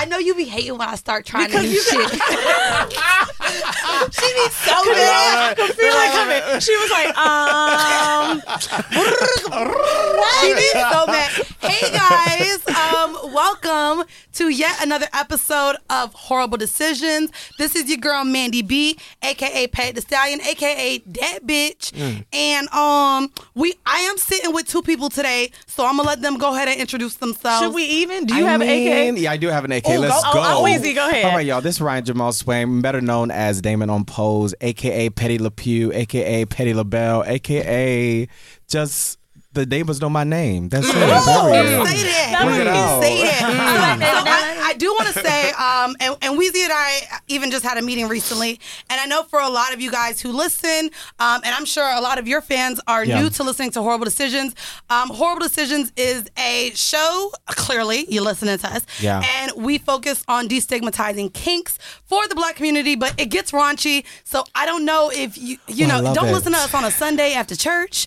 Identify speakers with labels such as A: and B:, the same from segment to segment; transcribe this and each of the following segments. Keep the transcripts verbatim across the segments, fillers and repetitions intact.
A: I know you be hating when I start trying
B: because
A: to do
B: you
A: shit. She be so mad.
B: I can feel it coming. She was like, um,
A: She be so mad. Hey guys, um, welcome to yet another episode of Horrible Decisions. This is your girl Mandy B, aka Pat the Stallion, aka that bitch. Mm. And um, we I am sitting with two people today, so I'm gonna let them go ahead and introduce themselves.
B: Should we even? Do you
C: I
B: have
C: mean,
B: an A K A?
C: Yeah, I do have an A K A.
A: Oh,
C: Let's
A: go.
C: go.
B: Oh, oh, easy. Go ahead.
C: All right, y'all. This is Ryan Jamal Swain, better known as Damon on Pose, a k a. Petty LaPew, a k a. Petty LaBelle, a k a just... The neighbors know my name. That's it.
A: Oh,
C: Period.
A: say that.
C: Bring it out.
A: Say that. Um, so I, I do want to say, um, and, and Weezy and I even just had a meeting recently, and I know for a lot of you guys who listen, um, and I'm sure a lot of your fans are
C: Yeah.
A: new to listening to Horrible Decisions. Um, Horrible Decisions is a show, clearly, you're listening to us,
C: Yeah.
A: and we focus on destigmatizing kinks for the black community, but it gets raunchy, so I don't know if you, you
C: Well, I
A: know,
C: love
A: don't
C: it.
A: listen to us on a Sunday after church.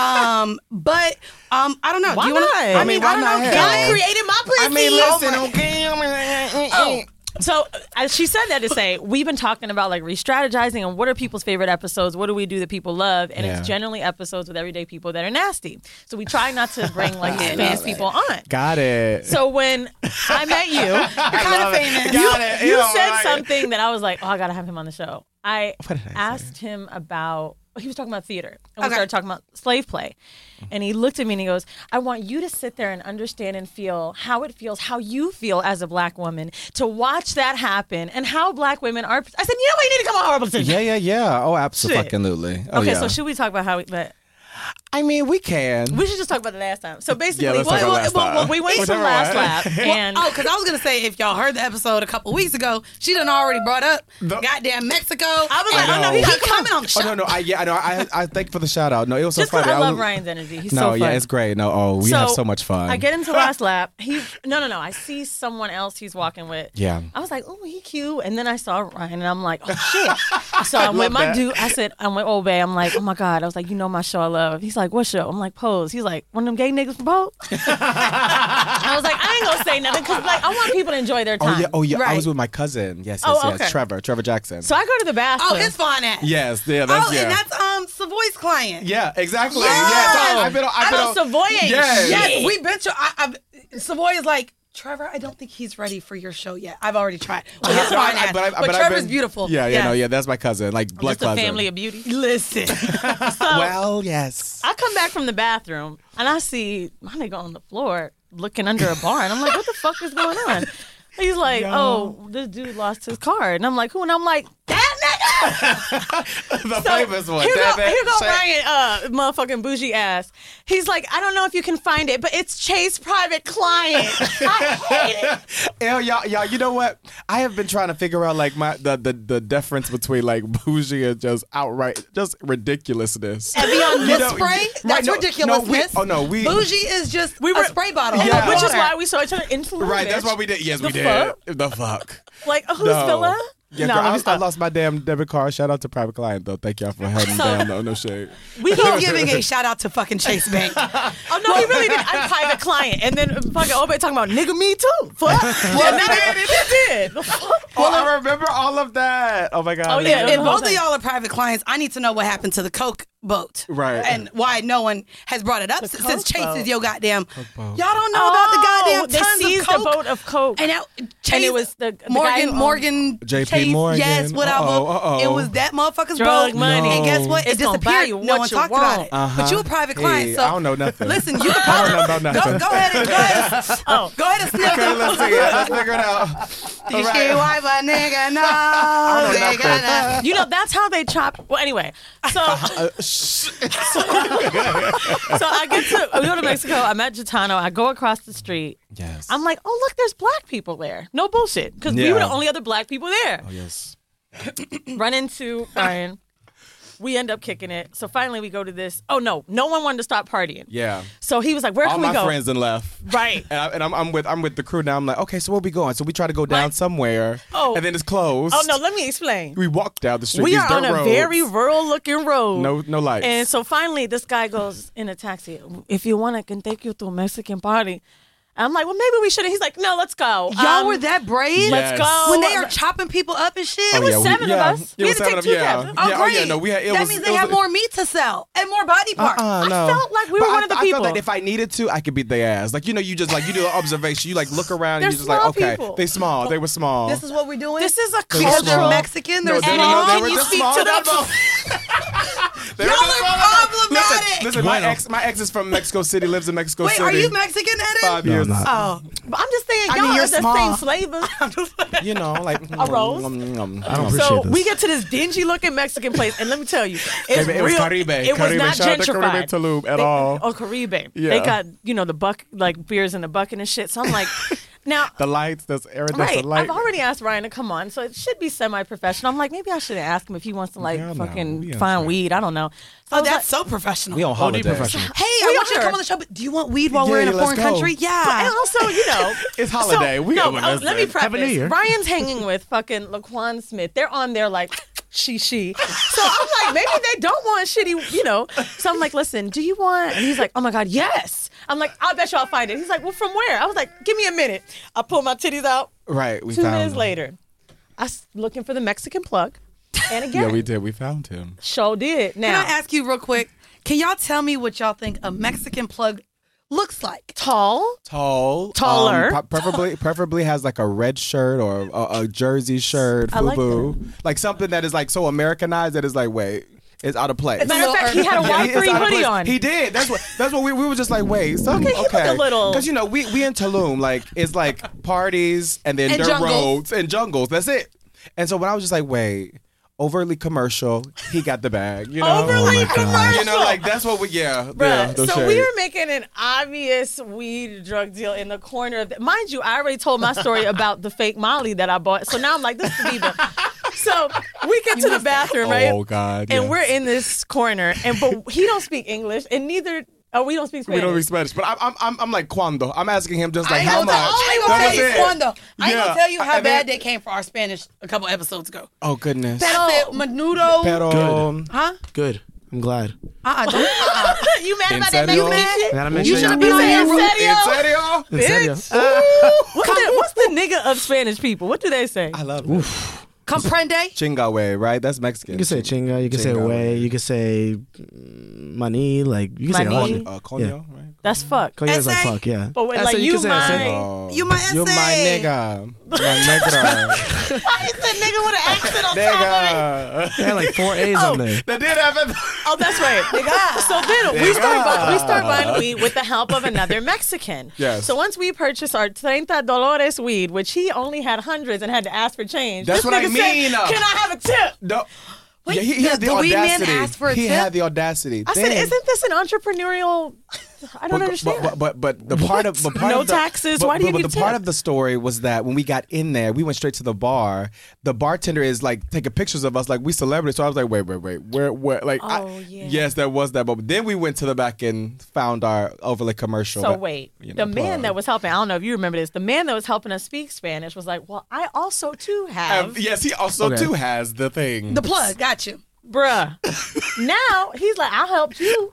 A: Um, But um, I don't know.
B: Why
A: Do you wanna,
B: not?
A: I,
B: I
A: mean,
C: mean, why
A: I don't
C: not
A: know.
C: have?
A: God
B: created my pussy.
C: I mean,
A: Oh
C: listen,
A: my-
C: okay.
A: Oh.
B: So uh, she said that to say we've been talking about like re-strategizing and what are people's favorite episodes, what do we do that people love, and
C: Yeah.
B: it's generally episodes with everyday people that are nasty. So we try not to bring like these famous people on.
C: Got it.
B: So when I met you,
A: You're kind of famous.
C: Got it.
B: you
C: Yeah,
B: said
C: right.
B: something that I was like, oh, I gotta have him on the show. I
C: What did I say?
B: asked him about. He was talking about theater, and
A: Okay.
B: we started talking about slave play. And he looked at me and he goes, I want you to sit there and understand and feel how it feels, how you feel as a black woman to watch that happen and how black women are. I said, you know what, you need to come on Horrible Decisions.
C: Yeah, yeah, yeah. Oh, absolutely. Oh,
B: Okay,
C: yeah.
B: so should we talk about how we, but
C: I mean, we can.
B: we should just talk about the last time. So basically,
C: Yeah, let's talk
B: well,
C: about last
B: well,
C: time.
B: well, we went to
C: Whichever
B: last
C: one.
B: lap
A: Well,
B: and
A: oh, because I was going to say, if y'all heard the episode a couple weeks ago, she done already brought up
C: The-
A: goddamn Mexico.
B: I was like,
C: I
B: oh no,
C: know.
B: he
A: He
B: keep
A: coming on the show.
C: Oh, no, no. I, yeah, I know. I, I thank you for the shout out. No, it was so
B: just because
C: funny.
B: I love
C: was-
B: Ryan's energy. He's
C: No,
B: so fun.
C: yeah, it's great. No, oh, we have so much fun.
B: I get into last lap. He no no no. I see someone else he's walking with.
C: Yeah.
B: I was like, oh, he cute. And then I saw Ryan, and I'm like, oh shit. So I'm with
C: love
B: my
C: that.
B: dude. I said, I'm with Old Bay. I'm like, oh my god. I was like, you know my show I love. He's like, what show? I'm like, Pose. He's like, one of them gay niggas from Pose. I was like, I ain't gonna say nothing because like I want people to enjoy their
C: Oh,
B: time.
C: yeah. Oh, yeah. I
A: Right.
C: was with my cousin. Yes, yes,
B: Oh,
C: yes.
B: okay.
C: Trevor. Trevor Jackson.
B: So I go to the bathroom.
A: Oh, his fine ass.
C: yes, yeah, that's
A: Oh,
C: yeah.
A: and that's um Savoy's client.
C: yeah, exactly.
A: Yes.
C: Yes. I, I've been on. I've
B: I
C: been
B: know
C: on.
B: Savoy ain't
C: Yes.
A: Yes,
B: shit.
A: we bet you. I, I, Savoy is like, Trevor, I don't think he's ready for your show yet. I've already tried. Well, his
C: No, I-
A: fine
C: I-
A: ass.
C: but I-
A: But
C: but I've
A: Trevor's
C: been-
A: beautiful.
C: Yeah, yeah,
A: Yes.
C: no, yeah, that's my cousin, like blood
B: Just a
C: cousin.
B: family of beauty.
A: Listen.
B: So
C: Well, yes.
B: I come back from the bathroom and I see my nigga on the floor looking under a bar, and I'm like, what the fuck is going on? He's like,
C: Yo.
B: oh, this dude lost his card. And I'm like, who? And I'm like, that nigga!
C: the
B: So,
C: famous one.
B: Here go,
C: Damn it.
B: here go
C: Say-
B: Ryan, uh, motherfucking bougie ass. He's like, I don't know if you can find it, but it's Chase private client. I hate it.
C: Hell, y'all, y'all, you know what? I have been trying to figure out like my the the, the difference between like bougie and just outright just ridiculousness.
A: Evian
C: You
A: Mist
C: know,
A: spray?
C: right,
A: That's
C: no,
A: ridiculousness.
C: no, we- oh, no, we-
A: Bougie is just
B: We were-
A: a spray bottle.
C: Yeah.
A: of
B: Which is
A: water.
B: why we saw each other in Fallujah,
C: Right, that's
B: bitch.
C: why we did. Yes,
B: The
C: we did.
B: fuck?
C: The fuck.
B: Like, who's
C: No.
B: Villa?
C: Yeah,
B: no,
C: girl,
B: let me
C: I, I
B: stop.
C: lost my damn debit card. Shout out to private client though. Thank y'all for holding
B: So-
C: down. No, no shade.
B: We
A: He's
B: go.
A: giving a shout out to fucking Chase Bank.
B: Oh no, he really did. I'm private client, and then fucking Obey talking about nigga me too. Fuck. Well, nigga, he did. The fuck?
C: Well, I remember all of that. Oh my god.
B: Oh, yeah.
A: If
B: the
A: both
B: whole
A: of
B: thing.
A: y'all are private clients, I need to know what happened to the Coke boat.
C: Right.
A: And why no one has brought it up
B: The
A: since
B: Coke
A: Chase
B: boat.
A: is your goddamn.
C: boat.
A: Y'all don't know about the goddamn
B: they
A: tons
B: seized
A: of Coke.
B: the boat of Coke.
A: And, that, Chase,
B: And it was the- the guy
A: Morgan,
B: who owned-
A: Morgan,
C: J P
A: Chase,
C: Morgan.
A: yes, whatever.
C: Uh-oh, uh-oh.
A: It was that motherfucker's
B: Drug
A: boat.
B: money.
A: And guess what?
B: It's
A: it
B: gonna buy
A: disappeared.
B: you
A: No
B: what
A: one
B: you
A: talked
B: want.
A: about it.
C: Uh-huh.
A: But you a private client,
C: Hey,
A: so
C: I don't know nothing.
A: Listen, you can
C: I don't know about
A: go,
C: nothing.
A: go ahead and go ahead.
B: Oh.
A: Go ahead and sniff
C: Okay,
A: them.
C: let's see it. Let's figure it out.
A: You
C: All right.
A: can't wipe a nigga, no.
C: know
A: Nigga,
C: nothing.
A: no.
B: You know, that's how they chop. Well, anyway, so
C: Uh, shh.
B: so I get to we go to Mexico. I'm at Gitano. I go across the street.
C: Yes.
B: I'm like, oh look, there's black people there. No bullshit, because we
C: Yeah.
B: were the only other black people there.
C: Oh yes.
B: Run into Ryan. We end up kicking it. So finally, we go to this. Oh no, no one wanted to stop partying.
C: Yeah.
B: So he was like, "Where
C: All
B: can we
C: my
B: go?"
C: friends then left.
B: Right.
C: And, I, and I'm, I'm with I'm with the crew now. I'm like, okay, so where we going? So we try to go down
B: Right.
C: somewhere.
B: Oh.
C: And then it's closed.
B: Oh no, let me explain.
C: We walk down the street.
B: We
C: these
B: are
C: dirt
B: on a
C: roads.
B: very rural-looking road.
C: no no lights.
B: And so finally, this guy goes in a taxi. If you want, I can take you to a Mexican party. I'm like, well, maybe we shouldn't. He's like, no, let's go.
A: Y'all
B: Um,
A: were that brave?
B: Let's go.
A: When they are chopping people up and shit?
C: Oh,
A: It was
C: yeah, we-
B: seven of
C: yeah.
B: us.
C: It
B: We
C: was
B: had to
C: seven
B: take
C: of-
B: two
C: yeah.
B: cabs.
A: Oh,
C: Yeah, oh,
A: great.
C: yeah, no, we had- it
A: that
C: was-
A: means
C: it
A: they
C: was
A: have
C: a-
A: more meat to sell and more body parts.
C: Uh, no.
B: I felt like we were
C: But
B: one
C: I,
B: of the
C: I
B: people.
C: felt that if I needed to, I could beat their ass. Like, you know, you just like, you do an observation. You like look around
B: They're
C: and you just like,
B: small
C: okay,
B: people.
C: they small. They were small.
A: This is what we're doing?
B: This is a
C: They were
A: Oh,
B: cultural.
A: they're
C: small.
A: Mexican. They're
C: No, they-
A: small.
C: no, they
B: Can
C: were
B: you
C: just
B: speak
C: small.
B: to
C: They
B: the-
C: were- They were
A: Y'all
C: just
A: are
C: small.
A: problematic.
C: Listen, listen my
D: Bueno.
C: ex, my ex is from Mexico City, lives in Mexico
A: Wait,
C: City.
A: are you Mexican, Eden?
C: Five
D: No,
C: years.
D: I'm not.
A: Oh.
B: But I'm just saying,
C: I
B: y'all
C: mean,
B: are
C: you're
B: the
C: small.
B: same slavers.
C: You know, like
B: A rose?
C: mm, mm, mm,
D: I don't
C: mm.
D: appreciate
B: So
D: this.
B: we get to this dingy looking Mexican place, and let me tell you, it's
C: Baby, it was
B: real.
C: Caribe.
B: It was
C: Caribe.
B: not
C: Shout out to
B: gentrified.
C: Caribe Tulum at
B: They-
C: all.
B: Oh, Caribe.
C: Yeah.
B: They got you know the buck like beers in the bucket and shit. So I'm like, now.
C: The lights, that's Aaron, that's
B: Right,
C: the light.
B: I've already asked Ryan to come on, so it should be semi-professional. I'm like, maybe I shouldn't ask him if he wants to like
C: Hell no.
B: fucking
C: We on
B: find
C: track.
B: weed. I don't know. So I
A: Oh,
B: was
A: that's so professional.
C: we on holiday.
D: professional.
A: Hey, I
B: We
A: want you to
B: are.
A: come on the show, but do you want weed while we're
C: Yeah,
A: in a
C: let's
A: foreign
C: go.
A: country?
B: But-
A: Yeah.
B: and also, you know,
C: It's holiday.
B: So,
C: We
B: no,
C: gonna
B: oh,
C: listen.
B: let me preface.
D: Happy New Year.
B: Ryan's hanging with fucking Laquan Smith. They're on there like she she. So I'm like, maybe they don't want shitty, you know. So I'm like, listen, do you want? And he's like, oh my god, yes. I'm like, I bet you I'll find it. He's like, well, from where? I was like, give me a minute. I pull my titties out.
C: Right, we
B: Two
C: found
B: minutes
C: him.
B: later, I was looking for the Mexican plug, and again,
C: Yeah, we did. We found him.
B: show did.
A: Can
B: Now,
A: I ask you real quick? Can y'all tell me what y'all think a Mexican plug looks like?
B: tall.
C: Tall,
B: Taller.
C: um, pre- preferably, preferably has like a red shirt or a, a jersey shirt,
B: I like
C: FUBU, like something that is like so Americanized that is like, wait, it's out of place.
B: Matter of fact, he had a
C: Yeah,
B: Y
C: he- it's
B: three
C: out of
B: hoodie
C: place.
B: on.
C: He did. That's what. That's what we, we were just like, wait, some,
B: Okay, he looked a little-
C: because you know we we in Tulum, like it's like parties and then
A: And
C: dirt
A: jungles.
C: roads and jungles. That's it. And so when I was just like, wait, overly commercial, he got the bag. You know,
B: Overly
D: Oh my God.
B: commercial.
C: You know, like that's what we yeah. yeah
B: Bruh,
C: no
B: so
C: shade.
B: we were making an obvious weed drug deal in the corner of the, mind you, I already told my story about the fake Molly that I bought. So now I'm like, this is the diva. So we get to the bathroom, right?
C: Oh God!
B: And
C: yes.
B: we're in this corner, and but he don't speak English, and neither oh we don't speak Spanish.
C: We don't speak Spanish, but I'm, I'm, I'm, I'm like, ¿cuándo? I'm asking him just
A: I
C: like,
A: ain't
C: how
A: gonna
C: much?
A: tell, I ain't
C: That
A: gonna
C: was
A: tell you
C: it.
A: cuando. I ain't
C: Yeah.
A: gonna tell you how
C: And then-
A: bad they came for our Spanish a couple episodes ago.
C: Oh goodness.
A: I said menudo.
C: Pero,
D: Good.
A: Huh?
D: Good. I'm glad.
A: Uh-uh, don't, uh-uh.
B: You mad
C: En
B: about that
C: serio?
B: Mexican shit?
D: I gotta make
A: You
D: sure
A: should
D: y'all-
A: have been on
B: He
A: here.
B: said,
C: ¿En
B: serio?
C: serio?
D: En serio?
B: What's the, what's the nigga of Spanish people? What do they say?
C: I love it.
A: Comprende?
C: Chingawe, right? That's Mexican.
D: You can say chinga, you can say
C: Chinga.
D: way, you can say mm, money, like you can say a lot.
B: Money.
C: Uh, coño, right?
B: That's fuck.
D: Coño is like
A: Essay.
D: fuck, yeah.
B: But when,
D: Essay,
B: like you,
D: can say essay.
B: my
C: Oh,
A: You my
C: You my
A: essay.
C: nigga. My nigga.
B: Why is that nigga with an accent on top of it?
C: Nigga.
D: They had like four A's on there.
C: They did have it.
B: Oh, that's right. So then we start bu- we start buying weed with the help of another Mexican.
C: Yes.
B: So once we purchased our treinta dolores weed, which he only had hundreds and had to ask for change.
C: That's
B: this
C: what I
B: nigga said,
C: mean.
B: Can I have a tip?
C: No.
A: Wait,
C: yeah, he, he
A: the-
C: had the,
A: the weed man
C: audacity.
A: asked for a
C: he
A: tip?
C: had the audacity.
B: I said,
C: Then-
B: isn't this an entrepreneurial? I don't
C: but,
B: understand.
C: But, but but the part of but part
B: No
C: of the,
B: taxes?
C: But,
B: Why do you
C: but,
B: need
C: but
B: a
C: the part
B: tip?
C: of the story was that when we got in there, we went straight to the bar. The bartender is like taking pictures of us like we celebrities. So I was like, wait, wait, wait, where, where? Like, I-
B: Oh, yeah.
C: yes, that was that. But then we went to the back and found our overly commercial.
B: So
C: but,
B: wait,
C: you
B: the
C: know,
B: man
C: plug.
B: that was helping, I don't know if you remember this, the man that was helping us speak Spanish was like, well, I also too have,
C: Um, yes, he also
D: Okay.
C: too has the thing.
A: The plug, got you.
B: bruh. Now he's like, I'll help you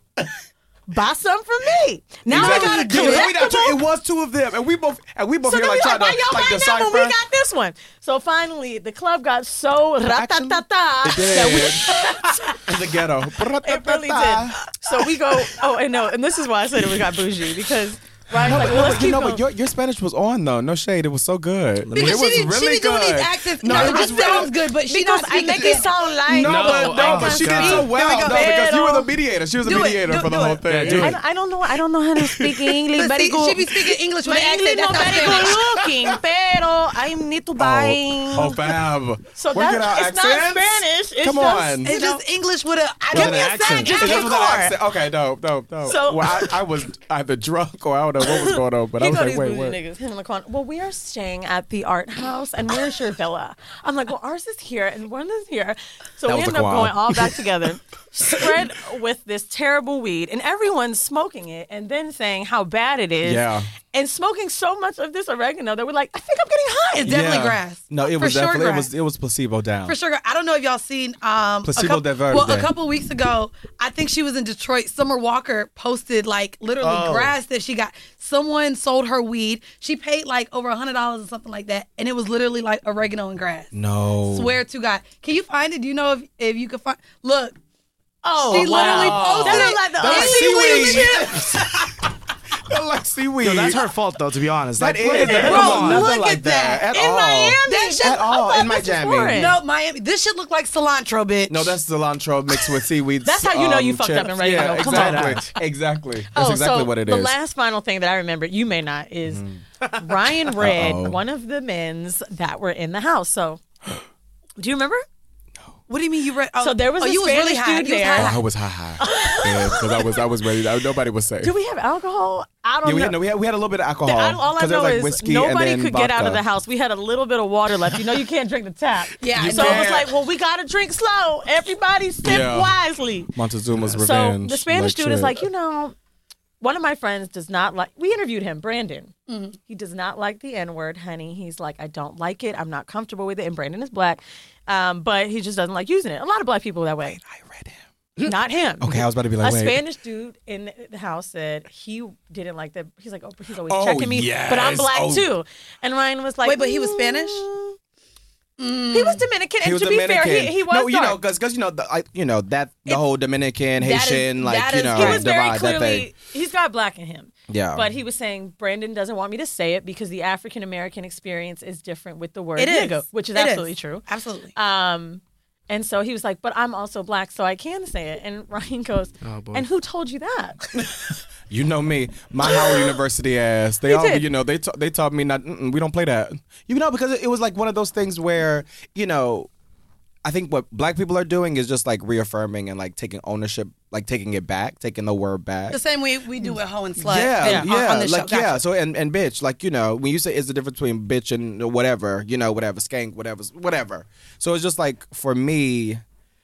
B: buy some from me. Now
C: Exactly.
B: I got a
C: Yeah, we not two-
B: collectible.
C: it was two of them, and we both and we both
B: So
C: here
B: then
C: like
B: we
C: trying
B: like,
C: to
B: why y'all
C: like
B: buy that one? We
C: decipher.
B: got this one. So finally, the club got so ra-ta-ta-ta that we
C: In the ghetto.
B: It really did. So we go. Oh, and no, and this is why I said it we got bougie because Ryan's
C: No,
B: like,
C: but,
B: well,
C: no,
B: let's
C: but you
B: keep
C: know,
B: going.
C: but your, your Spanish was on though. No shade, it was so good.
A: Because
C: it was
A: she be,
C: really
A: she be doing
C: good.
A: these accents.
C: No,
A: No,
C: it
A: it
C: was
A: just sounds good, but she
B: because
A: not
B: I
A: speaking
B: make
A: good.
B: it sound like
C: No,
D: No,
C: but, no,
D: oh
C: but
D: my
C: she did
D: God.
C: so well
A: There we go.
C: though because you were
B: Pero-
C: the mediator. She was the
A: Do it.
C: mediator
A: Do-
C: for the
A: do
C: whole
A: it.
C: thing.
D: Yeah, do
B: I,
D: it.
B: don't- I don't know. I don't know how to speak English.
A: But
B: Very
A: see,
B: good.
A: she be speaking English with
B: My
A: an
B: English
A: accent.
B: not
A: That's
B: very
A: not
B: good
A: Spanish.
B: looking, pero I need to buy.
C: Oh, oh fab.
B: So
C: Work it out,
B: that's it's not
C: accents?
B: Spanish. It's
C: Come
B: just,
C: on.
B: you
A: It's
B: know,
A: just English with a.
B: give
D: an
B: me a
D: accent.
B: sec. Just
C: It
B: keep
C: just was an
B: going.
C: accent. Okay, dope, dope, dope.
B: So-
C: well, I, I was either drunk or I don't know what was going on, but I
B: He
C: was
B: go
C: like,
B: these
C: wait,
B: bougie
C: wait.
B: niggas. Him and Laquan. Well, we are staying at the art house, and where's your villa? I'm like, well, ours is here, and one is here. So
C: That
B: we
C: was
B: end up
C: Laquan.
B: going all back together, spread with this terrible weed, and everyone's smoking it, and then saying how bad it is.
C: Yeah.
B: and smoking so much of this oregano that we're like, I think I'm getting high.
A: It's definitely
C: Yeah.
A: grass.
C: No, it
A: For
C: was
A: sure
C: definitely it
A: grass.
C: was it was placebo down.
A: For sure. I don't know if y'all seen um
C: Placebo
A: a couple,
C: de
A: well,
C: verde.
A: a couple weeks ago, I think she was in Detroit. Summer Walker posted like literally
D: Oh.
A: grass that she got. Someone sold her weed. She paid like over a hundred dollars or something like that, and it was literally like oregano and grass.
C: No.
A: Swear to God. Can you find it? Do you know if, if you can find? Look,
B: Oh,
A: she literally
B: wow.
A: posted
B: That
A: it.
B: look like the
C: That's
B: seaweed
C: seaweed.
B: chips.
C: That's like seaweed.
D: Yo, that's her fault though. To be honest,
C: That
D: like,
C: is.
D: what is that?
C: Bro,
D: Come on.
A: look
C: Nothing like
A: at
C: that,
A: that.
C: at
B: In
C: all.
B: Miami.
A: That shit-
C: At all
B: I
C: in
B: thought this was
C: Miami.
B: foreign.
A: No, Miami. This shit look like cilantro, bitch.
C: No, that's cilantro mixed with seaweed.
B: That's how you know you
C: um,
B: fucked up
C: chips.
B: and ready to
C: yeah,
B: go. Come on.
C: exactly. Exactly. That's
B: Oh,
C: exactly
B: so
C: what it
B: the
C: is.
B: last final thing that I remember, you may not, is Ryan read
C: Uh-oh.
B: one of the men's that were in the house. So, do you remember?
A: What do you mean you read? Oh,
B: So there was
A: oh,
B: a
A: you was
B: Spanish
A: really high.
B: dude
A: You was
B: there.
A: high.
C: Oh, I was high high. Yeah, because I was I was ready. I, nobody was safe.
B: Do we have alcohol? I don't
C: Yeah, we
B: know.
C: had, no, we had we had a little bit of alcohol.
B: I, all I
C: 'cause there
B: know
C: was like
B: is
C: whiskey
B: nobody
C: and then
B: could get out of
C: vodka.
B: the house. We had a little bit of water left. You know you can't drink the tap.
A: Yeah, I
B: So
A: know.
B: it was like, well, we got to drink slow. Everybody sip
C: Yeah.
B: wisely.
C: Montezuma's
B: So
C: revenge.
B: the Spanish dude is
C: shit.
B: like, you know, one of my friends does not like, we interviewed him, Brandon.
A: Mm-hmm.
B: He does not like the N-word, honey. He's like, I don't like it. I'm not comfortable with it. And Brandon is black, um, but he just doesn't like using it. A lot of black people are that way.
C: I read him.
B: Not him.
C: Okay, I was about to be like,
B: a
C: wait.
B: Spanish dude in the house said he didn't like that. He's like, oh, he's always
C: Oh,
B: checking me, but I'm
C: yes.
B: black
C: Oh.
B: too. And Ryan was like,
A: Wait, but he was
B: "Mm."
A: Spanish?
B: He was Dominican,
C: He
B: and
C: was
B: to be fair,
C: Dominican.
B: he, he was
C: no, you know,
B: dark.
C: because you know, the, I, you know that the
B: It-
C: whole Dominican
A: that is-
C: Haitian, like
A: that
C: you
A: is
C: know,
A: right.
B: He was very
C: divide, that thing.
B: clearly, he's got black in him.
C: Yeah.
B: But he was saying Brandon doesn't want me to say it because the African American experience is different with the word
A: It is.
B: nigga, which is
A: It is.
B: absolutely true.
A: Absolutely.
B: Um, and so he was like, but I'm also black, so I can say it. And Ryan goes,
D: Oh, boy.
B: and who told you that?
C: You know me, my Howard University ass. They
B: He
C: all,
B: did.
C: you know, they ta- they taught me not. Mm-mm, we don't play that. You know, because it was like one of those things where, you know, I think what black people are doing is just like reaffirming and like taking ownership, like taking it back, taking the word back.
A: the same way we do with hoe and slut.
C: Yeah,
A: Yeah,
C: yeah,
A: on, on this
C: like
A: show.
C: yeah.
A: Gotcha.
C: So and and bitch, like you know, when you say it's the difference between bitch and whatever, you know, whatever, skank, whatever, whatever. So it's just like for me,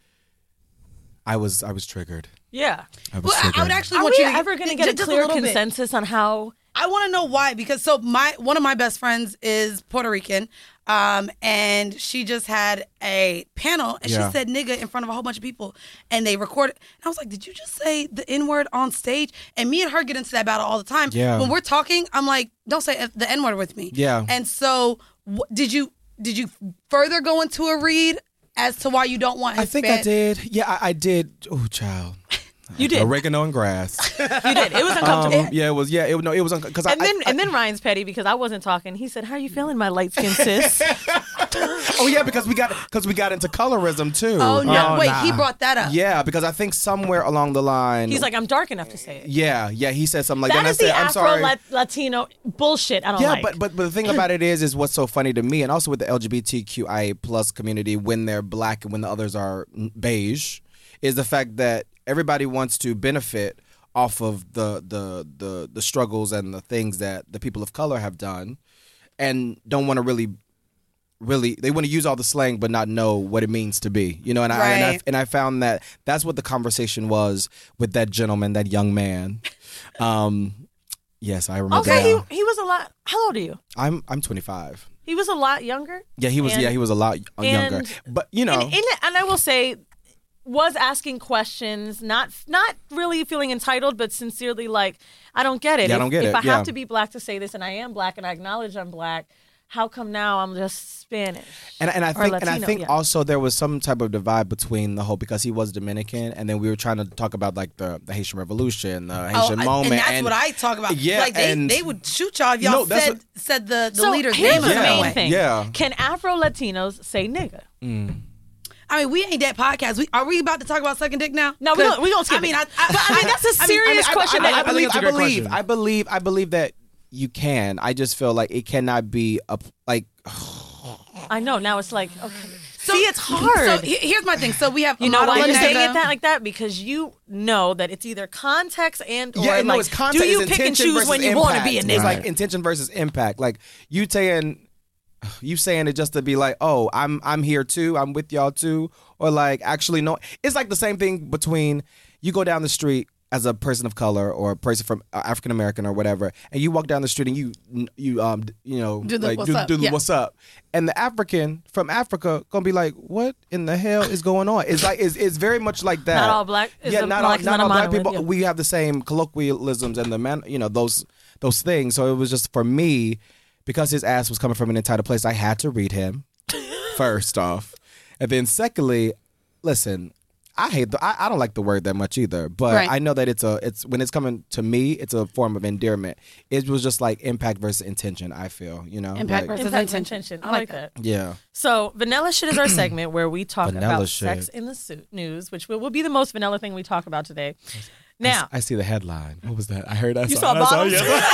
C: I was I was triggered.
B: Yeah.
C: I was
A: Well, I,
C: triggered.
A: I would actually
B: Are
A: want
B: we
A: you to
B: ever going to
A: ju-
B: get a
A: just
B: clear
A: little bit.
B: consensus on how?
A: I want to know why, because so my one of my best friends is Puerto Rican, um, and she just had a panel and
C: Yeah.
A: she said nigga in front of a whole bunch of people, and they recorded. And I was like, did you just say the N word on stage? And me and her get into that battle all the time.
C: Yeah.
A: When we're talking, I'm like, don't say the N word with me.
C: Yeah.
A: And so, wh- did you did you further go into a read as to why you don't want?
C: I think I
A: Hispanic-
C: did. Yeah, I, I did. Oh, child.
B: You did.
C: Oregano and grass.
B: You did. It was uncomfortable.
C: Um, yeah, it was. Yeah, it no, it was because I.
B: and then
C: I,
B: and then Ryan's petty because I wasn't talking. He said, "How are you feeling, my light skinned sis?"
C: oh yeah, because we got because we got into colorism too.
A: Oh no!
D: Oh,
A: Wait,
D: nah.
A: he brought that up.
C: Yeah, because I think somewhere along the line.
B: He's like, "I'm dark enough to say it."
C: Yeah, yeah. He said something like
B: That
C: that.
B: is
C: and
B: the
C: I said, I'm
B: Afro
C: sorry.
B: Lat- Latino bullshit. I don't
C: Yeah,
B: like.
C: but, but but the thing about it is, is what's so funny to me, and also with the L G B T Q I A plus community, when they're black and when the others are beige, is the fact that everybody wants to benefit off of the the the the struggles and the things that the people of color have done, and don't want to really. Really, they want to use all the slang, but not know what it means to be, you know. And I, and I
A: Right.
C: and I found that that's what the conversation was with that gentleman, that young man. Um, yes, I remember.
B: also, he
C: now.
B: he was a lot. How old are you?
C: I'm I'm twenty-five.
B: He was a lot younger.
C: Yeah, he was.
B: And-
C: yeah, he was a lot younger.
B: and-
C: But you know,
B: And, and, and I will say, was asking questions, not not really feeling entitled, but sincerely like, I don't get it.
C: Yeah, I
B: if,
C: don't get
B: if
C: it,
B: I
C: yeah.
B: have to be black to say this, and I am black, and I acknowledge I'm black, how come now I'm just Spanish?
C: and and I
B: or
C: think and I
B: Latino,
C: think
B: yeah.
C: also there was some type of divide between the whole, because he was Dominican, and then we were trying to talk about like the, the Haitian Revolution, the Haitian
A: I-
C: moment,
A: and that's what I talk about.
C: Yeah,
A: like they,
C: and-
A: they would shoot y'all if y'all
C: No, that's
A: said
C: what-
A: said the, the
B: so
A: leader's
B: here's
A: name
B: the
A: in some
B: main
A: way.
B: thing.
C: Yeah.
B: Can Afro Latinos say nigga?
A: I mean, we ain't that podcast. We are we about to talk about sucking dick now?
B: No, we
A: 'Cause,
B: don't- we don't skip
A: I mean,
B: it.
A: I, I,
B: But, I mean, that's a
A: I mean,
B: serious
C: I- I-
B: question
C: I,
B: that-
C: I,
B: I
C: believe.
D: that's a
C: I
D: great
C: believe.
D: question.
C: I believe. I believe that you can. I just feel like it cannot be a like.
B: I know. Now it's like, okay.
A: So-
B: See, it's hard.
A: So he- here's my thing. So we have
B: you know why
A: Amado
B: you're saying
A: Lanega.
B: it that like that? Because you know that it's either context and or
C: Yeah,
B: like,
C: no, it's context.
B: do you
C: it's
B: pick and
C: intention
B: choose
C: versus
B: when you want to be a
C: impact.
B: nigga?
C: It's like intention versus impact. Like you saying, you saying it just to be like, oh, I'm I'm here too. I'm with y'all too. Or like actually no. It's like the same thing between you go down the street as a person of color or a person from uh, African American or whatever, and you walk down the street and you you um you know
A: Do the
C: like
A: what's
C: do,
A: up,
C: do the
A: yeah.
C: what's up, and the African from Africa gonna be like, what in the hell is going on? It's like it's, it's very much like that.
B: Not all black. Is
C: yeah,
B: a,
C: not all,
B: black,
C: not
B: not
C: all
B: a
C: black
B: monolith,
C: people.
B: yeah.
C: We have the same colloquialisms and the man, you know, those those things. So it was just for me, because his ass was coming from an entitled place. I had to read him first off, and then secondly, listen. I hate the. I, I don't like the word that much either, but
A: Right.
C: I know that it's a. It's when it's coming to me, it's a form of endearment. It was just like impact versus intention. I feel, you know,
A: Impact
C: like,
A: versus
B: Impact
A: intention.
B: intention.
A: I
B: I
A: like
B: like
A: that.
B: that.
C: yeah.
B: So, vanilla shit is our segment where we talk
C: Vanilla
B: about
C: shit.
B: sex in the suit news, which will, will be the most vanilla thing we talk about today. Now,
C: I see the headline. What was that? I heard. I
B: You
C: saw.
B: saw
C: I saw
B: bottoms?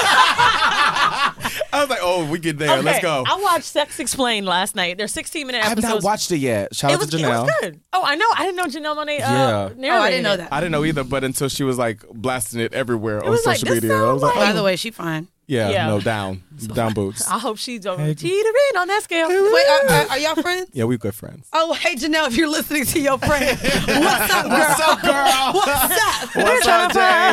C: yes. I was like, oh, we get there.
B: okay,
C: Let's go.
B: I watched Sex Explained last night. They're sixteen minute
C: I have
B: episodes.
C: not watched it yet. Shout
B: it
C: out
B: was,
C: to
B: it
C: Janelle.
B: was good. Oh, I know. I didn't know Janelle Monáe. Uh,
C: Yeah.
B: narrated
A: Oh, I didn't know
B: it.
A: that.
C: I didn't know either, but until she was like blasting it everywhere on
B: was like,
C: social
B: this
C: media, I was like,
A: By
C: oh.
A: the way, she fine.
C: yeah,
B: Yeah.
C: no, down, down boots.
B: I hope she's over
C: Hey.
B: teetering on that scale.
A: Wait, are, are, are y'all friends?
C: Yeah, we good friends.
A: Oh, hey Janelle, if you're listening to your friend, what's up, girl?
C: What's up, girl?
A: What's up?
C: What's up,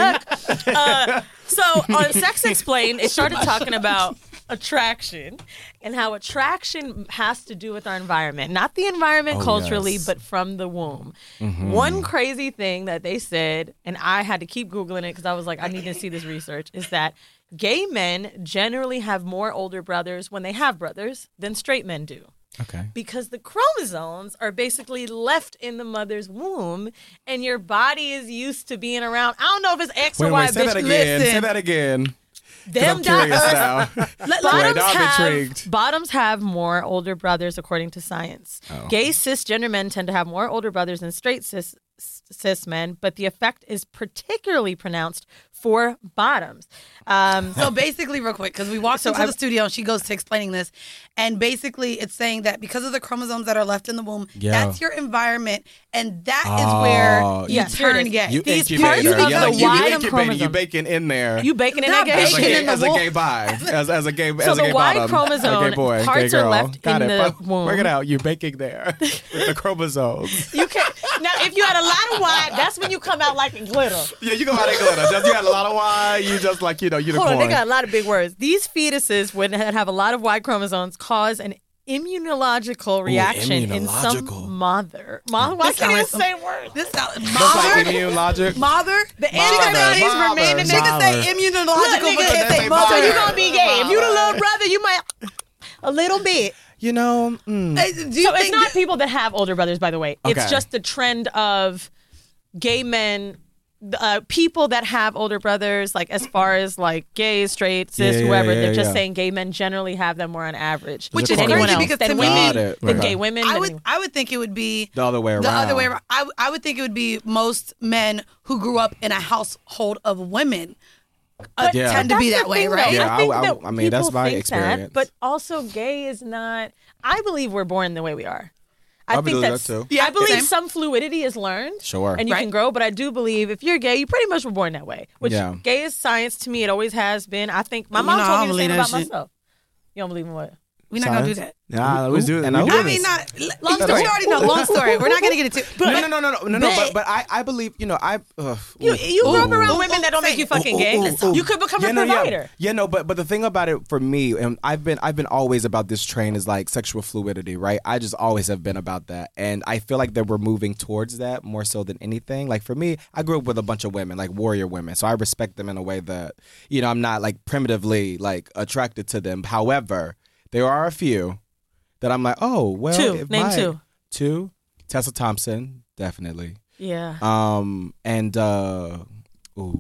C: Jay?
B: uh, so on Sex Explained, it started talking about attraction and how attraction has to do with our environment, not the environment
C: Oh,
B: culturally,
C: yes.
B: but from the womb.
C: Mm-hmm.
B: One crazy thing that they said, and I had to keep Googling it because I was like, I need to see this research, is that gay men generally have more older brothers when they have brothers than straight men do.
C: Okay.
B: Because the chromosomes are basically left in the mother's womb, and your body is used to being around. I don't know if it's X or
C: Wait,
B: Y.
C: wait, say
B: bitch,
C: that again.
B: listen.
C: Say that again. 'Cause
B: Them
C: I'm curious
B: dots-
C: now.
B: Let-
C: Wait,
B: bottoms,
C: now I'm
B: have,
C: intrigued.
B: bottoms have more older brothers, according to science.
C: Oh.
B: Gay cisgender men tend to have more older brothers than straight cis, cis men, but the effect is particularly pronounced for bottoms. Um,
A: So basically, real quick, because we walked
B: So
A: into
B: I-
A: the studio and she goes to explaining this, and basically it's saying that because of the chromosomes that are left in the womb,
C: Yeah.
A: that's your environment, and that is
C: Oh,
A: where you
B: yes, here it
A: turn
B: is.
A: gay.
C: You
B: These
C: incubator.
B: parts of
C: Yeah,
B: the
C: like you,
B: Y
C: you
B: and
C: incubating, you
B: chromosome.
C: baking in there.
B: you baking in
A: Not
B: that gay
C: as a
A: baking
C: gay,
A: in the
C: as a
A: womb.
C: gay bi, as, as a gay,
B: So
C: as a
B: the
C: gay
B: Y
C: bottom,
B: chromosome
C: a gay boy,
B: parts
C: gay
B: are
C: girl.
B: left
C: Got
B: in
C: it.
B: the
C: Fuck,
B: womb.
C: Work it out. You're baking there with the chromosomes.
B: You can now if you had a lot of Y, that's when you come out like a glitter.
C: Yeah, you go out and glitter. Just, you got a lot of wine. You just like you know unicorn.
B: Hold on, they got a lot of big words. These fetuses, when they have a lot of Y chromosomes, cause an immunological reaction in some
C: immunological.
B: mother. Mom, why
A: This
B: can't you
A: sounds like
B: say words?
A: This sounds
C: Just like
A: mother,
C: immune logic.
A: mother.
B: The
A: She can say,
B: antibodies remain in
A: she can
B: the
A: say
C: Mother.
A: immunological,
B: Look,
A: but
B: nigga,
A: can't
C: they
A: say
C: say
A: mother.
B: So
C: mother.
B: you gonna be gay. If you the little brother, you might a little bit.
C: You know, mm,
A: Hey, do you
B: So it's
A: think
B: not
A: that-
B: people that have older brothers, by the way. It's
C: Okay.
B: just the trend of gay men, uh, people that have older brothers, like as far as like gay, straight, cis,
C: Yeah, yeah,
B: whoever.
C: yeah,
B: they're just
C: yeah.
B: saying gay men generally have them more on average,
A: Which
B: than
C: is
B: anyone
C: crazy
B: else.
A: because
B: Than
A: to me-
B: women,
C: Got it.
B: than
C: Okay.
B: gay women.
A: I
B: than
A: would
B: anyone.
A: I would think it would be
C: the other way around.
A: the other way around. I, w- I would think it would be most men who grew up in a household of women uh,
C: Yeah.
A: tend to
B: That's
A: be
B: the
A: that way,
B: thing, though.
A: right?
C: Yeah,
B: I think
C: I- I-
B: that
C: I mean, that's
B: people
C: my
B: think
C: experience.
B: That, but also, gay is not. I believe we're born the way we are. I,
C: I
B: think
C: believe that
B: that's.
C: too.
A: Yeah,
B: I believe
A: same.
B: some fluidity is learned.
C: Sure.
B: And you
A: Right.
B: can grow, but I do believe if you're gay, you pretty much were born that way. Which
C: Yeah.
B: gay is science to me. It always has been. I think my
A: You
B: mom
A: know, I
B: told
A: don't
B: me the
A: believe
B: same
A: that
B: about
A: shit.
B: myself. You don't believe in what?
A: We're not gonna do that.
D: Nah, let's do it.
C: And
D: We
C: I-
D: do
A: I
D: this.
A: mean, not.
B: Long
A: you
B: story.
A: already know. Long story. We're not gonna get into. it.
C: no, no, no, no, no, no, no.
B: but-
C: But but I, I believe you know I. Uh,
B: You you grew up
A: Ooh.
B: around
A: Ooh,
B: women
A: ooh,
B: that don't
A: say
B: make you
A: it.
B: fucking
C: Ooh,
B: gay.
C: ooh, ooh.
B: You could become
C: yeah,
B: a
C: no,
B: provider.
C: Yeah, yeah, no, but but the thing about it for me, and I've been I've been always about this train is like sexual fluidity, right? I just always have been about that, and I feel like that we're moving towards that more so than anything. Like for me, I grew up with a bunch of women, like warrior women, so I respect them in a way that you know I'm not like primitively like attracted to them. However, there are a few that I'm like, oh well,
B: Two.
C: if
B: Name
C: my-
B: two.
C: two, Tessa Thompson, definitely.
B: Yeah.
C: Um and uh ooh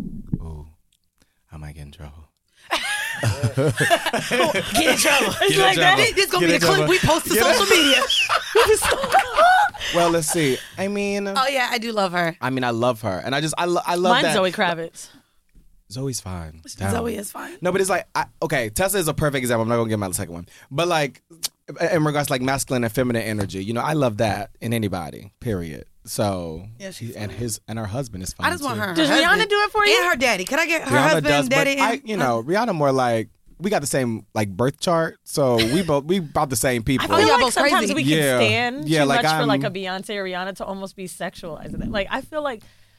C: ooh I might get in trouble.
A: Get in trouble.
B: It's
C: in
B: like that.
C: trouble.
A: This gonna
C: Get
A: be
C: in
A: the clip
C: trouble.
A: we post to
C: Get in-
A: social media.
C: Well, let's see. I mean
A: Oh yeah, I do love her.
C: I mean I love her and I just I, lo- I love
B: Mine's
C: that
B: Zoe Kravitz.
C: Zoe's fine. Down.
A: Zoe is fine.
C: No, but it's like I, okay, Tessa is a perfect example. I'm not gonna give my second one. But like in regards to like masculine and feminine energy, you know, I love that in anybody. Period. So
A: Yeah, she's
C: she, and his and her husband is fine.
A: I just want
C: too.
A: her. her
B: Does
A: husband.
B: Rihanna do it for you?
A: And her daddy. Can I get her
C: Rihanna
A: husband,
C: does, but
A: daddy?
C: I,
A: and-
C: you know, Rihanna more like we got the same like birth chart, so we both we about the same people.
B: I feel
A: Oh, y'all
B: like
A: both
B: sometimes
A: crazy.
B: we
C: Yeah.
B: can stand
C: Yeah,
B: too
C: like
B: much for
C: I'm-
B: like a Beyonce or Rihanna to almost be sexualizing it. Like I feel like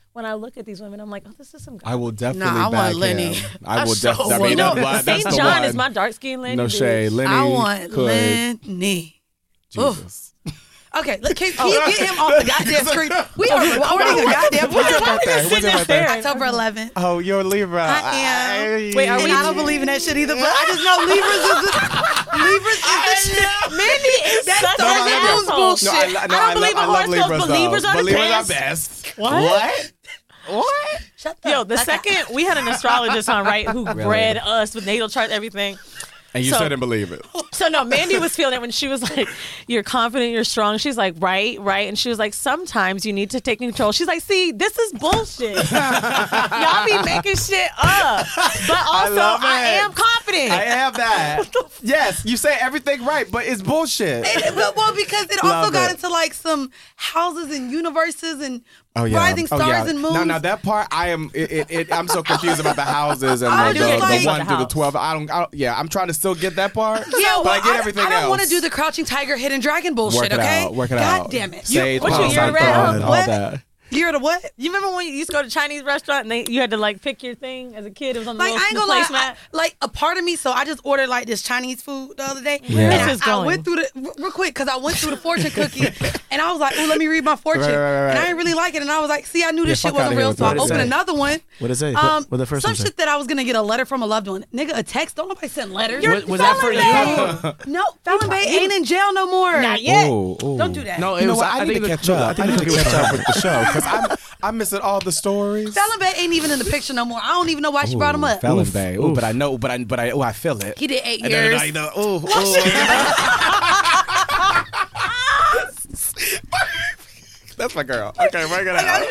B: when I look at these women, I'm like, oh, this is some.
C: I will definitely
A: Nah, I
C: back
A: want Lenny.
C: him. I
A: I
C: will
A: so
C: definitely. I
A: want
C: mean,
B: You know,
C: that- that- that's
B: Saint
C: the
B: John
C: one.
B: is my dark skinned lady.
C: No shade.
B: bitch.
C: Lenny
A: I want
C: could.
A: Lenny.
C: Jesus.
A: Okay, look, can, can you get him off the goddamn screen? We are recording a goddamn
C: What's your
A: podcast.
C: birthday? What's your
B: Sitting
C: birthday?
B: there.
A: October eleventh.
C: Oh, you're a Libra.
A: I am.
B: Wait, are
A: And
B: we-
A: I don't believe in that shit either, but I just know Libras is the, Libras is the shit.
B: Mandy is
A: That's
B: such
A: the
B: an
A: Libras
B: asshole.
A: bullshit.
C: No, I, lo- no,
B: I don't
C: I,
B: believe
C: lo-
B: in
C: I love
B: horoscopes,
C: Libras,
B: but
C: though.
B: Libras are the
C: Believers
B: best.
C: are best.
B: What?
C: What?
B: What?
A: Shut the
B: Yo, the
A: fuck up.
B: second we had an astrologist on, right, who read us with natal charts, everything.
C: And you
B: So-
C: still didn't believe it.
B: So no, Mandy was feeling it when she was like, "You're confident, you're strong." She's like, "Right, right," and she was like, "Sometimes you need to take control." She's like, "See, this is bullshit. Y'all be making shit up, but also
C: love
B: I,
C: it.
B: am confident."
C: I have that. Yes, you say everything right, but it's bullshit.
A: It- but, well, because it also
C: Love
A: got
C: it.
A: into like some houses and universes and
C: Oh yeah,
A: rising
C: oh,
A: stars
C: yeah.
A: and moons.
C: Now, now that part, I am. It, it, it, I'm so confused about the houses and
A: I
C: the,
A: do
C: the,
A: like-
C: the one
B: the
C: through the
B: house.
C: twelve. I don't, I don't. Yeah, I'm trying to still get that part.
A: Yeah, well,
C: but I get
A: I,
C: everything
A: I don't
C: else.
A: want to do the crouching tiger, hidden dragon bullshit.
C: Work it
A: okay,
C: out. Work it
A: God
C: out.
A: damn it.
C: Sage,
B: what you-
C: Paul,
B: you're
C: Seinfeld,
B: red?
C: all
A: What?
C: that.
A: You're the what?
B: You remember when you used to go to Chinese restaurant and they, you had to like pick your thing as a kid? It was on the
A: Like
B: little
A: I ain't gonna lie,
B: placemat.
A: I- like a part of me. So I just ordered like this Chinese food the other day,
C: Yeah.
A: and
B: This is
A: I, I
B: going.
A: went through the r- real quick because I went through the fortune cookie, and I was like, "Oh, let me read my fortune,"
C: Right, right, right,
A: and I
C: right.
A: didn't really like it, and I was like, "See, I knew this
C: Yeah,
A: shit
C: fuck outta
A: wasn't
C: here
A: real,"
C: with
A: so I
C: that.
A: opened
D: What is it?
A: another one.
D: What is it?
A: Um,
D: what, what the first
A: some
D: one say?
A: shit that I was gonna get a letter from a loved one. Nigga, a text. Don't nobody send letters.
D: Was- was that for you?
A: No, Fallon Bay ain't in jail no more.
B: Not yet.
C: Ooh, ooh.
A: Don't do that.
D: No, it
C: You know
D: was.
C: what?
D: I,
C: I, need
D: think
C: to
D: the-
C: catch up. I,
D: I
C: need
D: think
C: to
D: the-
C: catch up with the show because I'm I'm missing all the stories.
A: Fallon Bay ain't even in the picture no more. I don't even know why she brought him up.
C: Fallon
D: Oof,
C: Bay. Ooh,
D: oof.
C: but I know, but I, but I, oh, I feel it.
A: He did eight
C: I know,
A: years.
C: I know. Ooh, ooh. That's my girl. Okay, work it out.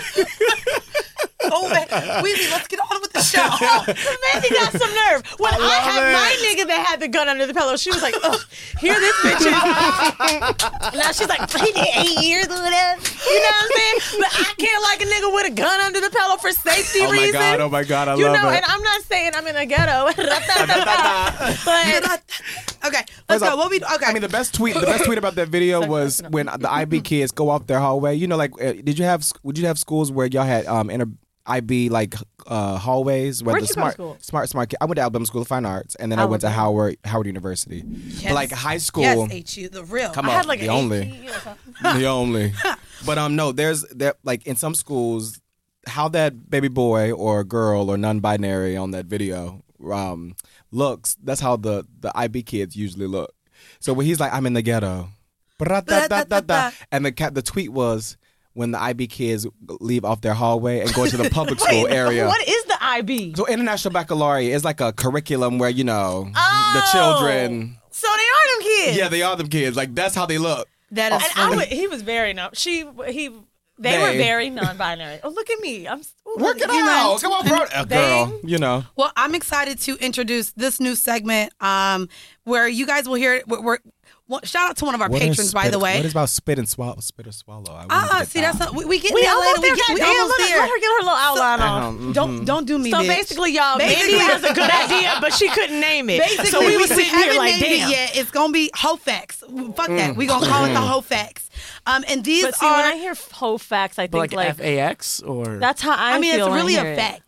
A: Oh, man. Weezy, let's get on with the show.
B: Mandy got some nerve. When I,
C: love
B: had
C: it.
B: my nigga that had the gun under the pillow, she was like, ugh, here this bitch is. Now she's like, he did eight years or whatever. You know what I'm saying? But I can't like a nigga with a gun under the pillow for safety
C: Oh my
B: reasons.
C: god! Oh my god! I
B: You
C: love
B: know,
C: it.
B: and I'm not saying I'm in a ghetto. but
A: Okay, let's
C: First
A: go.
C: off,
A: What we okay?
C: I mean, the best tweet, the best tweet about that video was when the I B kids go off their hallway. You know, like, uh, did you have, would you have schools where y'all had um inter I B like uh hallways where
B: Where'd
C: the
B: you go to
C: smart,
B: school?
C: smart, smart kid. I went to Alabama School of Fine Arts, and then I, went to
B: Alabama.
C: Howard, Howard University. But like high school,
A: Yes, H U, the real.
C: come
B: I
C: on,
B: had like
C: the
B: an
C: only,
B: eighteen or something.
C: the only. But um, no, there's there like in some schools, how that baby boy or girl or non-binary on that video um looks. That's how the the I B kids usually look. So when he's like, I'm in the ghetto, Ba-da-da-da-da-da. and the cat, the tweet was when the I B kids leave off their hallway and go into the public school
B: Wait,
C: area.
B: what is the I B?
C: So International Baccalaureate is like a curriculum where, you know,
B: Oh.
C: the children.
B: So they are them kids.
C: Yeah, they are them kids. Like that's how they look.
A: That is
B: And I would, he was very no. She he. They,
C: They.
B: were very non-binary. Oh, look at me. I'm ooh,
C: Work it
B: you know.
C: out. Come on, bro. Uh, girl,
B: They-
C: you know.
A: Well, I'm excited to introduce this new segment um, where you guys will hear it. We're, we're, well, shout out to one of our
C: What is
A: patrons, by
C: spit-
A: the way.
C: What is about spit and swallow? Spit or swallow? I wanted to
A: Ah,
C: get
A: see,
C: that.
A: that's not, we, we get
B: We
A: there
B: almost
A: later.
B: there.
A: We, get, we
B: goddamn,
A: almost
B: let, her,
A: there.
B: let her get her little outline
C: Um,
B: off.
C: mhm.
A: Don't don't do me,
B: So
A: bitch.
B: basically, y'all,
A: Basically-
B: Mandy has a good idea, but she couldn't name it.
A: Basically,
B: so we,
A: we,
B: was
A: we
B: sitting
A: haven't
B: here like,
A: named
B: damn.
A: it yet. It's gonna be Hofex. Fuck that. We're gonna call it the Hofex. Um, and these
B: But see,
A: are.
B: when I hear whole facts, I
D: But
B: think
D: like,
B: like,
D: F A X or
B: that's how I,
A: I mean,
B: feel
A: it's
B: when I
A: really
B: hear
A: a
B: it.
A: fact.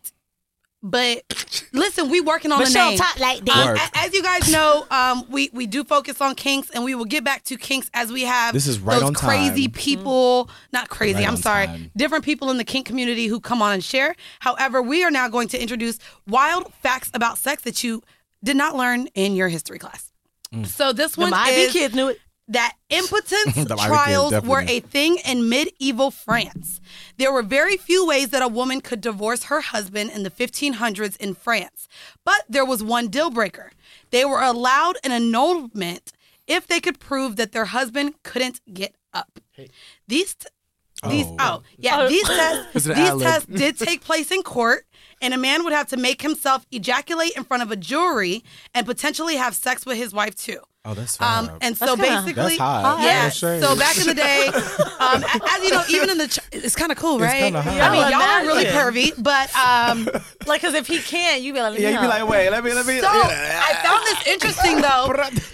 A: But listen, we working on
B: But
A: the
B: she don't
A: name.
B: talk like
A: Um,
B: that.
C: Work.
A: a- as you guys know, um, we we do focus on kinks, and we will get back to kinks as we have
C: This is right
A: those
C: on
A: crazy
C: time.
A: people. Not crazy.
C: Right
A: I'm
C: on
A: sorry.
C: time.
A: Different people in the kink community who come on and share. However, we are now going to introduce wild facts about sex that you did not learn in your history class.
C: Mm.
A: So this
B: The
A: one
B: I B
A: is
B: kids knew it.
A: that impotence
C: The I B kids
A: trials were
C: definitely.
A: a thing in medieval France. There were very few ways that a woman could divorce her husband in the fifteen hundreds in France. But there was one deal breaker. They were allowed an annulment if they could prove that their husband couldn't get up. These t- these
C: Oh.
A: oh, yeah,
B: Oh.
A: these tests
D: It's an
A: these
D: ad-lib.
A: tests did take place in court and a man would have to make himself ejaculate in front of a jury and potentially have sex with his wife too.
C: Oh, that's
A: Um,
C: fine.
A: and so
B: That's kinda-
A: basically,
C: That's hot.
A: yeah.
C: That's shade.
A: So back in the day, um, as you know, even in the, ch- it's kind of cool,
C: It's
A: right?
C: kinda hot.
A: I mean,
B: Yeah,
A: y'all are really
B: imagine.
A: pervy, but um,
B: Like, because if he can't, you be like,
C: yeah, you'd be
B: no.
C: like, wait, let me, let me.
A: so I found this interesting though.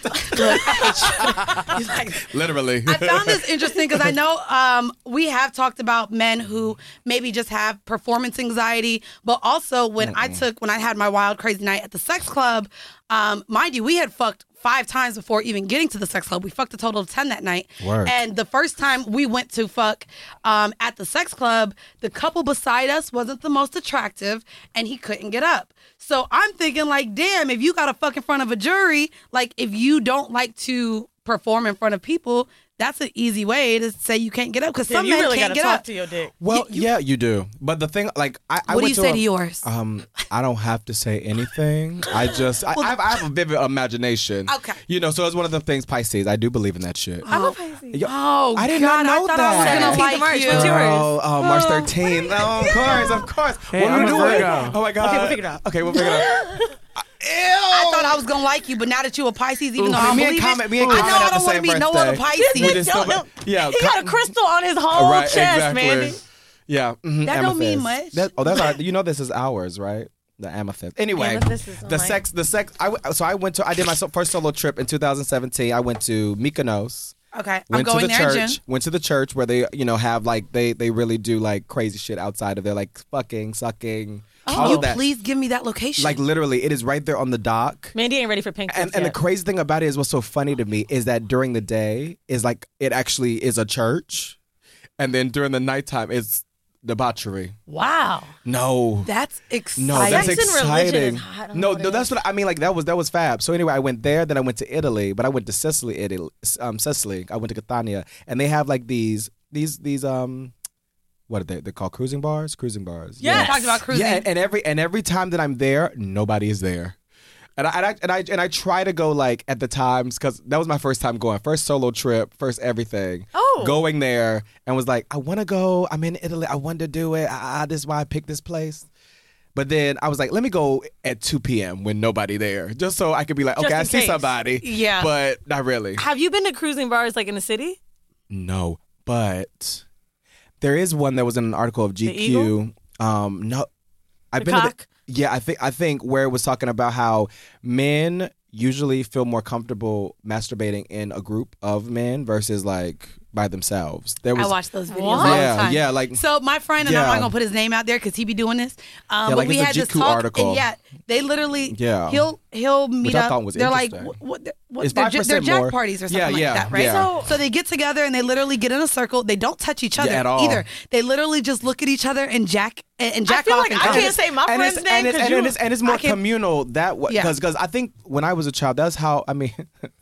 C: Literally.
A: I found this interesting because I know um, we have talked about men who maybe just have performance anxiety, but also when I took when I had my wild crazy night at the sex club, um, mind you, we had fucked five times before even getting to the sex club. We fucked a total of ten that night.
C: Word.
A: And the first time we went to fuck um, at the sex club, the couple beside us wasn't the most attractive, and he couldn't get up. So I'm thinking like, damn, if you got to fuck in front of a jury, like if you don't like to perform in front of people, that's an easy way to say you can't get up because
B: Damn,
A: some
B: you
A: men
B: really
A: can't
B: gotta
A: get
B: talk
A: up.
B: to your dick.
C: Well, yeah, you do. But the thing, like, I, I
A: What do
C: went
A: you
C: to
A: say
C: a-
A: to yours?
C: Um, I don't have to say anything. I just, I, I, have, I have a vivid imagination.
A: Okay.
C: You know, so it's one of the things, Pisces. I do believe in that shit.
B: I'm a Pisces.
C: Yo-
A: Oh,
C: I did
A: God,
C: not know
A: I thought
C: that.
A: I was gonna
B: seventeenth
A: like
B: of March.
A: you.
B: What's yours?
C: Oh, oh, March thirteenth. Oh, of course, of course.
D: Hey,
C: what are
D: I'm
C: we
D: a
C: doing?
D: Virgo.
C: Oh my God.
B: Okay, we'll figure it out.
C: Okay, we'll figure it out. Ew.
A: I thought I was gonna like you, but now that you a Pisces, even
C: Ooh,
A: though I don't
C: me and
A: believe
C: Comet-
A: it,
C: me and
A: I
C: Comet
A: know
C: have
A: I
C: the
A: don't want to
C: same
A: be no other
C: birthday.
A: Pisces.
C: We just
B: Don't-
C: still-
B: don't-
C: yeah,
B: He got
C: Co-
B: a crystal on his whole
C: right,
B: chest,
C: exactly.
B: Mandy.
C: Yeah. mhm,
A: That don't mean
C: amethyst.
A: much.
C: That- oh, that's our, you know this is ours, right? The amethyst. Anyway,
B: Amethyst is on
C: the
B: my-
C: sex, the sex. I w- so I went to. I did my so- first solo trip in two thousand seventeen. I went to Mykonos.
A: Okay, I'm
C: Went to
A: going
C: the
A: there,
C: church.
A: Jen.
C: Went to the church where they, you know, have like they they really do like crazy shit outside of there, like fucking, sucking,
A: Can
C: all
A: you
C: of that.
A: please give me that location?
C: Like literally, it is right there on the dock.
B: Mandy ain't ready for pink
C: And,
B: tips
C: and the
B: yet.
C: crazy thing about it is what's so funny to me is that during the day is like it actually is a church, and then during the nighttime it's debauchery.
B: Wow.
C: No,
A: that's exciting.
C: no, that's
B: Sex and religion
C: exciting.
B: is hot. I don't know
C: No,
B: what
C: no,
B: it
C: that's
B: is.
C: what I mean. Like that was that was fab. So anyway, I went there, then I went to Italy, but I went to Sicily, Italy, um, Sicily. I went to Catania, and they have like these these these um. What are they? They're called cruising bars. Cruising bars.
B: Yes.
A: We talked about cruising.
C: Yeah, and, and every and every time that I'm there, nobody is there. And I, and I and I and I try to go like at the times because that was my first time going, first solo trip, first everything.
B: Oh.
C: Going there and was like, I want to go. I'm in Italy. I want to do it. Ah, this is why I picked this place. But then I was like, let me go at two p.m. when nobody there, just so I could be like,
B: Just
C: okay, I
B: in
C: see
B: case.
C: somebody.
A: Yeah.
C: But not really.
B: Have you been to cruising bars like in the city?
C: No, but there is one that was in an article of G Q. Um, no, I've
B: The
C: been. To
B: cock?
C: the, yeah, I think I think where it was talking about how men usually feel more comfortable masturbating in a group of men versus like by themselves. There was
A: I watch those videos
B: What?
A: all
C: Yeah,
A: the time.
C: yeah, like-
A: so. My friend and I'm
C: Yeah.
A: not gonna put his name out there because he be doing this. Um,
C: Yeah,
A: but
C: like
A: we
C: it's a
A: had this
C: G Q
A: talk,
C: article.
A: and yeah, they literally.
C: Yeah.
A: He'll he'll meet
C: Which I
A: up.
C: thought was
A: they're like
C: interesting.
A: what, what, what
C: It's
A: they're,
C: five
A: ju- they're
C: percent
A: jack
C: more.
A: parties or something
C: Yeah,
A: like
C: yeah,
A: that, right?
C: yeah.
A: So so they get together and they literally get in a circle. They don't touch each other
C: Yeah, at all.
A: either. They literally just look at each other and jack and, and
B: I
A: jack
B: feel
A: off.
B: like
A: and
B: I
A: come.
B: can't say my
C: and
B: friend's
C: it's,
B: name
C: and, it's,
B: because
C: and,
B: you.
C: it's, and it's more
A: I can't-
C: communal that way
A: Yeah.
C: because because I think when I was a child, that's how I mean.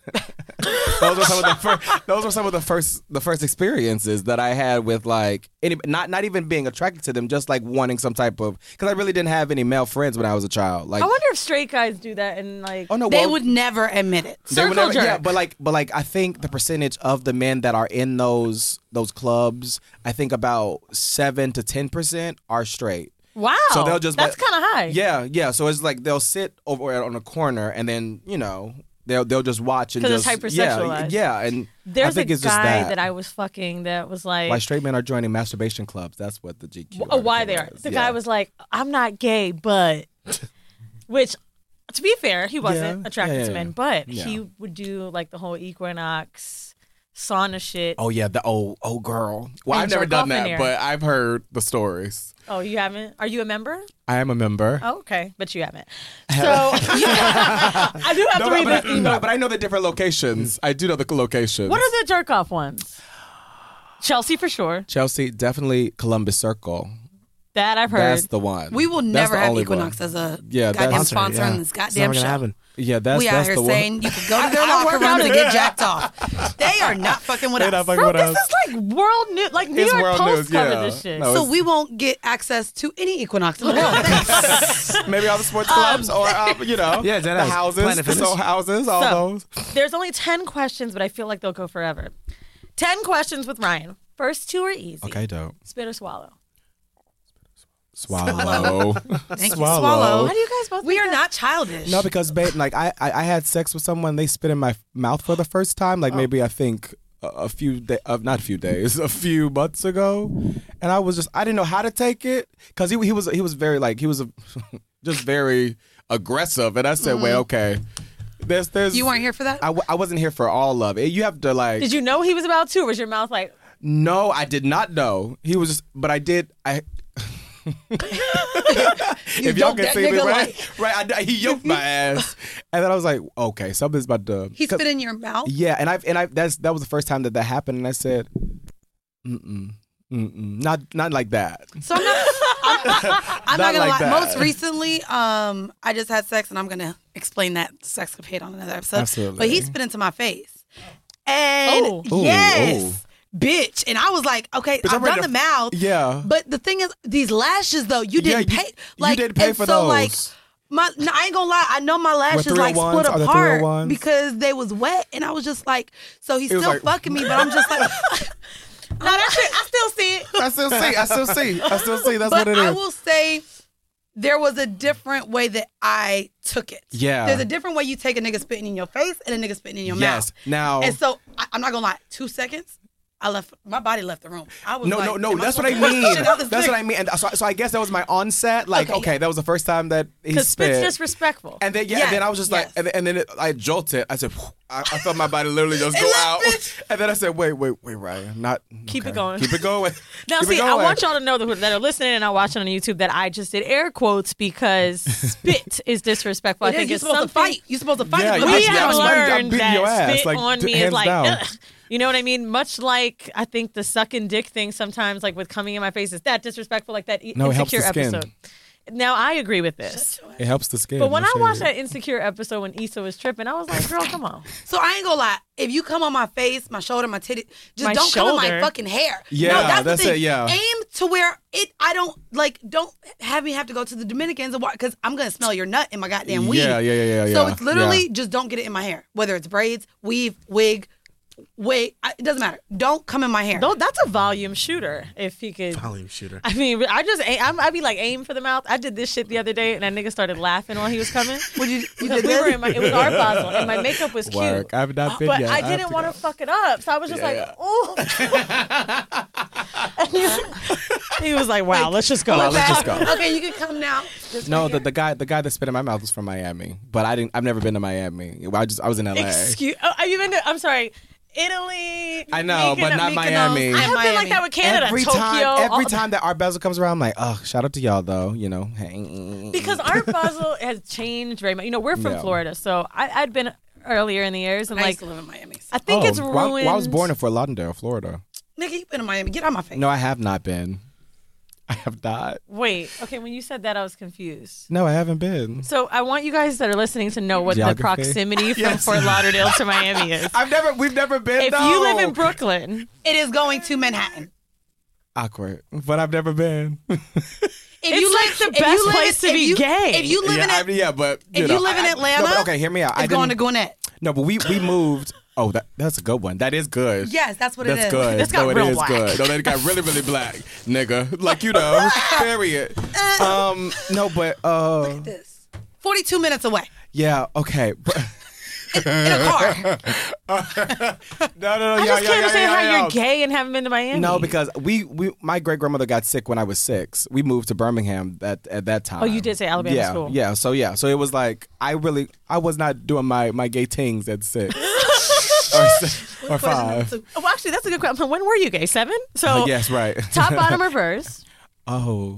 C: those were some of the first. Those were some of the first the first experiences that I had with like any not not even being attracted to them, just like wanting some type of because I really didn't have any male friends when I was a child. Like
B: I wonder if straight guys do that and like.
C: oh no,
A: They
C: well,
A: would never admit it.
C: They would
B: Circle
C: never- yeah,
B: jerk.
C: but like, but like, I think the percentage of the men that are in those those clubs, I think about seven to ten percent are straight.
B: Wow.
C: So they'll just
B: That's
C: like-
B: kind of high.
C: Yeah, yeah. So it's like they'll sit over on a corner, and then you know they'll they'll just watch and
B: 'Cause
C: just
B: it's
C: yeah,
B: hypersexualized.
C: yeah. And
B: There's
C: I think
B: a
C: it's just
B: guy
C: that.
B: that. I was fucking that was like.
C: why straight men are joining masturbation clubs. That's what the G Q.
B: Oh, why
C: article
B: they are.
C: was.
B: The
C: Yeah.
B: guy was like, I'm not gay, but. Which, to be fair, he wasn't
C: Yeah.
B: attracted
C: Yeah, yeah,
B: to
C: yeah.
B: men, but
C: Yeah.
B: he would do like the whole equinox sauna shit.
C: Oh yeah, the oh oh girl. Well,
B: And
C: I've never
B: jerk
C: done
B: off in
C: that,
B: there.
C: but I've heard the stories.
B: Oh, you haven't? Are you a member?
C: I am a member.
B: Oh, okay, but you haven't. So I do have
C: No,
B: to
C: but,
B: read
C: but,
B: this
C: I,
B: email.
C: but I know the different locations. I do know the locations.
B: What are the jerk off ones? Chelsea for sure.
C: Chelsea, definitely Columbus Circle.
B: That I've heard.
C: That's the one.
A: We will
C: That's
A: never
C: the
A: have
C: only
A: Equinox
C: one.
A: as a
C: Yeah,
A: goddamn
C: that's-
A: sponsor
D: yeah.
A: in this
D: It's never
A: goddamn
D: gonna
A: show.
D: happen.
C: Yeah, that's
A: we out
C: that's
A: here
C: the
A: saying
C: one.
A: you could go to their
C: I- I
A: locker
C: work
A: room
C: out
A: to
C: there.
A: get jacked off. They are not fucking with
C: They
A: us.
C: not fucking
B: Bro,
C: with
B: this
C: us.
B: is like world news. Like New
C: It's
B: York
C: world
B: Post
C: news,
B: covered
C: yeah.
B: this shit.
C: No,
A: So
C: it's-
A: we won't get access to any Equinox in the world. Thanks.
C: Maybe all the sports clubs or um, you know,
D: Yeah,
C: the
D: deadass.
C: houses,
D: Planet
C: the
D: Fitness.
C: soul houses, all
B: So-
C: those.
B: There's only ten questions, but I feel like they'll go forever. ten questions with Ryan. First two are easy.
C: Okay, dope.
B: Spit or swallow.
C: Swallow.
A: Thank you,
D: Swallow.
A: swallow.
B: Why do you guys both
A: We
B: think
A: are
B: that?
A: not childish.
C: No, because babe, like I, I, I had sex with someone. They spit in my mouth for the first time. Like maybe I think a, a few days, uh, not a few days, a few months ago, and I was just I didn't know how to take it because he he was he was very like he was a, just very aggressive, and I said, wait, okay, there's there's
A: you weren't here for that.
C: I, w- I wasn't here for all of it. You have to like.
B: Did you know he was about to, or was your mouth like?
C: No, I did not know. He was just, but I did. I. If y'all
A: yoked
C: can
A: that
C: see me,
A: nigga
C: right? Right, I, he yoked my ass, and then I was like, okay, something's about to.
A: He
C: 'cause-
A: spit in your mouth.
C: Yeah, and I and I that's that was the first time that that happened, and I said, mm mm, mm mm, not not like that.
A: So I'm not. I'm, I'm not,
C: Not
A: gonna
C: like
A: lie.
C: that.
A: Most recently, um, I just had sex, and I'm gonna explain that sexcapade on another episode.
C: Absolutely.
A: But he spit into my face, and
B: Oh.
C: Ooh,
A: yes,
C: ooh.
A: bitch. And I was like, okay,
C: Bitch,
A: I've
C: I'm ready
A: done
C: to-
A: the mouth.
C: Yeah.
A: But the thing is, these lashes though, you
C: Yeah,
A: didn't
C: you-
A: pay.
C: you
A: Like,
C: didn't pay
A: and
C: for
A: so
C: those.
A: like. My, no, I ain't gonna lie. I know my lashes
C: three oh
A: like
C: ones?
A: split
C: Are the
A: apart
C: three oh ones?
A: because they was wet, and I was just like, so he's
C: It was
A: still
C: like-
A: fucking me, but I'm just like,
B: No, that shit. I still see it.
C: I still see. I still see. I still see. That's
A: but
C: what it is.
A: I will say there was a different way that I took it.
C: Yeah.
A: There's a different way you take a nigga spitting in your face and a nigga spitting in your
C: yes.
A: mouth.
C: Now.
A: And so I, I'm not gonna lie, two seconds, I left my body left the room. I was
C: No,
A: like,
C: no, no.
A: am
C: That's what I
A: supposed to
C: mean.
A: push shit out this
C: That's
A: thing?
C: what I mean. And so, so I guess that was my onset. Like,
A: Okay,
C: okay,
A: yeah.
C: that was the first time that he
B: Because spit's
C: spit.
B: disrespectful.
C: And then yeah,
A: Yes,
C: and then I was just like,
A: yes.
C: and then, and then it, I jolted. I said, "Whew." I, I felt my body literally just go
A: And
C: out.
A: that bitch-
C: And then I said, wait, wait, wait, Ryan, not
B: Keep it
C: okay.
B: going.
C: Keep it going.
B: Now,
C: Keep it
B: see, I
C: going.
B: want y'all to know that, that are listening and are watching on YouTube that I just did air quotes because spit is disrespectful.
A: It
B: I
A: is,
B: think
A: you're
B: it's
A: supposed
B: something.
A: to fight. You're supposed to fight.
C: Yeah,
A: it,
C: you
A: but
B: We
C: just-
A: I'm
C: yeah,
B: have
C: I'm
A: not-
C: supposed to- I'm
B: learned
C: beating your
B: that
C: ass,
B: spit
C: like,
B: on
C: d-
B: me is
C: hands
B: like,
C: down.
B: ugh. You know what I mean? Much like I think the sucking dick thing sometimes, like with coming in my face, is that disrespectful, like that e-
C: No, it helps
B: insecure
C: the skin.
B: episode. Now I agree with this.
C: It helps the skin.
B: But when I
C: That's
B: watched
C: it.
B: that insecure episode when Issa was tripping, I was like, girl, come on.
A: So I ain't gonna lie. If you come on my face, my shoulder, my titty, just
B: My
A: don't come in my
B: shoulder?
A: fucking hair.
C: Yeah,
A: no, that's,
C: that's
A: the thing.
C: it, yeah.
A: Aim to where it. I don't like. Don't have me have to go to the Dominicans because I'm gonna smell your nut in my goddamn weave.
C: Yeah, yeah, yeah, yeah,
A: So
C: yeah.
A: it's literally
C: Yeah.
A: just don't get it in my hair. Whether it's braids, weave, wig, wig, I- it doesn't matter. Don't come in my hair.
B: Though that's a volume shooter. If he could.
D: Volume shooter.
B: I mean, I just aim, I'm, I'd be like aim for the mouth. I did this shit the other day, and that nigga started laughing while he was coming.
A: Would you? You
B: Because
A: did
B: we were
A: this?
B: in my, it was our Basel, and my makeup was cute.
C: Work. I've not been
B: But
C: yet.
B: I
C: have
B: didn't
C: to
B: want
C: go.
B: to fuck it up, so I was just
C: Yeah,
B: like,
C: yeah.
B: oh. And he, was, he was like, "Wow, let's just go."
C: Well, let's just go.
A: Okay, you can come now. Just
C: No,
A: right
C: the,
A: here.
C: the guy the guy that spit in my mouth was from Miami, but I didn't. I've never been to Miami. I just I was in L A.
B: Excuse. Oh, have you been to? I'm sorry, Italy.
C: I know, but
B: Mykonos-
C: not
B: Mykonos.
C: Miami.
B: I have been
A: Miami.
B: like that with Canada,
C: every
B: Tokyo.
C: time, every
B: all-
C: time that Art Basel comes around, I'm like, oh, shout out to y'all though. You know, hey.
B: because Art Basel has changed very much. You know, we're from
C: Yeah.
B: Florida, so I, I'd been earlier in the years, and
A: I
B: like
A: used to live in Miami. So.
B: I think
C: Oh,
B: it's
C: well,
B: ruined.
C: well, I was born in Fort Lauderdale, Florida.
A: Nigga, you been in Miami. Get out my face.
C: No, I have not been. I have not.
B: Wait, okay. When you said that, I was confused.
C: No, I haven't been.
B: So I want you guys that are listening to know what
C: Geography?
B: the proximity from
C: Yes.
B: Fort Lauderdale to Miami is.
C: I've never. We've never been.
B: If
C: though.
B: you live in Brooklyn,
A: It is going to Manhattan.
C: awkward, but I've never been.
A: If
B: It's like the
A: if
B: best
A: live
B: place to
A: if
B: be
A: you-
B: gay.
A: If you live
C: yeah,
A: in
C: I,
A: it,
C: yeah, but you
A: if
C: know,
A: you live in
C: I- I-
A: Atlanta,
C: no, but okay, hear me out. I
A: it's going to
C: didn't-
A: Gwinnett.
C: No, but we we moved. Oh, that that's a good one. That is good.
A: Yes, that's what
C: That's
A: it is.
C: good.
B: This got
C: no, it
B: real
C: is
B: black.
C: good. No, that got really, really black, nigga. Like you know, period. Um, no, but uh,
A: This forty-two minutes away
C: yeah, okay. But,
A: in a car.
C: no, no, no.
B: I
C: yeah,
B: just
C: yeah,
B: can't
C: yeah,
B: understand
C: yeah,
B: how
C: yeah.
B: you're gay and haven't been to Miami.
C: No, because we, we my great grandmother got sick when I was six. We moved to Birmingham at at that time.
B: Oh, you did say Alabama
C: yeah,
B: school.
C: Yeah, so yeah, so it was like I really I was not doing my my gay tings at six or, six, or five.
A: Question
B: Oh, well, actually, that's a good question. When were you gay? Seven? So
C: Uh, yes, right.
B: top, bottom, reverse.
C: Oh,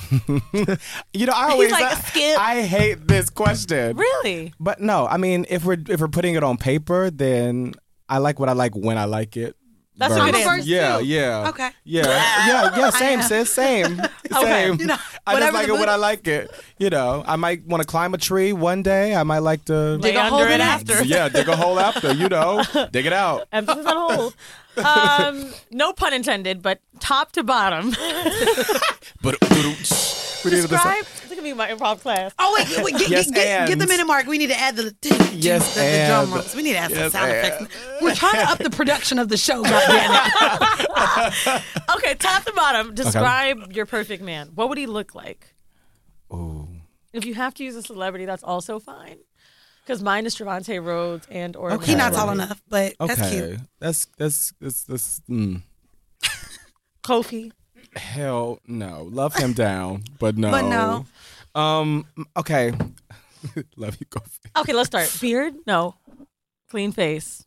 C: you know I always
B: like,
C: I,
B: skip.
C: I hate this question.
B: Really?
C: But no, I mean if we're if we're putting it on paper, then I like what I like when I like it.
B: That's a good
C: Versus-
B: answer.
C: Yeah,
A: too.
C: yeah.
A: Okay.
C: Yeah, yeah, yeah. Same,
A: am.
C: sis. Same. Same.
A: You know,
C: I just
A: whatever
C: like
A: the
C: it when
A: mood
C: I
A: is.
C: like it. You know, I might want to climb a tree one day. I might like to.
B: Dig
A: a
B: under
A: hole
B: it
A: in it.
B: after.
C: Yeah, dig a hole after. You know, dig it out.
B: Emphasis on hold. Um, no pun intended, but top to bottom.
C: But
D: We needed the
B: Describe. Look at me in my improv class.
A: Oh wait, wait get,
C: Yes,
A: get, get, get the
C: and.
A: minute mark. We need to add the
C: Yes,
A: the, the drum
C: and.
A: rolls. We need to add some
C: Yes,
A: sound
C: and.
A: effects. We're trying to up the production of the show. Goddammit.
B: Okay, top to bottom. Describe your perfect man. What would he look like?
C: Ooh.
B: If you have to use a celebrity, that's also fine. Because mine is Trevante Rhodes and or
C: Okay.
A: He's not tall enough, but
C: Okay.
A: that's cute.
C: That's that's that's that's. Mm.
B: Kofi.
C: Hell no. Love him down, but no.
A: But no.
C: Um. Okay. Love you, Kofi.
B: Okay, let's start. Beard? No. Clean face.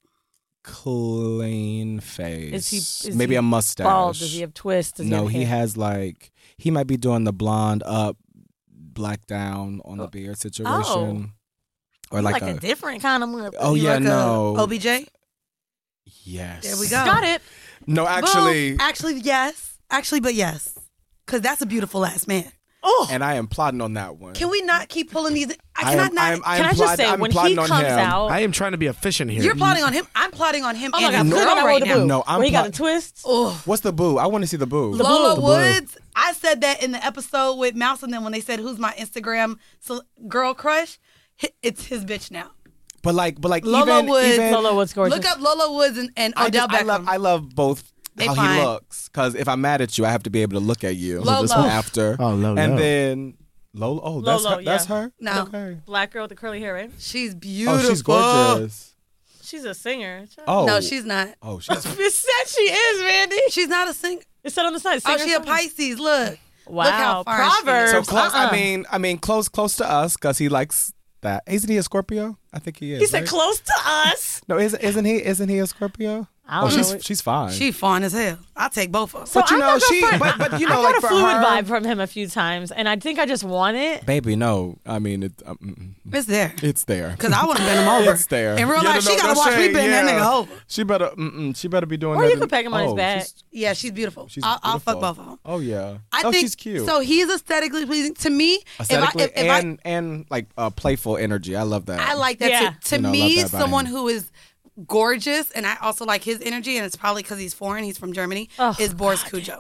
C: Clean face.
B: Is he- is
C: maybe
B: he
C: a mustache?
B: Bald? Does he have twists? Does
C: no,
B: he,
C: he
B: have hair?
C: has like he might be doing the blonde up, black down on the beard situation, or like,
B: like,
C: a,
B: a, different kind of look.
C: oh
A: You
C: yeah
A: like a
C: no
A: O B J?
C: yes
A: There we go.
B: Got it.
C: no actually
A: Boom. Actually, yes. Actually, but yes. Because that's a beautiful ass man.
B: Oh,
C: and I am plotting on that one.
A: Can we not keep pulling these? I
C: I
A: cannot
C: am,
A: not.
C: I am, I am
B: can I just
C: plot-
B: say
C: I'm
B: when he
C: plotting on
B: comes
C: him.
B: out?
D: I am trying to be efficient here.
A: You're plotting on him. I'm plotting on him
B: Oh my
A: and
B: God!
A: his
B: Put it on
A: girl
B: that roll
A: right
B: the
A: now.
B: boo.
C: No, I'm
B: Where he got
C: pl-
B: a twist.
A: Oh.
C: What's the boo? I want to see the boo.
A: Lola
D: The boo.
A: Woods. I said that in the episode with Mouse and them when they said, "Who's my Instagram so girl crush?" Hi- It's his bitch now.
C: but like, but like
A: Lola
C: even,
A: Woods.
C: even
B: Lola Woods gorgeous.
A: Look up Lola Woods and, and
C: I,
A: Odell
C: just, I
A: Beckham.
C: love I love both
A: They
C: how
A: fine.
C: he looks because if I'm mad at you, I have to be able to look at you
A: Lola.
C: after.
D: Oh, Lola.
C: And then Lola. Oh, that's
B: Lolo,
C: her. That's
B: yeah.
C: her.
A: No.
C: Okay.
B: Black girl with the curly hair, right?
A: she's beautiful.
C: Oh, she's gorgeous.
B: She's a singer.
C: Oh.
A: No, she's not.
C: Oh, she's.
B: It said she is, Randy.
A: She's not a singer.
B: It said on the side.
A: Oh,
B: singer,
A: she a
B: songwriter.
A: Pisces. Look.
B: Wow.
A: Look how far she is.
B: Proverbs.
C: So close.
B: Uh-uh.
C: I mean, I mean, close, close to us because he likes that. Isn't he a Scorpio? I think he is.
B: He said
C: right?
B: close to us.
C: No, isn't isn't he? Isn't he a Scorpio?
B: I
C: Oh,
B: don't know.
C: she's she's fine.
A: She fine as hell. I'll take both of them.
B: So
C: but you
B: I'm
C: know,
B: not gonna
C: she.
B: front.
C: But but you know,
B: I
C: like
B: got a
C: for
B: fluid
C: her,
B: vibe from him a few times, and I think I just want it.
C: Baby, no. I mean, it, um, mm, mm,
A: It's there.
C: it's there.
A: Because I would have been him over.
C: It's there.
A: In real
C: Yeah,
A: life,
C: no,
A: she
C: no,
A: got to
C: no
A: watch me
C: shade,
A: bend that
C: yeah.
A: nigga over.
C: She better. Mm-mm, she better be doing
B: Or
C: that.
B: you
C: in-
B: could peg him on his
C: oh,
B: back.
C: she's-
A: Yeah, she's beautiful.
C: She's
A: I'll, I'll fuck
C: beautiful.
A: both of them.
C: Oh yeah.
A: I
C: oh,
A: think
C: she's cute.
A: So he's aesthetically pleasing to me.
C: Aesthetically
A: if I, if, if
C: and and like uh, playful energy. I love that.
A: I, I like that
B: Yeah.
A: too. To
C: You know, I love
A: me,
C: that about
A: someone
C: him.
A: who is gorgeous, and I also like his energy, and it's probably because he's foreign. He's from Germany.
B: Oh,
A: is Boris Cujo.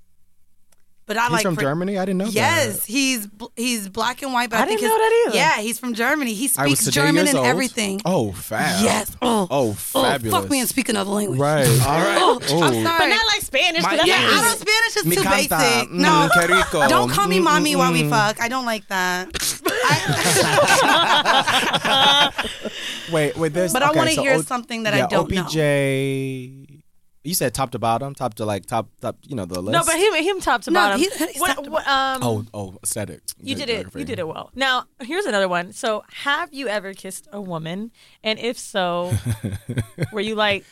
A: But I
C: He's
A: like
C: from
A: for-
C: Germany. I didn't know
A: Yes,
C: that.
A: he's bl- he's black and white. But I,
B: I
A: think
B: didn't
A: his,
B: know that either.
A: Yeah, he's from Germany. He
C: I was
A: speaks
C: today
A: German
C: years
A: and
C: old.
A: everything.
C: Oh, fab.
A: Yes. Oh,
C: Oh,
A: oh,
C: fabulous.
A: fuck me and speak another language.
C: Right. All right.
A: Oh, I'm
C: Ooh.
A: sorry.
B: But not like Spanish.
C: My-
B: But that's
A: Yeah,
B: like
A: I
B: easy.
A: don't. Spanish is
C: Mi
A: too
C: canta.
A: basic.
C: Mm,
A: No,
C: qué rico.
A: don't call me
C: Mm,
A: mommy
C: mm,
A: while we
C: mm.
A: fuck. I don't like that. I,
C: Wait, wait. There's.
A: but I
C: okay,
A: want to
C: so
A: hear
C: O-
A: something that
C: yeah,
A: I don't
C: O B J, You said top to bottom, top to like top, top. You know the list.
B: No, but him, him top to
A: No,
B: bottom.
A: he- he's
B: What-
A: top to
B: what, um,
C: Oh, oh, aesthetic.
B: You did it. You did it well. Now, here's another one. So, have you ever kissed a woman? And if so, were you like,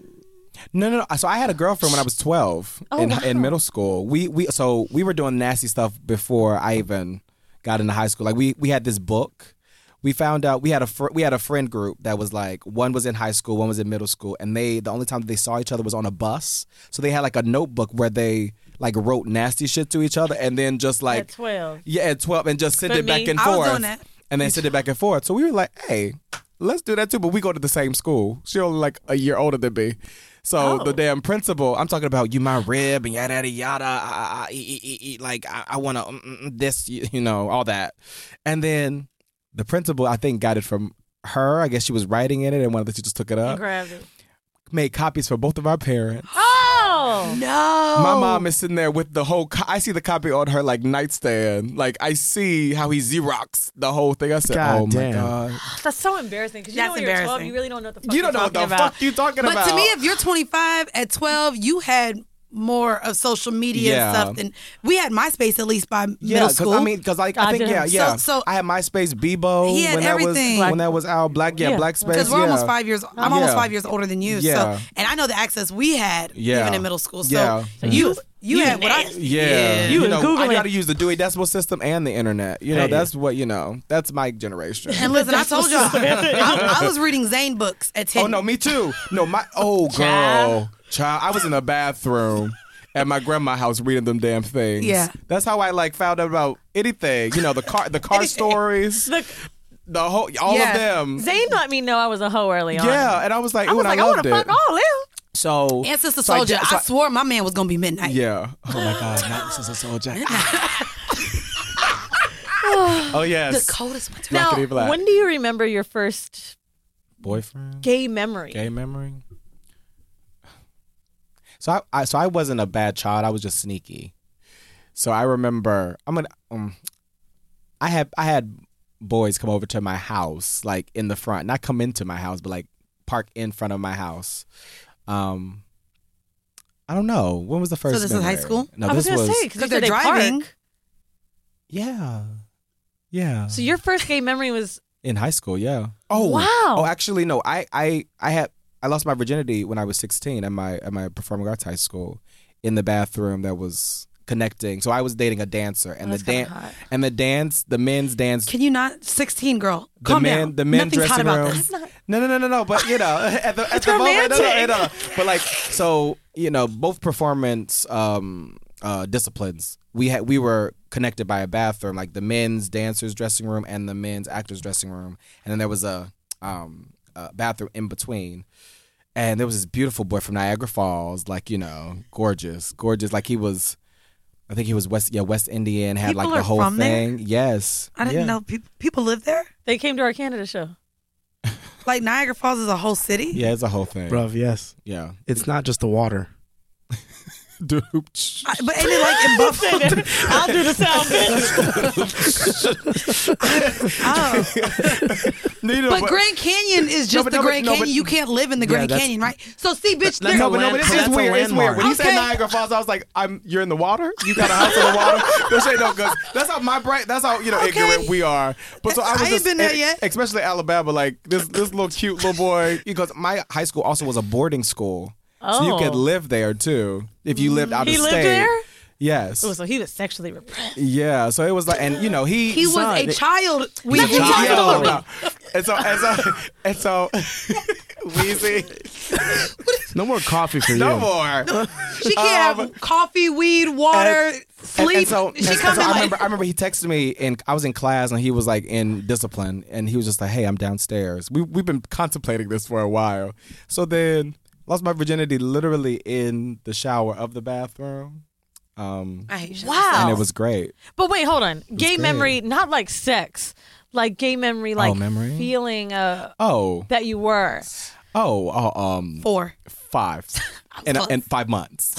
C: No, no, no. So I had a girlfriend when I was twelve
B: Oh,
C: in
B: wow.
C: in middle school. We we so we were doing nasty stuff before I even got into high school. Like we we had this book. We found out we had a fr- we had a friend group that was like one was in high school, one was in middle school, and they the only time that they saw each other was on a bus. So they had like a notebook where they like wrote nasty shit to each other, and then just like
B: at twelve?
C: yeah, at twelve, and just send
B: For
C: it back
B: me,
C: and
A: I was
C: forth,
A: doing that.
C: and then send it back and forth. So we were like, hey, let's do that too. But we go to the same school. She only like a year older than me. So
B: Oh.
C: the damn principal, I'm talking about you, my rib, and yada yada yada. I, I, I, I, I, like I, I want to mm, mm, this, you, you know, all that. And then the principal, I think, got it from her. I guess she was writing in it, and one of the teachers took it
B: And
C: up.
B: grabbed it.
C: Made copies for both of our parents.
B: Oh!
A: no.
C: My mom is sitting there with the whole. Co- I see the copy on her like nightstand. Like I see how he Xerox the whole thing. I said,
D: God
C: "Oh
D: damn.
C: my god."
B: That's so embarrassing because you
A: That's
B: know when you're twelve,
A: embarrassing.
B: you really don't know what the fuck
C: You don't
B: you're
C: know what the
B: talking about.
C: fuck you talking
A: But
C: about.
A: to me, if you're twenty-five at twelve, you had more of social media
C: Yeah.
A: and stuff than we had. MySpace at least by
C: yeah,
A: middle
C: 'cause,
A: school.
C: I mean, because like I
B: God
C: think yeah,
B: damn.
C: yeah.
A: So- so-
C: I had MySpace, Bebo
A: He had
C: when that
A: everything.
C: was when that was out. Black, yeah,
B: Yeah.
C: Black Space.
A: because we're
C: yeah.
A: almost five years. I'm almost
C: Yeah.
A: five years older than you.
C: Yeah.
A: So, and I know the access we had
C: Yeah.
A: even in middle school. So
C: Yeah.
A: you you had what I
C: Yeah,
B: You
C: you
B: was
C: know, I
B: Googling.
C: got to use the Dewey Decimal System and the internet. You know,
D: Hey.
C: that's what you know. That's my generation.
A: And listen, I told y'all, I, I was reading Zane books at ten.
C: Oh no, me too. No, my oh girl,
B: Child.
C: child. I was in the bathroom at my grandma's house reading them damn things.
A: Yeah.
C: that's how I like found out about anything. You know, the car, the car stories,
B: Look,
C: the whole, all
A: Yeah.
C: of them.
B: Zane let me know I was a hoe early on.
C: Yeah, and I was like,
B: I
C: ooh,
B: was
C: and
B: like,
C: I
B: I want
C: loved
B: to
C: it.
B: fuck all them.
C: So
A: And Sister
C: so I
A: Soldier,
C: did- so
A: I, swore my man was gonna be midnight.
C: Yeah. Oh my God, not Sister Soldier. Oh yes.
A: The coldest winter.
B: Now,
C: Blackity black.
B: when do you remember your first
C: Boyfriend.
B: gay memory?
C: Gay memory. So I, I so I wasn't a bad child. I was just sneaky. So I remember I'm gonna um, I had I had boys come over to my house, like in the front, not come into my house, but like park in front of my house. Um, I don't know. When was the first?
A: So this is
C: memory?
A: high school?
C: No,
B: I was
C: this
B: gonna
C: was
B: say because
A: they're
B: they're
A: driving.
B: driving.
C: yeah, yeah.
B: So your first gay memory was
C: In high school, yeah. Oh
B: Wow.
C: Oh, actually, no. I I I had I lost my virginity when I was sixteen at my at my performing arts high school in the bathroom that was connecting. So I was dating a dancer, and
B: Oh,
C: the
B: that's kinda
C: dance
B: hot.
C: and the dance, the men's dance.
A: Can you not? sixteen, girl.
C: The
A: Calm
C: men,
A: down.
C: the men
A: Nothing's hot
C: dressing
A: about
C: room.
A: this.
C: No, no, no, no, no. But you know, at the at
B: It's
C: the moment, no, no,
B: romantic.
C: no, no. But like, so you know, both performance um, uh, disciplines. We had we were connected by a bathroom, like the men's dancers' dressing room and the men's actors' dressing room, and then there was a, um, a bathroom in between. And there was this beautiful boy from Niagara Falls, like you know, gorgeous, gorgeous. Like he was. I think he was West, yeah, West Indian, had
A: People
C: like the
A: are
C: whole
A: from there?
C: thing. Yes.
A: I didn't
C: yeah.
A: know people people live there.
B: They came to our Canada show.
A: Like Niagara Falls is a whole city.
C: Yeah, it's a whole thing.
D: Bruv, yes.
C: Yeah.
D: It's not just the water.
C: Dude.
A: I, but ain't it like in Buffalo?
B: I'll do the sound bit.
A: Oh.
C: No, you know,
A: But Grand Canyon is just
C: but
A: the
C: no, but-
A: Grand
C: no, but-
A: Canyon. You can't live in the
D: Yeah,
A: Grand
D: that's-
A: Canyon, right? So see, bitch,
D: That's
A: there-
C: No,
D: a
C: but no, but
D: land-
C: it's,
D: that's
C: it's
D: a
C: weird. It's weird.
D: landmark.
C: When he said
A: Okay.
C: Niagara Falls, I was like, "I'm you're in the water. You got a house in the water." This ain't no good. That's how my brain. That's how you know
A: Okay.
C: ignorant we are. But so I was
A: I ain't
C: just,
A: been there
C: and-
A: yet.
C: especially Alabama. Like this, this little cute little boy. Because my high school also was a boarding school, so you
B: Oh.
C: could live there too if you lived out
B: He
C: of
B: lived
C: state.
B: there?
C: Yes.
B: Oh, so he was sexually repressed.
C: Yeah. So it was like, and you know, he
A: he was
C: son,
A: a child. We
B: Let me
A: child.
B: tell you
C: Yeah,
B: story.
C: no. And so, and so, and so, Weezy,
D: No more coffee for
C: no
D: you.
C: more.
A: She can't
C: Um,
A: have coffee, weed, water,
C: And-
A: sleep.
C: And, so,
A: she
C: and
A: comes
C: so
A: in
C: I
A: like,
C: remember, I remember he texted me, and I was in class, and he was like in discipline, and he was just like, "Hey, I'm downstairs." We we've been contemplating this for a while. So then, lost my virginity literally in the shower of the bathroom, um,
A: I hate you.
B: Wow.
C: and it was great.
B: But wait, hold on. Gay
C: great.
B: memory, not like sex, like gay memory, like
C: memory?
B: feeling uh,
C: Oh,
B: that you were.
C: oh, oh um,
A: Four.
C: five, and
A: close.
C: and five months.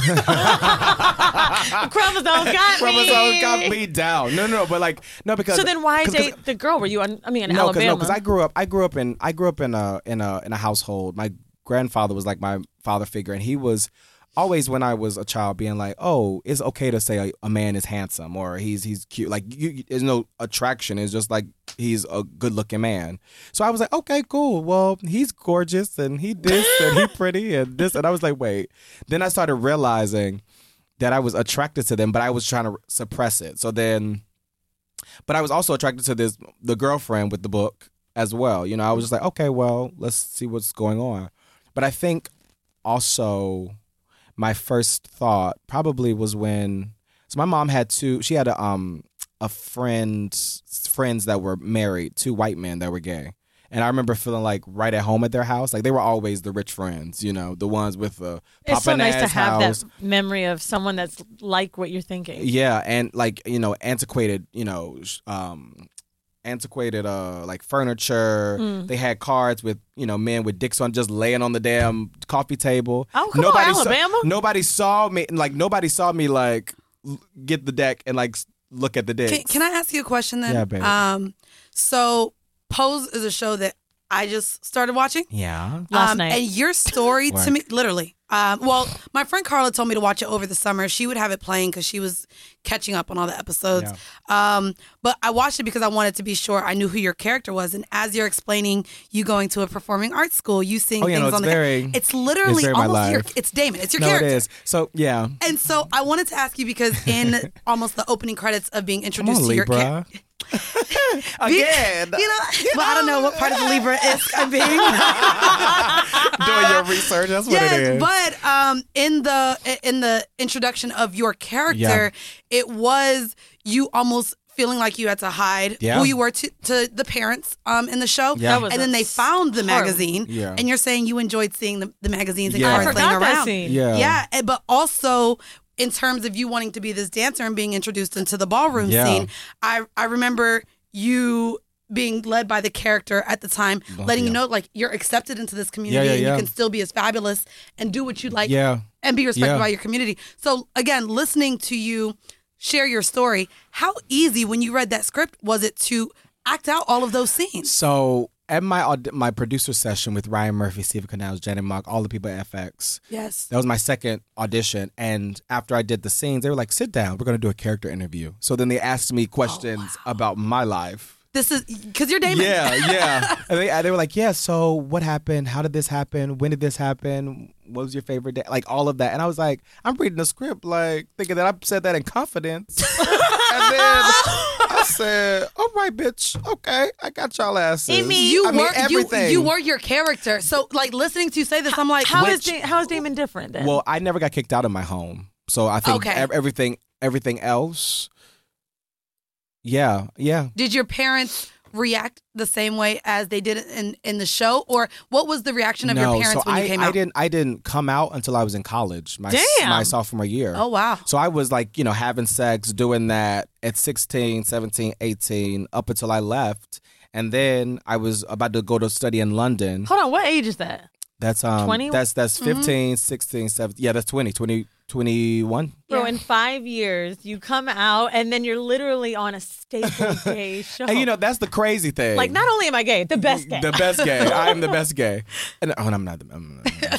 B: Chromosome got me.
C: Chromosome got me down. No, no, no, but like no, because
B: So then, why
C: 'cause- 'cause-
B: date the girl? Were you? On, I mean, in
C: No, because
B: Alabama.
C: no, because I grew up. I grew up in. I grew up in a in a in a household. My grandfather was like my father figure, and he was always when I was a child being like, "Oh, it's okay to say a, a man is handsome or he's he's cute." Like, you, you- there's no attraction. It's just like he's a good looking man. So I was like, "Okay, cool. Well, he's gorgeous and he this and he pretty and this." And I was like, "Wait." Then I started realizing that I was attracted to them, but I was trying to suppress it. So then. But I was also attracted to this the girlfriend with the book as well. You know, I was just like, okay, well, let's see what's going on. But I think also my first thought probably was when so my mom had two she had a um a friend friends that were married, two white men that were gay. And I remember feeling like right at home at their house. Like they were always the rich friends, you know, the ones with the
B: it's so nice to
C: Papa-Naz
B: have
C: house.
B: that memory of someone that's like what you're thinking.
C: Yeah, and like, you know, antiquated, you know, sh- um, antiquated uh like furniture.
B: Mm.
C: They had cards with, you know, men with dicks on just laying on the damn coffee table.
B: Oh, come on, Alabama.
C: Saw, nobody saw me like nobody saw me like l- get the deck and like s- look at the dicks.
A: Can, can I ask you a question then?
C: Yeah, babe.
A: Um, so Pose is a show that I just started watching.
C: Yeah.
B: Last
A: um,
B: night.
A: And your story to
C: Work.
A: me, literally. Um, well, my friend Carla told me to watch it over the summer. She would have it playing because she was catching up on all the episodes. Um, but I watched it because I wanted to be sure I knew who your character was. And as you're explaining, you going to a performing arts school, you seeing
C: Oh, yeah,
A: things
C: no,
A: on
C: it's
A: the
C: very-
A: it's literally
C: it's very my
A: almost your,
C: life.
A: it's Damon. It's your
C: No,
A: character.
C: it is. So yeah.
A: And so I wanted to ask you because in almost the opening credits of being
C: Come
A: introduced
C: on,
A: to your
C: Libra.
A: character.
C: Again.
A: You know, but I don't know what part of the Libra is I'm being.
C: Doing your research. That's what it
A: Yes,
C: is.
A: but um, in the in the introduction of your character,
C: Yeah.
A: it was you almost feeling like you had to hide
C: Yeah.
A: who you were to, to the parents um, in the show.
C: Yeah. That
B: was
A: and then they
B: a
A: found the
B: horrible-
A: magazine,
C: Yeah.
A: and you're saying you enjoyed seeing the, the magazines and
C: Yeah.
B: I
A: cards
B: forgot
A: laying
B: that
A: around.
B: scene.
C: Yeah.
A: Yeah, and- but also in terms of you wanting to be this dancer and being introduced into the ballroom
C: Yeah.
A: scene, I I remember you being led by the character at the time,
C: Oh,
A: letting
C: yeah.
A: you know like you're accepted into this community
C: Yeah, yeah,
A: and
C: yeah.
A: you can still be as fabulous and do what you like
C: Yeah.
A: and be respected
C: Yeah.
A: by your community. So again, listening to you share your story, how easy when you read that script was it to act out all of those scenes?
C: So at my aud- my producer session with Ryan Murphy, Stephen Canals, Janet Mock, all the people at F X,
A: Yes.
C: that was my second audition. And after I did the scenes, they were like, sit down, we're going to do a character interview. So then they asked me questions about my life.
A: This is because you're Damon.
C: Yeah, yeah. And they, they were like, yeah, so what happened? How did this happen? When did this happen? What was your favorite day? Like all of that. And I was like, I'm reading the script, like thinking that I said that in confidence. And then I said, all right, bitch. Okay, I got y'all asses.
B: Amy,
A: You
C: I mean,
A: were you,
C: everything.
A: you were your character. So like listening to you say this, I'm like,
B: How is
C: Which-
B: da- how is Damon different then?
C: Well, I never got kicked out of my home. So I think
A: Okay.
C: ev- everything everything else, yeah, yeah.
A: did your parents react the same way as they did in in the show, or what was the reaction of
C: no,
A: your parents
C: so
A: when
C: I,
A: you came
C: I
A: out?
C: didn't I didn't come out until I was in college. My
B: Damn.
C: my sophomore year.
A: Oh wow.
C: So I was like, you know, having sex, doing that at sixteen, seventeen, eighteen, up until I left. And then I was about to go to study in London.
B: Hold on, what age is that?
C: That's um
B: twenty?
C: that's that's fifteen, sixteen, seventeen. Yeah, that's twenty, twenty, twenty-one.
B: Bro,
A: Yeah.
B: in five years, you come out and then you're literally on a staple gay show.
C: And you know, that's the crazy thing.
B: like not only am I gay, the best gay.
C: The best gay. I am the best gay. And oh, I'm not the I'm,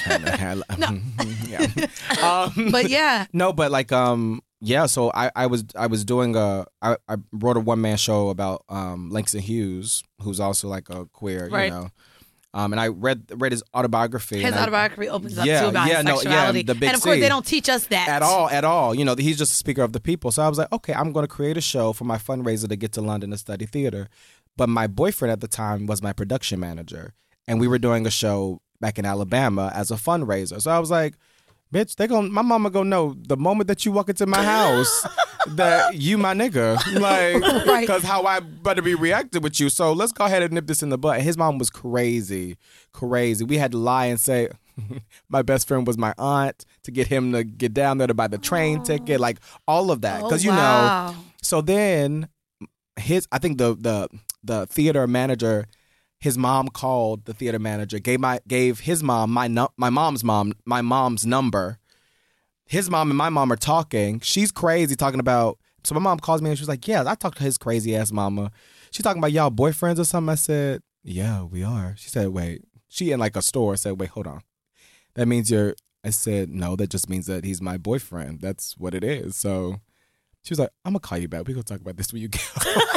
C: I'm, yeah. Um,
A: But yeah.
C: no, but like um yeah, so I, I was I was doing a I, I wrote a one man show about um Langston Hughes, who's also like a queer,
B: Right.
C: you know. Um and I read read his autobiography.
A: His
C: and I-
A: autobiography opens up
C: Yeah,
A: too about
C: yeah,
A: his
C: no, yeah,
A: sexuality.
C: the big
A: and of course
C: C.
A: they don't teach us that.
C: at all, at all. You know, he's just a speaker of the people. So I was like, okay, I'm going to create a show for my fundraiser to get to London to study theater. But my boyfriend at the time was my production manager, and we were doing a show back in Alabama as a fundraiser. So I was like, bitch, they gon' my mama gonna know the moment that you walk into my house that you my nigga, like,
A: Right.
C: because how I better be reacting with you. So let's go ahead and nip this in the butt. His mom was crazy, crazy. We had to lie and say my best friend was my aunt to get him to get down there to buy the train ticket, like all of that,
A: Oh,
C: because you
A: wow.
C: know. So then his, I think the the the theater manager. His mom called the theater manager, gave my gave his mom my nu- my mom's mom my mom's number. His mom and my mom are talking. She's crazy talking about. So my mom calls me and she was like, "Yeah, I talked to his crazy ass mama." She's talking about y'all boyfriends or something. I said, "Yeah, we are." She said, "Wait." She in like a store said, "Wait, hold on. That means you're." I said, "No, that just means that he's my boyfriend. That's what it is." So she was like, "I'm gonna call you back. We gonna talk about this when you get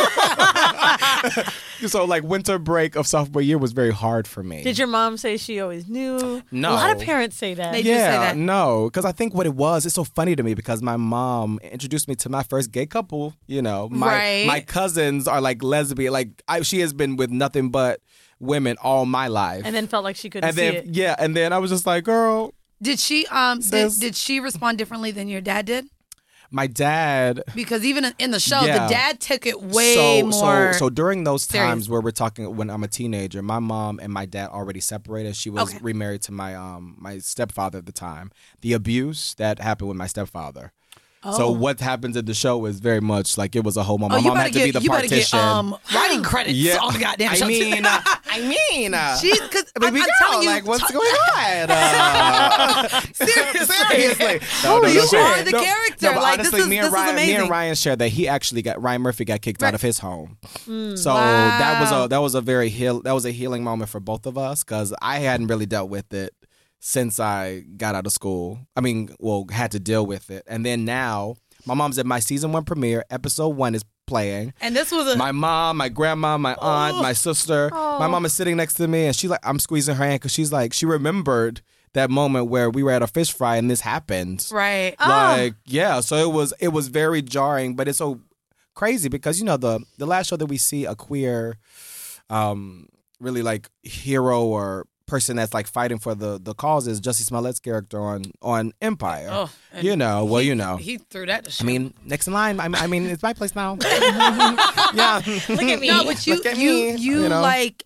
C: home." So like winter break of sophomore year was very hard for me.
B: Did your mom say she always knew?
C: No.
B: A lot of parents say that.
A: They do say
C: Yeah,
A: that.
C: no, because I think what it was, it's so funny to me because my mom introduced me to my first gay couple. You know, my
A: Right.
C: my cousins are like lesbian. Like I, she has been with nothing but women all my life.
B: and then felt like she couldn't
C: and
B: see
C: then
B: it.
C: yeah, and then I was just like, girl,
A: Did she um did,
C: This-
A: did she respond differently than your dad did?
C: my dad.
A: Because even in- in the show,
C: Yeah.
A: the dad took it way
C: so,
A: more.
C: So, so during those
A: serious.
C: times where we're talking, when I'm a teenager, my mom and my dad already separated. She was
A: Okay.
C: remarried to my um my stepfather at the time. The abuse that happened with my stepfather. So
A: Oh.
C: what happens in the show is very much like it was a whole mom.
A: oh,
C: My
A: you
C: mom
A: better
C: had to
A: get
C: be the
A: you better
C: partition.
A: get um writing credits
C: yeah,
A: on the goddamn
C: I
A: show.
C: mean, uh, I mean, uh,
A: She, because I'm,
C: baby
A: I'm
C: girl,
A: telling you,
C: like what's
A: t-
C: going on? Uh,
A: Seriously.
C: seriously.
A: Oh, you
C: shit.
A: are the character.
C: No, but
A: Like, this
C: honestly,
A: is-
C: me and
A: this is
C: Ryan, me
A: amazing.
C: and Ryan shared that he actually got Ryan Murphy got kicked
A: Right.
C: out of his home. So
A: Wow.
C: that was a that was a very heal that was a healing moment for both of us because I hadn't really dealt with it since I got out of school. I mean, well, had to deal with it, and then now my mom's at my season one premiere. Episode one is playing.
A: And this was a
C: My mom, my grandma, my aunt, my sister. My mom is sitting next to me, and she like I'm squeezing her hand because she's like she remembered that moment where we were at a fish fry and this happened.
A: right.
C: Like yeah, so it was it was very jarring, but it's so crazy because you know the the last show that we see a queer, um, really like hero or person that's like fighting for the the cause is Jussie Smollett's character on on Empire.
A: Oh, and
C: you know, well,
A: he-
C: you know.
A: he threw that to shit.
C: I mean, next in line. I mean, I mean, it's my place now. Yeah.
B: Look at me.
A: no, but you
C: Look at
A: you
C: me,
A: you,
C: you know.
A: like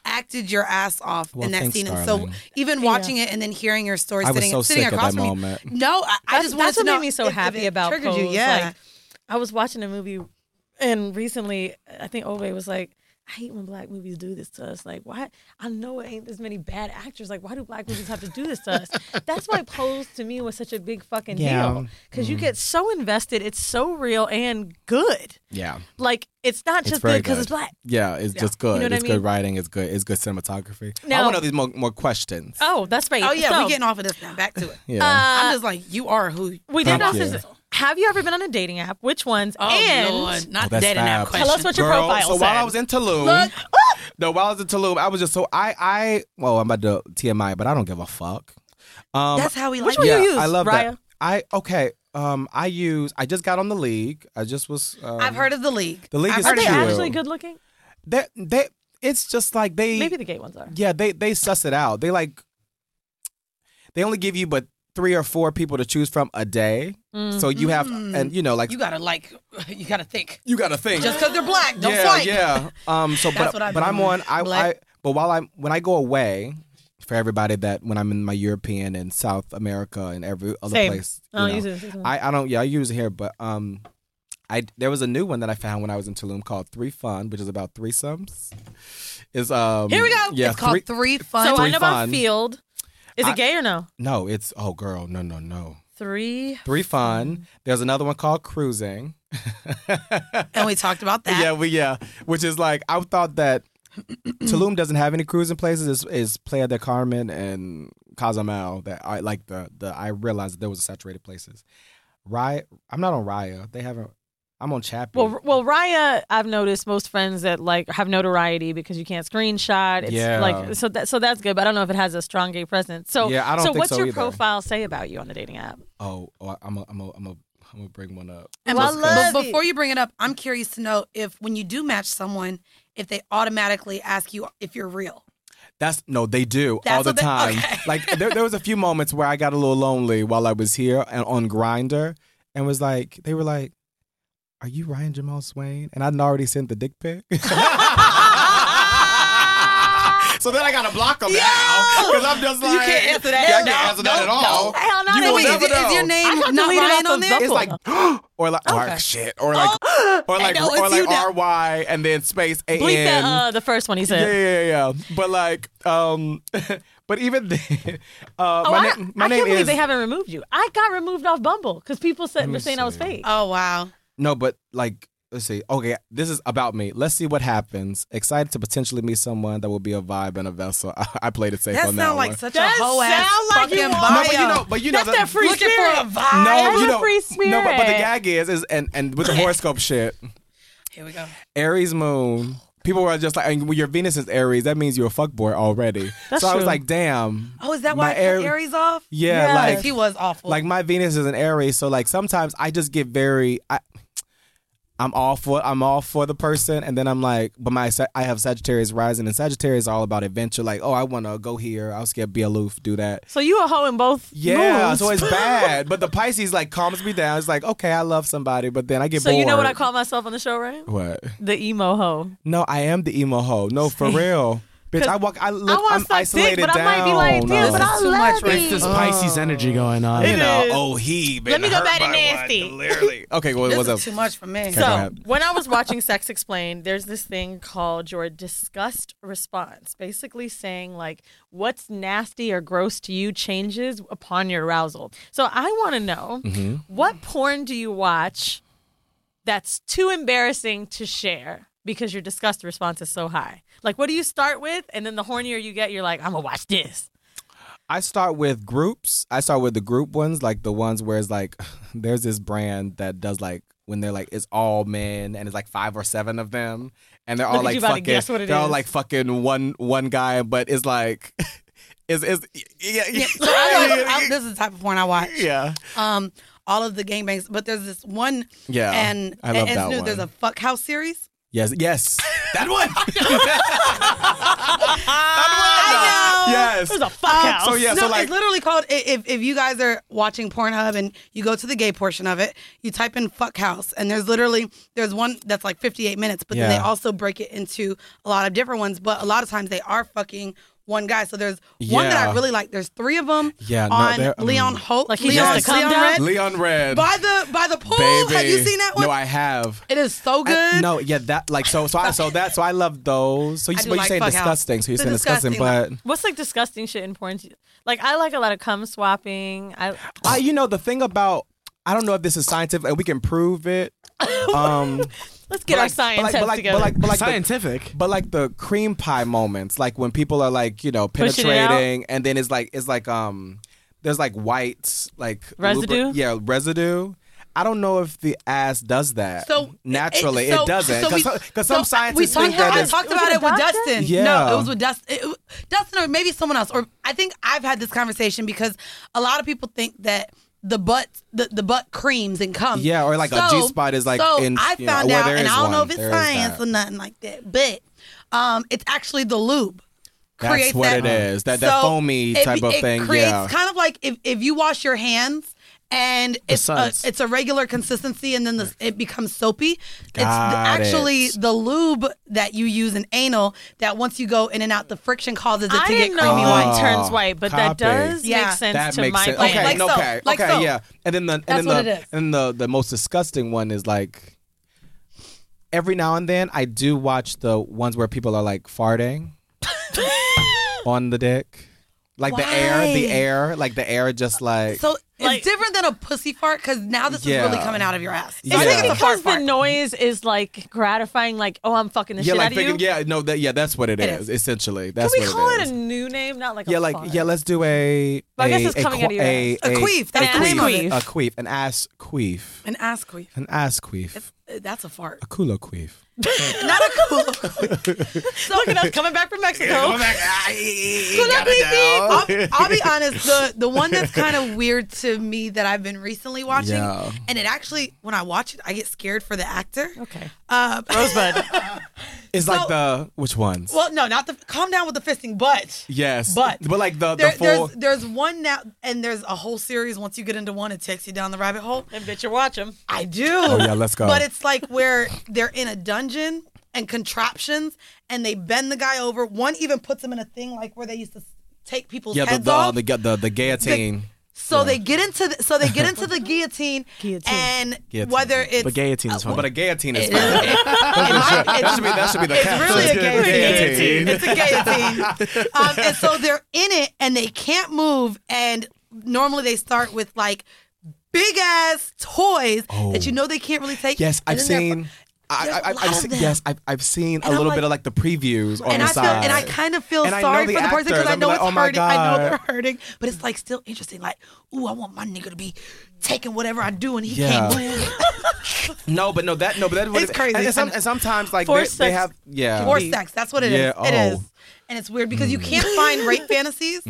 A: acted your ass off
C: Well,
A: in that
C: thanks,
A: scene. And so
C: darling.
A: even watching it and then hearing your story
C: I was
A: sitting,
C: so
A: sitting
C: sick at
A: across
C: that
A: from
C: moment.
A: me. No, I, I
B: That's,
A: just wanted
B: that's
A: to
B: what
A: know
B: made me so
A: if- if
B: happy
A: it
B: about
A: triggered
B: Pose.
A: you. Yeah.
B: Like, I was watching a movie, and recently, I think Ove was like, I hate when black movies do this to us. Like, why? I know it ain't this many bad actors. Like, why do black movies have to do this to us? That's why Pose to me was such a big fucking
D: Yeah.
B: deal. Because you get so invested. It's so real and good.
C: Yeah.
B: Like, it's not
C: It's
B: just
C: very
B: good because
C: good.
B: it's black.
C: Yeah, it's
B: Yeah.
C: just good.
B: You know what I
C: it's
B: mean?
C: good writing. It's good. It's good cinematography. I
B: Now-
C: want to know these more, more questions.
B: Oh, that's right.
A: Oh, yeah,
B: So,
A: we're getting off of this now. Back to it.
C: Yeah.
A: I'm just like, you are who.
B: we did
C: Thank
B: ask
C: you.
B: this. Have you ever been on a dating app? Which ones?
A: Oh,
B: and
A: Lord. Not
C: Oh, that's
A: dating app
C: fab.
A: question.
B: tell us what your
C: Girl,
B: profile
C: so
B: said.
C: while I was in Tulum,
A: Look.
C: no, while I was in Tulum, I was just so I I well, I'm about to T M I, but I don't give a fuck. Um,
A: That's how we
B: Which
A: like
B: one
A: it.
B: you
C: yeah,
B: use,
C: I love
B: Raya?
C: that. I okay. Um, I use. I just got on the League. I just was. Um,
A: I've heard of the League.
C: The League
A: I've
C: is
B: Are
A: heard
B: they
A: of
C: cute.
A: that.
B: actually good looking?
C: They they. It's just like they.
B: Maybe the gay ones are.
C: Yeah, they they suss it out. They like. They only give you but three or four people to choose from a day. So you have, and you know, like
A: You gotta like, you gotta think.
C: you got to think.
A: Just because they're black, don't
C: yeah,
A: fight.
C: yeah. Um. So,
A: That's
C: but
A: what I've
C: but
A: been
C: I'm
A: doing.
C: on. I,
A: Black.
C: I but while I'm when I go away, for everybody that when I'm in my European and South America and every other
B: Same.
C: place,
B: I don't
C: you
B: use
C: know,
B: it. It's-
C: I I don't. Yeah, I use it here, but um. I, there was a new one that I found when I was in Tulum called Three Fun, which is about threesomes. Is um
A: Here we go.
C: Yeah,
A: it's called
C: three,
A: Three Fun.
B: So I
C: Three
B: know about
C: fun.
B: Field. Is it
C: I-
B: gay or no?
C: no, it's oh girl, no, no, no.
B: Three.
C: Three Fun. There's another one called Cruising.
A: and we talked about that.
C: Yeah, we yeah, which is like I thought that Tulum doesn't have any cruising places. Is is Playa del Carmen and Cozumel that I like the the I realized that there was saturated places. Raya, I'm not on Raya. They haven't. I'm on Chappie.
B: Well, well, Raya, I've noticed most friends that like have notoriety because you can't screenshot. It's
C: Yeah.
B: like so that so that's good, but I don't know if it has a strong gay presence. So
C: Yeah, I don't
B: so
C: think
B: what's
C: so
B: your
C: either.
B: profile say about you on the dating app?
C: oh, oh, I'm a, I'm a, I'm a, I'm gonna bring one up.
A: And
B: Well, I
A: bef-
B: love
A: but
B: it.
A: before you bring it up, I'm curious to know if when you do match someone, if they automatically ask you if you're real.
C: That's no, they do
A: That's
C: all the
A: what they-
C: time.
A: okay.
C: Like there, there was a few moments where I got a little lonely while I was here and on Grindr, and was like, they were like, "Are you Ryan Jamal Swain?" And I'd already sent the dick pic. So then I gotta block them now because I'm just like,
A: You can't answer that.
C: Yeah, I
A: No,
C: can't answer that
A: no,
C: at all.
B: no. Hell no,
C: You
B: no,
C: will
B: wait,
C: never
A: is, it- is your
C: know.
A: name
B: I got
A: not
B: deleted
A: Ryan
B: off
A: on
B: the
A: there?
B: Bumble.
C: It's like or like
A: Okay.
C: or shit or like or like
A: know it's
C: or like
A: you now.
C: R Y and then space A N.
B: Bleep that uh, the first one he
C: Yeah,
B: said.
C: yeah, yeah, yeah. But like, um, but even then, uh,
B: Oh,
C: my,
B: I,
C: na- my
B: I
C: name
B: can't believe
C: is
B: they haven't removed you. I got removed off Bumble because people said
C: me
B: were saying I was
C: see.
B: fake.
A: Oh wow.
C: no, but like, let's see. Okay, this is about me. Let's see what happens. Excited to potentially meet someone that will be a vibe and a vessel. I, I played it safe
A: That
C: on that
A: sounds like
C: one.
A: such
B: That
A: a whole ass
B: sound like
A: fucking
B: you
A: bio.
B: are-
C: no, but you know, but you know,
B: That's that free
A: Looking
B: spirit.
A: for a vibe.
C: no,
B: That's
C: you
B: a
C: know,
B: free
C: no, but, but the
B: spirit.
C: gag is, is and and with the horoscope shit,
A: Here we go.
C: Aries moon. People were just like, and when your Venus is Aries, that means you're a fuckboy already.
B: That's
C: so I was
B: true.
C: like, damn.
A: Oh, is that
C: My
A: why I cut
C: Aries-
A: Aries off?
C: Yeah,
B: Yes.
C: like
A: He was awful.
C: like my Venus is an Aries, so like sometimes I just get very, I, I'm all for I'm all for the person, and then I'm like, but my Sa- I have Sagittarius rising, and Sagittarius is all about adventure. Like, oh, I want to go here. I'll skip, be aloof, do that.
B: So you a hoe in both
C: Yeah,
B: moods.
C: so it's bad. But the Pisces like calms me down. It's like, okay, I love somebody, but then I get
B: So
C: bored.
B: you know what I call myself on the show, right?
C: What?
B: The emo hoe.
C: No, I am the emo hoe. No, for real. Bitch, I walk. I look.
B: I want
C: I'm
B: suck dick,
C: isolated
B: but I
C: down.
B: might be like, damn,
C: No.
B: but I
A: This is too
B: love
A: much, right?
B: you.
D: It's this Pisces energy going on.
C: You
B: It
C: know,
B: is.
C: oh, he been
B: Let me go
C: hurt
B: back to
C: by
B: nasty.
C: one, clearly. Okay, what,
A: this
C: what's
A: is
C: up?
A: too much for me.
C: Okay, go
B: So
C: ahead.
B: when I was watching Sex Explained, there's this thing called your disgust response, basically saying like what's nasty or gross to you changes upon your arousal. So I want to know
C: Mm-hmm.
B: what porn do you watch that's too embarrassing to share because your disgust response is so high? Like what do you start with, and then the hornier you get, you're like, I'm gonna watch this.
C: I start with groups. I start with the group ones, like the ones where it's like, there's this brand that does like when they're like it's all men and it's like five or seven of them, and they're all
B: Look at
C: like
B: you about to
C: fucking.
B: guess what it
C: they're all
B: is.
C: like fucking one one guy, but it's like, it's it's yeah yeah.
A: So I watch, I, this is the type of porn I watch.
C: yeah.
A: Um, all of the gangbangs, but there's this one.
C: Yeah,
A: and
C: I love
A: and it's
C: that
A: new.
C: one.
A: There's a fuck house series.
C: Yes, yes, that one.
A: I
B: house.
C: Yes.
B: There's a fuck
A: Um,
B: house.
C: So yeah,
A: no,
C: so like
A: it's literally called. i- If if you guys are watching Pornhub and you go to the gay portion of it, you type in "fuck house" and there's literally there's one that's like fifty-eight minutes, but then they
C: Yeah.
A: also break it into a lot of different ones. But a lot of times they are fucking one guy. So there's one that I
C: Yeah.
A: really like. There's three of them.
C: Yeah, no,
A: on
C: they're, um,
A: Leon Holt.
B: Like he
A: Leon,
B: used to come
A: Leon
B: down?
A: Red.
C: Leon Red.
A: by the by the pool.
C: Baby.
A: Have you seen that one?
C: No, I have.
A: It is so good.
C: I- no, yeah, that like so so I so that so I love those. So you
A: I do
C: but you
A: like
C: saying
A: fuck house.
C: disgusting, so you're
A: The
C: saying disgusting,
A: disgusting
C: but
B: What's like disgusting shit in porn? Like I like a lot of cum swapping. I
C: I, you know the thing about I don't know if this is scientific and we can prove it. Um
B: let's get
C: but
B: our
C: like-
B: science
C: but like,
B: heads
C: but like,
B: together.
C: But like, but like the,
D: Scientific.
C: but like the cream pie moments, like when people are like, you know,
B: Pushing it out?
C: penetrating, and then it's like, it's like, um, there's like white, like
B: Residue?
C: lubri- yeah, residue. I don't know if the ass does that.
A: So
C: naturally,
A: it, so,
C: it doesn't.
A: so we-
C: Because
A: so
C: some scientists
A: we
C: think
A: talked,
C: that
A: I
C: it's,
A: talked
B: Was
A: about
B: it
A: it
B: a
A: with
B: doctor?
A: Dustin.
C: Yeah.
A: No, it was with Dustin. It, Dustin or maybe someone else. Or I think I've had this conversation because a lot of people think that the butt the, the butt creams and cum.
C: yeah, or like a
A: So-
C: G spot is like
A: so
C: in.
A: I
C: you know,
A: found
C: well,
A: out,
C: there
A: and
C: is
A: I don't know
C: one.
A: if it's
C: There is
A: science
C: that.
A: or nothing like that, but um, it's actually the lube.
C: That's
A: creates
C: what
A: that,
C: it is. That that
A: So
C: foamy
A: it-
C: type of
A: it
C: thing.
A: Creates
C: Yeah.
A: kind of like if, if you wash your hands and it's a,
D: suds.
A: it's a regular consistency and then the, it becomes soapy.
C: Got
A: it's actually
C: it.
A: the lube that you use in anal that once you go in and out, the friction causes it
B: I
A: to get
B: didn't know
A: creamy
C: Oh,
A: white.
B: white turns white, but that
C: copy.
B: does
A: Yeah.
B: make sense
C: That
B: to
C: makes
B: my
C: sense.
B: brain.
C: Okay,
A: Like so,
C: okay,
A: like
C: okay,
A: so.
C: yeah. And then the and
A: That's
C: then
A: what
C: the
A: it is.
C: and the the most disgusting one is like every now and then I do watch the ones where people are like farting on the dick. Like the air, the
A: Why?
C: air, like the air just like
A: So
B: Like-
A: it's different than a pussy fart because now this
C: Yeah.
A: is really coming out of your ass. So
B: Is
C: Yeah.
A: I think
B: it
A: it's a fart
B: because the
A: fart.
B: noise is like gratifying? Like, oh, I'm fucking the
C: yeah,
B: shit
C: like
B: out of you.
C: thinking, yeah, no, that yeah, that's what it,
A: It
C: is,
A: is.
C: essentially.
B: Can
C: That's
B: we
C: what
B: call
C: it
B: it
C: is.
B: a new name? Not like a
C: yeah, like
B: fart.
C: yeah, let's do a.
B: Well, I guess
C: a-
B: it's
C: a
B: coming
C: qu-
B: out of your
C: a,
A: ass. A queef, that's
B: the name of it.
C: A queef, an ass queef,
A: An ass queef.
C: an ass queef,
A: It's, that's a fart.
C: a culo queef.
A: Not a cool. so,
B: Look at us coming back from Mexico.
A: I'll, I'll be honest. The the one that's kind of weird to me that I've been recently watching,
C: Yeah.
A: and it actually, when I watch it, I get scared for the actor.
B: Okay.
A: Uh,
B: Rosebud.
C: It's
A: So-
C: like the which ones?
A: well, no, not the. Calm down with the fisting, but
C: yes,
A: but-
C: but like the
A: there,
C: the full.
A: there's there's one now, and there's a whole series. Once you get into one, it takes you down the rabbit hole.
B: And bitch, you watch him.
A: I do.
C: Oh yeah, let's go.
A: But it's like where they're in a dungeon and contraptions, and they bend the guy over. One even puts him in a thing like where they used to take people's
C: yeah, the
A: heads
C: the,
A: off.
C: the the the guillotine.
A: so they get into the, so they get into the guillotine,
B: Guillotine.
A: and
C: Guillotine.
A: whether it's
D: But guillotine is
C: but
D: funny.
C: a guillotine is
A: it-
C: fine.
A: it- it might-
C: that should be that should be the
A: it's
C: caption.
A: really a guillotine.
C: Guillotine.
A: It's a guillotine. um, and so they're in it and they can't move. And normally they start with like big ass toys that you know they can't really take.
C: Yes,
A: And
C: I've
A: then they're-
C: seen. I,
A: There's
C: I,
A: a
C: I've,
A: lot
C: I've
A: of
C: seen,
A: them.
C: yes, I've, I've seen
A: And
C: a
A: I'm
C: little
A: like-
C: bit of like the previews on
A: and
C: the
A: I feel,
C: side.
A: and I kind of feel
C: And I know
A: sorry
C: the
A: for the person because
C: actors.
A: I
C: I'm
A: know
C: like,
A: it's
C: oh my
A: hurting. I know
C: God.
A: they're hurting, but it's like still interesting. Like, ooh, I want my nigga to be taking whatever I do and he
C: Yeah.
A: can't move.
C: no, but no, that no, but that's what
A: It's
C: it-
A: crazy.
C: And, and some, and sometimes like they,
B: Forced
C: they
B: sex.
C: have yeah.
A: Or sex. That's what it is.
C: Yeah,
A: It
C: oh. Mm.
A: is. And it's weird because you can't find rape fantasies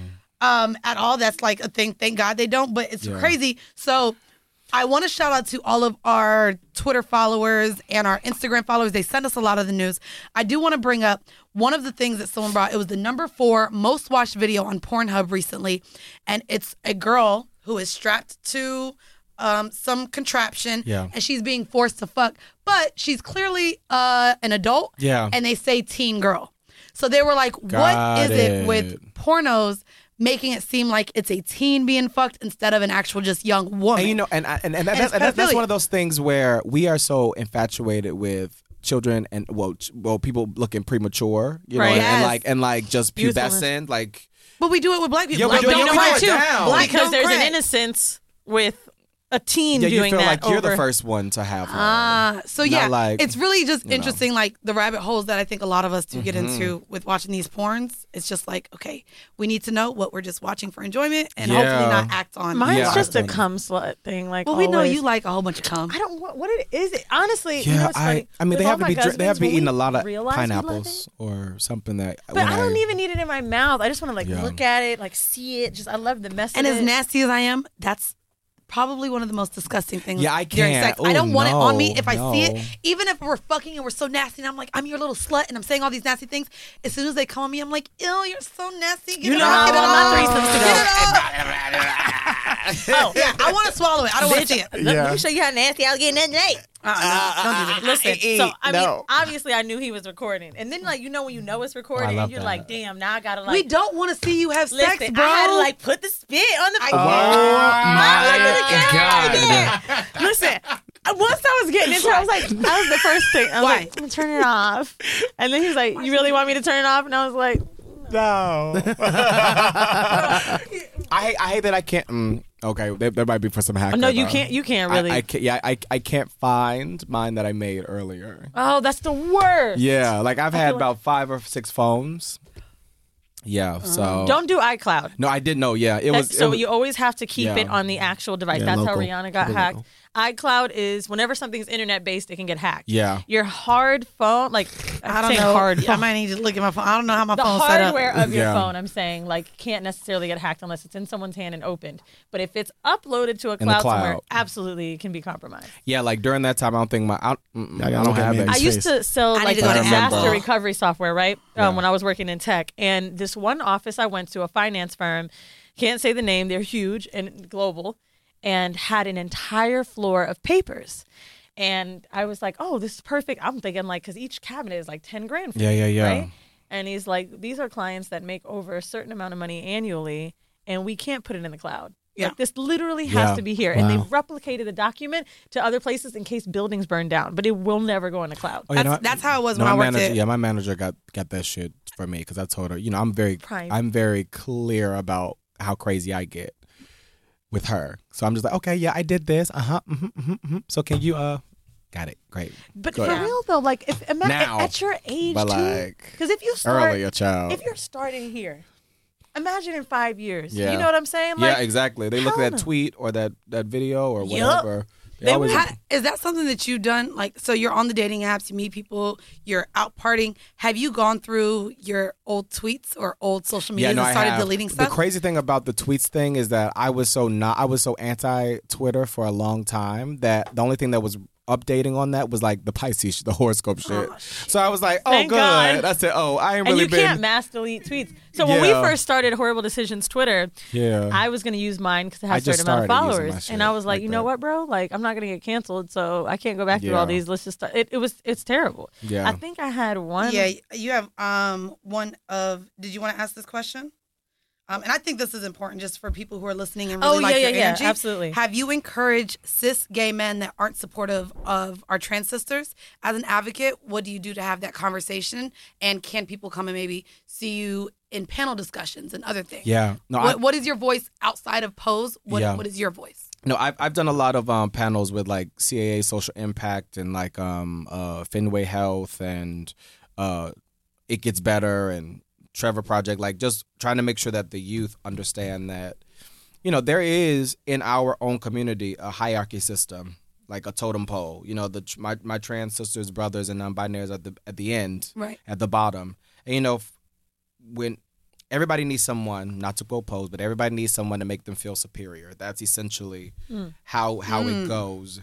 A: um, at all. That's like a thing. Thank God they don't, but it's
C: Yeah.
A: crazy. So I want to shout out to all of our Twitter followers and our Instagram followers. They send us a lot of the news. I do want to bring up one of the things that someone brought. It was the number four most watched video on Pornhub recently. And it's a girl who is strapped to um, some contraption
C: Yeah.
A: and she's being forced to fuck. But she's clearly uh, an adult.
C: Yeah.
A: And they say teen girl. So they were like,
C: Got
A: what is it.
C: it.
A: with pornos making it seem like it's a teen being fucked instead of an actual just young woman?
C: And you know, and I- and, and,
A: And
C: that's,
A: it's
C: and that's, that's
A: pedophilia.
C: one of those things where we are so infatuated with children and well, ch- well, people looking premature, you know,
B: Right.
C: and, and
A: Yes.
C: like and like just
B: Youthfulness.
C: pubescent, like
A: But we do it with black people.
C: Yeah, we
A: Black
C: do it.
A: don't
C: You
A: crack.
C: calm it down.
A: Black
B: Because
A: don't
B: there's
A: crack.
B: an innocence with a teen
C: yeah, you
B: doing
C: feel
B: that
C: like you're
B: over.
C: the first one to have her.
A: Ah, so
C: Not
A: yeah,
C: like,
A: it's really just
C: you know.
A: interesting, like the rabbit holes that I think a lot of us do get
C: Mm-hmm.
A: into with watching these porns. It's just like, okay, we need to know what we're just watching for enjoyment and
C: Yeah.
A: hopefully not act on.
B: Mine's
C: Yeah,
B: just a
C: I've done it.
B: cum slut thing. Like,
A: well, we know
B: always.
A: you like a whole bunch of cum.
B: I don't. What, what it is? It honestly. you
C: Yeah,
B: know, it's
C: I
B: funny.
C: I mean
B: With
C: they
B: all
C: have to
B: my
C: be dr- they have to be
B: husbands,
C: eating a
B: when
C: lot
B: we
C: of
B: realize we love
C: pineapples
B: it-
C: or something that.
B: But
C: when
B: I don't even need it in my mouth. I just want to like
C: Yeah.
B: look at it, like see it. Just I love the mess
A: And
B: of
A: as
B: it.
A: nasty as I am, that's probably one of the most disgusting things.
C: Yeah, I
A: during
C: can't.
A: sex. I
C: Ooh,
A: don't want it on me
C: no,
A: if I
C: no.
A: see it. Even if we're fucking and we're so nasty, and I'm like, I'm your little slut, and I'm saying all these nasty things. As soon as they come on me, I'm like, ew, you're so nasty. Get
B: You
A: it
B: know
A: off,
B: how
A: get it
B: I want my
A: off.
B: threesomes to
A: Get
B: go.
A: it off. Oh, yeah, I want to swallow it. I don't want to see it.
B: Let,
D: Yeah.
B: let me show you how nasty I was getting that night.
A: Uh-uh, no, don't do that.
B: Listen, so I mean,
D: no.
B: obviously, I knew he was recording, and then like you know when you know it's recording,
C: I love
B: and you're
C: that.
B: like, damn, now I gotta like.
A: We don't want to see you have
B: listen,
A: sex, bro.
B: I had to like put the spit on the.
C: Oh
B: I
C: my
B: God! Listen, once I was getting into it, I was like, that was the first thing. I was
A: Why?
B: like, I'm gonna turn it off, and then he's like, you really want me to turn it off? And I was like,
D: No.
C: I hate, I hate that I can't. Mm, okay, there, there might be for some hacker.
B: no, you
C: though.
B: can't, you can't
C: I-
B: really.
C: I, can't. Yeah, I I can't find mine that I made earlier.
B: oh, that's the worst.
C: Yeah, like I've had
B: feel like-
C: about five or six phones. Yeah, so
B: Don't do iCloud.
C: No, I did know. Yeah, it
B: That's,
C: was.
B: so
C: it was-
B: you always have to keep
C: Yeah.
B: it on the actual device.
D: Yeah,
B: That's
D: local.
B: how Rihanna got
D: Keep it
B: hacked.
D: local.
B: iCloud is whenever something's internet based, it can get hacked.
C: Yeah.
B: Your hard phone, like
A: I
B: I'm
A: don't
B: saying
A: know.
B: hard
A: I
B: phone.
A: might need to look at my phone. I don't know how my
B: the
A: phone's set up.
B: hardware of your
C: Yeah.
B: phone, I'm saying, like can't necessarily get hacked unless it's in someone's hand and opened. But if it's uploaded to a
C: In the
B: cloud, somewhere,
C: cloud.
B: absolutely it can be compromised.
C: yeah, like during that time, I don't think my. I, mm,
D: I
C: I
D: gotta
C: don't
D: look at
C: have it.
D: Mandy's
B: I used
D: face.
B: to sell
A: I need
B: like
A: to go to
B: disaster
C: Amazon.
B: recovery software, right?
C: Yeah.
B: Um, when I was working in tech, and this one office I went to, a finance firm, can't say the name, they're huge and global, and had an entire floor of papers. And I was like, oh, this is perfect. I'm thinking like, because each cabinet is like ten grand. For
C: Yeah,
B: me,
C: yeah, yeah.
B: Right? And he's like, these are clients that make over a certain amount of money annually, and we can't put it in the cloud.
A: Yeah.
B: Like, this literally has
C: Yeah.
B: to be here. And they
C: Wow.
B: replicated the document to other places in case buildings burn down, but it will never go in the cloud.
C: Oh, you know
A: That's,
C: what?
A: that's how it was
C: No,
A: when I
C: my
A: worked
C: manager,
A: at.
C: yeah, my manager got got that shit for me because I told her, you know, I'm very,
B: Private.
C: I'm very clear about how crazy I get with her. So I'm just like, okay, yeah, I did this. Uh huh. Mm-hmm, mm-hmm, mm-hmm. So can you? Uh, got it. Great.
B: But
C: Go
B: for
C: ahead.
B: real though, like if ima-
C: Now,
B: at your age,
C: but
B: too,
C: like
B: because if you start,
C: earlier, child.
B: if you're starting here, imagine in five years.
C: Yeah.
B: You know what I'm saying?
C: yeah,
B: Like,
C: exactly. They look at
B: hell
C: that
B: no.
C: tweet or that that video or
B: Yup.
C: whatever. They
B: They
C: always.
B: would-
A: How, is that something that you've done? Like, so you're on the dating apps, you meet people, you're out partying. Have you gone through your old tweets or old social media
C: Yeah, no,
A: and
C: I
A: started
C: have.
A: deleting stuff?
C: The crazy thing about the tweets thing is that I was so not, I was so anti Twitter for a long time that the only thing that was updating on that was like the Pisces, the horoscope shit. So I was like, oh,
B: Thank
C: good.
B: God.
C: I said, oh, I ain't
B: and
C: really
B: you
C: been.
B: can't mass delete tweets. So when we
C: Yeah.
B: first started Horrible Decisions Twitter,
C: yeah.
B: I was going to use mine because it
C: I
B: has a
C: just
B: certain amount of
C: started using my
B: followers,
C: shit
B: and I was like,
C: like
B: you know
C: that.
B: what, bro? Like, I'm not going to get canceled, so I can't go back through
C: Yeah.
B: all these. Let's just. Start. It, it was. It's terrible.
C: Yeah.
B: I think I had one.
A: Yeah, you have um one of. Did you want to ask this question? Um, and I think this is important just for people who are listening and really
B: Oh,
A: like
B: yeah,
A: your
B: yeah, yeah,
A: energy.
B: absolutely.
A: Have you encouraged cis gay men that aren't supportive of our trans sisters? As an advocate, what do you do to have that conversation? And can people come and maybe see you in panel discussions and other things?
C: yeah. No, I,
A: What, what is your voice outside of Pose? What,
C: Yeah.
A: what is your voice?
C: No, I've I've done a lot of um, panels with like C A A Social Impact and like um uh Fenway Health and uh It Gets Better and Trevor Project, like just trying to make sure that the youth understand that, you know, there is in our own community a hierarchy system, like a totem pole. You know, the my my trans sisters, brothers, and non-binaries at the at the end,
A: Right.
C: at the bottom, and you know, f- when everybody needs someone, not to quote Pose, but everybody needs someone to make them feel superior. That's essentially how how it goes.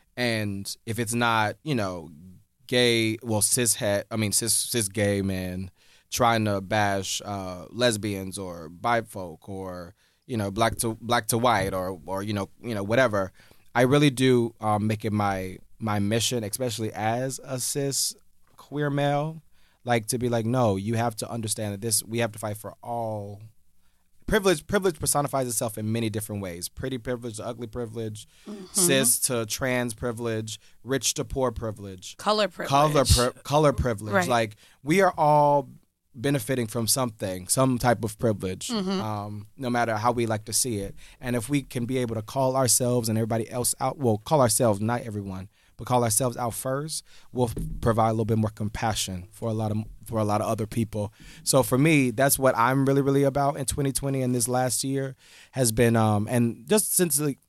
C: And if it's not, you know, gay, well, cis het, I mean, cis cis gay men trying to bash uh, lesbians or bi folk or you know black to black to white or or you know you know whatever, I really do um, make it my my mission, especially as a cis queer male, like to be like, no, you have to understand that this we have to fight for all. Privilege privilege personifies itself in many different ways. Pretty privilege to ugly privilege, cis to trans privilege, rich to poor privilege,
A: Color privilege.
C: color pri- color privilege.
A: Right.
C: Like we are all benefiting from something, some type of privilege,
A: Mm-hmm.
C: um, no matter how we like to see it. And if we can be able to call ourselves and everybody else out, well, call ourselves, not everyone, but call ourselves out first, we'll provide a little bit more compassion for a lot of for a lot of other people. So for me, that's what I'm really, really about in twenty twenty and this last year has been, um, and just since like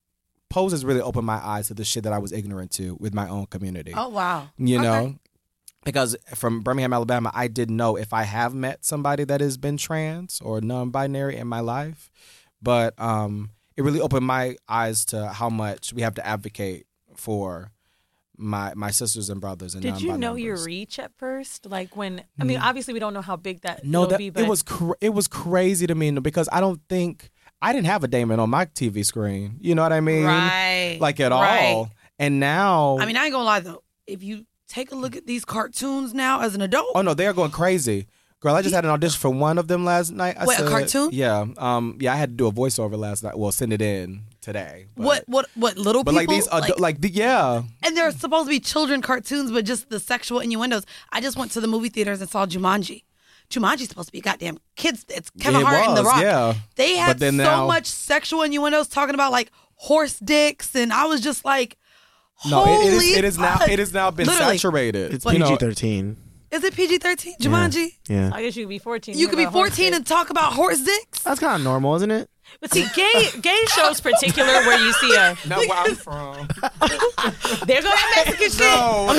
C: Pose has really opened my eyes to the shit that I was ignorant to with my own community.
A: Oh, wow.
C: You
A: Okay.
C: know, because from Birmingham, Alabama, I didn't know if I have met somebody that has been trans or non-binary in my life, but um, it really opened my eyes to how much we have to advocate for my my sisters and brothers. And
B: did you know
C: non-binary
B: your
C: members.
B: reach at first? Like when I mean, obviously we don't know how big that
C: No,
B: will
C: that
B: be, but
C: it was cr- it was crazy to me because I don't think I didn't have a Damon on my T V screen. You know what I mean?
A: Right.
C: Like at
A: Right.
C: all. And now,
A: I mean, I ain't gonna lie though. If you take a look at these cartoons now as an adult,
C: oh no, they are going crazy. Girl, I just had an audition for one of them last night. I
A: Wait, a
C: said-
A: cartoon?
C: Yeah, um, yeah, I had to do a voiceover last night. Well, send it in today. But,
A: what what what little
C: But like
A: people
C: these, adu- like, the, yeah,
A: and they're supposed to be children cartoons, but just the sexual innuendos. I just went to the movie theaters and saw Jumanji. Jumanji's supposed to be goddamn kids. It's Kevin
C: It
A: Hart and The
C: was,
A: Rock.
C: yeah.
A: They had
C: But then
A: so
C: now-
A: much sexual innuendos talking about like horse dicks, and I was just like,
C: no, it, it is.
A: holy
C: It is now.
A: fuck.
C: It has now been
A: Literally.
C: saturated.
D: It's
C: you
D: P
C: know,
D: G thirteen.
A: Is it P G thirteen? Jumanji.
D: Yeah.
B: I guess you could be fourteen.
A: You could be
B: about horse
A: fourteen
B: dick.
A: and talk about horse dicks.
D: That's kind of normal, isn't it?
B: But see, gay gay shows particular where you see a
C: not where I'm from.
B: there go that Mexican shit.
C: No,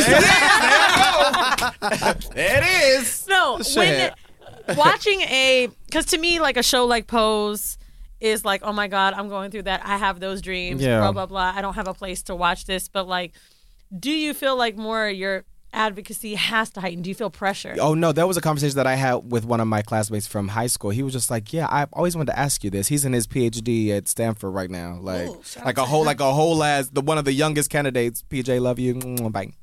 C: there it is. There it is.
B: No,
C: Shit.
B: when watching a because to me like a show like Pose is like, oh my god, I'm going through that. I have those dreams.
C: Yeah.
B: Blah blah blah. I don't have a place to watch this, but like, do you feel like more your advocacy has to heighten? Do you feel pressure?
C: Oh no, that was a conversation that I had with one of my classmates from high school. He was just like, "Yeah, I've always wanted to ask you this." He's in his P H D at Stanford right now, like,
A: Ooh, shout
C: like
A: out
C: a
A: to
C: whole,
A: him.
C: like a whole ass, the one of the youngest candidates. P J, love you, Mwah, bang.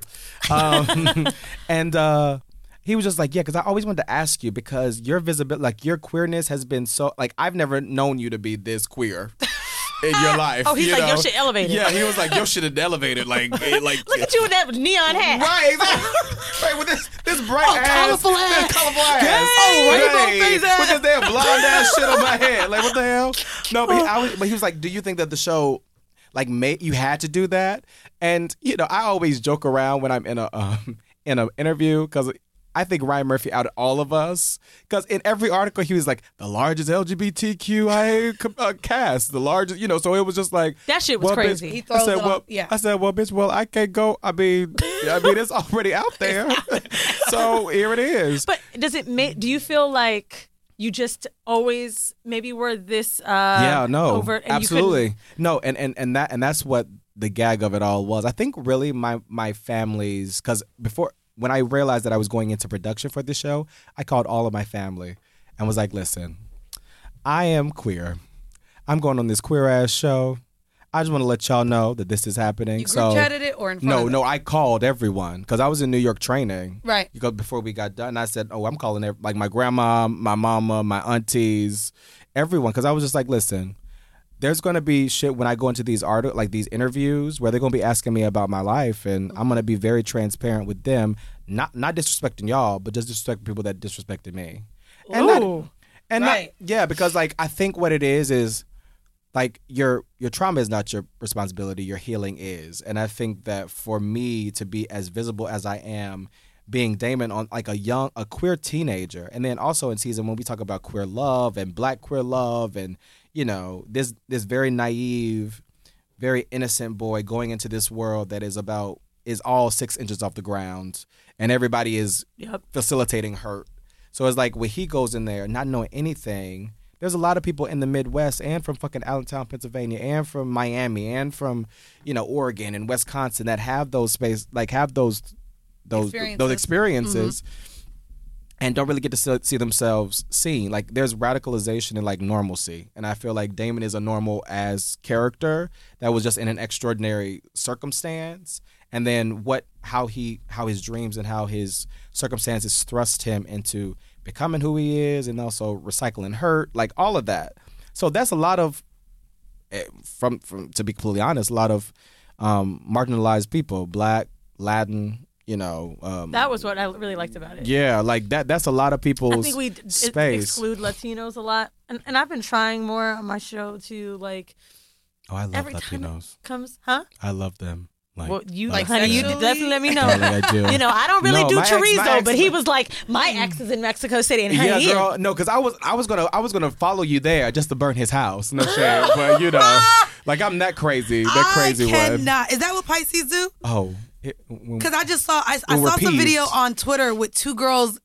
C: Um, and uh, he was just like, "Yeah, because I always wanted to ask you because your visibility, like your queerness, has been so like I've never known you to be this queer." In your life.
B: Oh, he's
C: you
B: like,
C: know?
B: your shit elevated.
C: Yeah, he was like, your shit is elevated. Like, it, like
B: Look at you with that neon hat.
C: Right, exactly. Right, with this this bright
A: Oh,
C: ass,
A: colorful ass.
C: this colorful ass,
A: Oh, rainbow face ass.
C: with this damn blonde ass shit on my head. Like, what the hell? No, but he, I was, but he was like, "Do you think that the show, like, made you had to do that?" And you know, I always joke around when I'm in a um, in an interview because I think Ryan Murphy out of all of us, because in every article he was like the largest L G B T Q I A uh, cast, the largest, you know. So it was just like
B: That shit was
C: well,
B: crazy.
C: Bitch,
A: He
C: I
A: throws
C: said,
A: it
C: well,
A: off, yeah.
C: I said, well, bitch, well, I can't go. I mean, I mean, it's already out there. So here it is.
B: But does it make? Do you feel like you just always maybe were this? Uh,
C: yeah, no,
B: overt and you couldn't-
C: absolutely, no, and and and that and that's what the gag of it all was. I think really my my family's because before. When I realized that I was going into production for this show, I called all of my family and was like, listen, I am queer. I'm going on this queer ass show. I just want to let y'all know that this is happening.
A: You group
C: so
A: chatted it or in front
C: no,
A: of them?
C: no, I called everyone because I was in New York training.
A: Right.
C: Because before we got done, I said, oh, I'm calling ev- like my grandma, my mama, my aunties, everyone. Because I was just like, listen, there's going to be shit when I go into these art, like these interviews where they're going to be asking me about my life. And I'm going to be very transparent with them. Not not disrespecting y'all, but just disrespecting people that disrespected me. And not-
B: Ooh.
C: and
A: Right.
C: not, yeah, because like I think what it is is like your your trauma is not your responsibility, your healing is. And I think that for me to be as visible as I am, being Damon on like a young a queer teenager, and then also in season when we talk about queer love and black queer love, and you know this this very naive, very innocent boy going into this world that is about is all six inches off the ground, and everybody is
B: Yep.
C: facilitating hurt. So it's like when he goes in there not knowing anything, there's a lot of people in the Midwest and from fucking Allentown, Pennsylvania, and from Miami, and from, you know, Oregon and Wisconsin that have those space, like have those those
A: Experiences.
C: those experiences, and don't really get to see, see themselves seen. Like there's radicalization and like normalcy, and I feel like Damon is a normal as character that was just in an extraordinary circumstance. And then what, how he, how his dreams and how his circumstances thrust him into becoming who he is, and also recycling hurt, like all of that. So that's a lot of, eh, from from to be completely honest, a lot of um, marginalized people, Black, Latin, you know. Um,
B: That was what I really liked about it.
C: yeah, like that. That's a lot of people's
B: I think we d-
C: space.
B: exclude Latinos a lot, and and I've been trying more on my show to like
C: Oh, I love
B: every time
C: Latinos.
B: it comes, huh?
C: I love them. Like,
B: Well, you,
A: Like
B: honey, you
A: sexually?
B: definitely let me know.
C: Darling, I do.
B: You know, I don't really
C: No,
B: do
C: my ex- my
B: chorizo,
C: ex-
B: but he was like, my ex is in Mexico City, and
C: Yeah,
B: honey,
C: girl. No, because I was I was gonna I was gonna follow you there just to burn his house. No shade, but you know, like I'm that crazy, that crazy
A: I
C: one.
A: cannot. Is that what Pisces do?
C: Oh, it, when-
A: Because I just saw I, I
C: It
A: saw some
C: repeats.
A: video on Twitter with two girls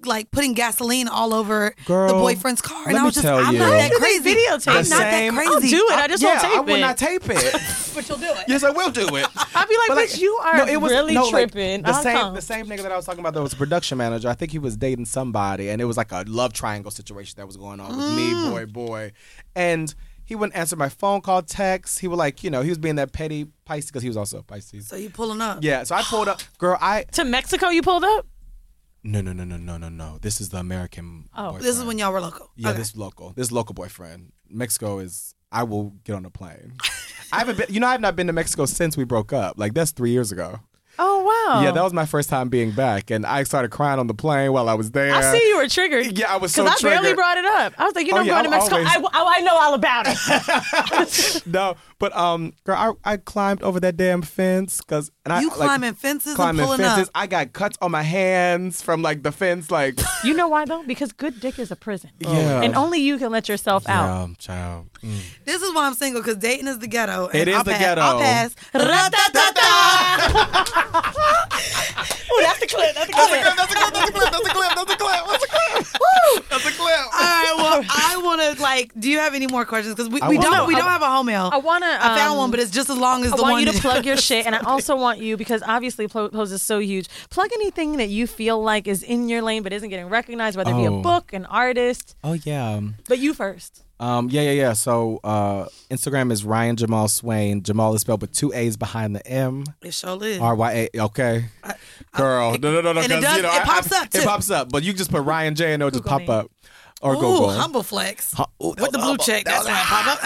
A: like putting gasoline all over
C: Girl,
A: the boyfriend's car, and
C: let
A: I
C: me
A: was just,
C: tell
A: I'm
C: you.
A: not that crazy.
B: Videotape.
A: I'm
C: The
A: not that
C: same-
A: crazy.
B: I'll do it. I just
C: yeah,
B: won't tape
C: I will
B: it.
C: not tape it.
A: But you'll do it.
C: Yes, I will do it.
B: I'd be like,
C: But,
B: bitch, you are
C: no, it was,
B: really
C: no, like,
B: tripping.
C: the
B: I'll
C: same,
B: come.
C: the same nigga that I was talking about that was a production manager. I think he was dating somebody, and it was like a love triangle situation that was going on with me, boy, boy, and he wouldn't answer my phone call, text. He would like, you know, he was being that petty Pisces because he was also a Pisces.
A: So you pulling up?
C: Yeah, so I pulled up, girl. I
B: To Mexico, you pulled up?
C: no, no, no, no, no, no, no. This is the American.
B: Oh.
C: boyfriend.
A: This is when y'all were local.
C: Yeah,
A: Okay.
C: this is local. This is local boyfriend. Mexico is. I will get on a plane. I haven't been. You know, I have not been to Mexico since we broke up. Like that's three years ago.
B: Oh, wow.
C: Yeah, that was my first time being back, and I started crying on the plane while I was there.
B: I see you were triggered.
C: Yeah, I was so
B: Because I barely
C: triggered.
B: brought it up. I was like, you know,
C: Oh,
B: I'm
C: yeah,
B: going to
C: I'm
B: Mexico.
C: always-
B: I, I, I know all about it.
C: No, but um, girl, I, I climbed over that damn fence because and I
A: You
C: like,
A: climbing fences and
C: climbing
A: pulling
C: fences.
A: up.
C: I got cuts on my hands from like the fence, like
B: You know why, though? Because good dick is a prison.
C: Yeah.
B: And only you can let yourself out.
C: yeah, child. Mm.
A: This is why I'm single, because dating is the ghetto. And
C: It is
A: I'll
C: the
A: pass,
C: ghetto.
A: I'll pass. Ra-ta-ta-ta.
B: Oh, that's the clip. That's the clip.
C: That's a clip. That's a clip. That's a clip. That's a clip. That's a clip. Woo! That's a clip.
A: All right, well, I want to, like, do you have any more questions? Because we,
C: I
A: we
C: wanna-
A: don't we
C: I-
A: don't have a home mail.
B: I want to.
A: I found one, but it's just as long as
B: I
A: the
B: want
A: one.
B: you to
A: that-
B: plug your shit, and I also want you, because obviously Plo- Pose is so huge. Plug anything that you feel like is in your lane but isn't getting recognized, whether it be a
C: Oh.
B: book, an artist.
C: Oh yeah.
B: But you first.
C: Um, yeah, yeah, yeah. So uh, Instagram is Ryan Jamal Swain. Jamal is spelled with two A's behind the M.
A: It sure is.
C: R Y A. Okay. Girl. No, no, no, no.
A: and it
C: 'cause,
A: does-
C: you know,
A: it
C: I-
A: pops
C: I-
A: up, too.
C: It pops up. But you just put Ryan J and it'll just
B: Google
C: pop
B: me.
C: up. Or
A: Ooh,
C: Google.
A: humble flex.
C: Huh, ooh,
A: With the blue check. That's why it pop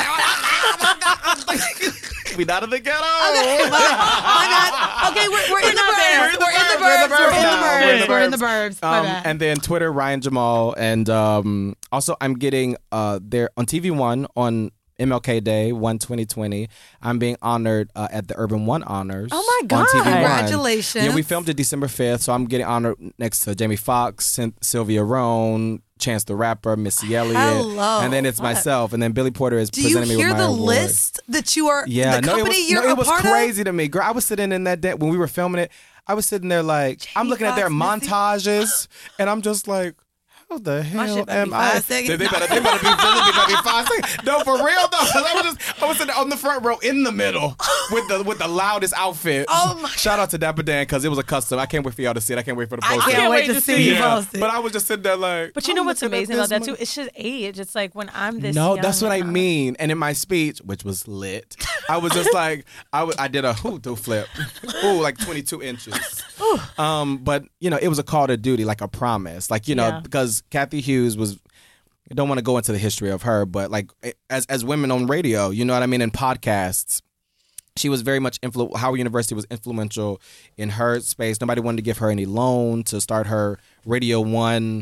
A: up.
C: We not in the ghetto.
A: Okay, my bad. Okay, we're, we're in the
B: not there.
A: burbs. We're in the burbs. We're in the burbs. We're in the burbs. My
C: Um,
A: bad.
C: and then Twitter, Ryan Jamal. And um, also, I'm getting uh, there on T V One on M L K Day, one twenty twenty. I'm being honored uh, at the Urban One Honors.
B: Oh, my
C: On T V
B: God.
C: One.
A: Congratulations.
C: Yeah, we filmed it December fifth, so I'm getting honored next to Jamie Foxx, Cyn- Sylvia Roan, Chance the Rapper, Missy Elliott.
A: Hello.
C: And then it's myself. And then Billy Porter is
A: Do you
C: presenting me
A: hear
C: with my
A: the
C: award.
A: list that you are,
C: Yeah,
A: the
C: no,
A: company
C: it was,
A: you're
C: no,
A: a
C: it was
A: part
C: crazy to me, girl. I was sitting in that day when we were filming it. I was sitting there like I'm
A: Jamie
C: looking at their
A: Foxx, Missy-
C: montages, and I'm just like, how the hell
A: shit better
C: am
A: be five
C: I?
A: seconds.
C: They, they better, they better be, they better be five seconds. No, for real though. 'Cause I was just, I was sitting on the front row in the middle with the with the loudest outfit.
A: Oh, my
C: Shout out to Dapper Dan because it was a custom. I can't wait for y'all to see it. I can't wait for the
A: I
C: poster.
A: can't wait to see you
C: Yeah,
A: post it.
C: but I was just sitting there like.
B: But you know
C: I'm
B: what's
C: looking at
B: amazing about
C: this
B: that too?
C: mo-
B: It's just age. It's like when I'm this
C: No,
B: young
C: that's what I
B: and I'm-
C: mean. And in my speech, which was lit, I was just like, I w- I did a hoodoo flip. Ooh, like twenty-two inches. Um, but, you know, it was a call to duty, like a promise. Like, you know,
B: Yeah.
C: because Kathy Hughes was, I don't want to go into the history of her, but like as as women on radio, you know what I mean, in podcasts, she was very much influ- Howard University was influential in her space. Nobody wanted to give her any loan to start her Radio One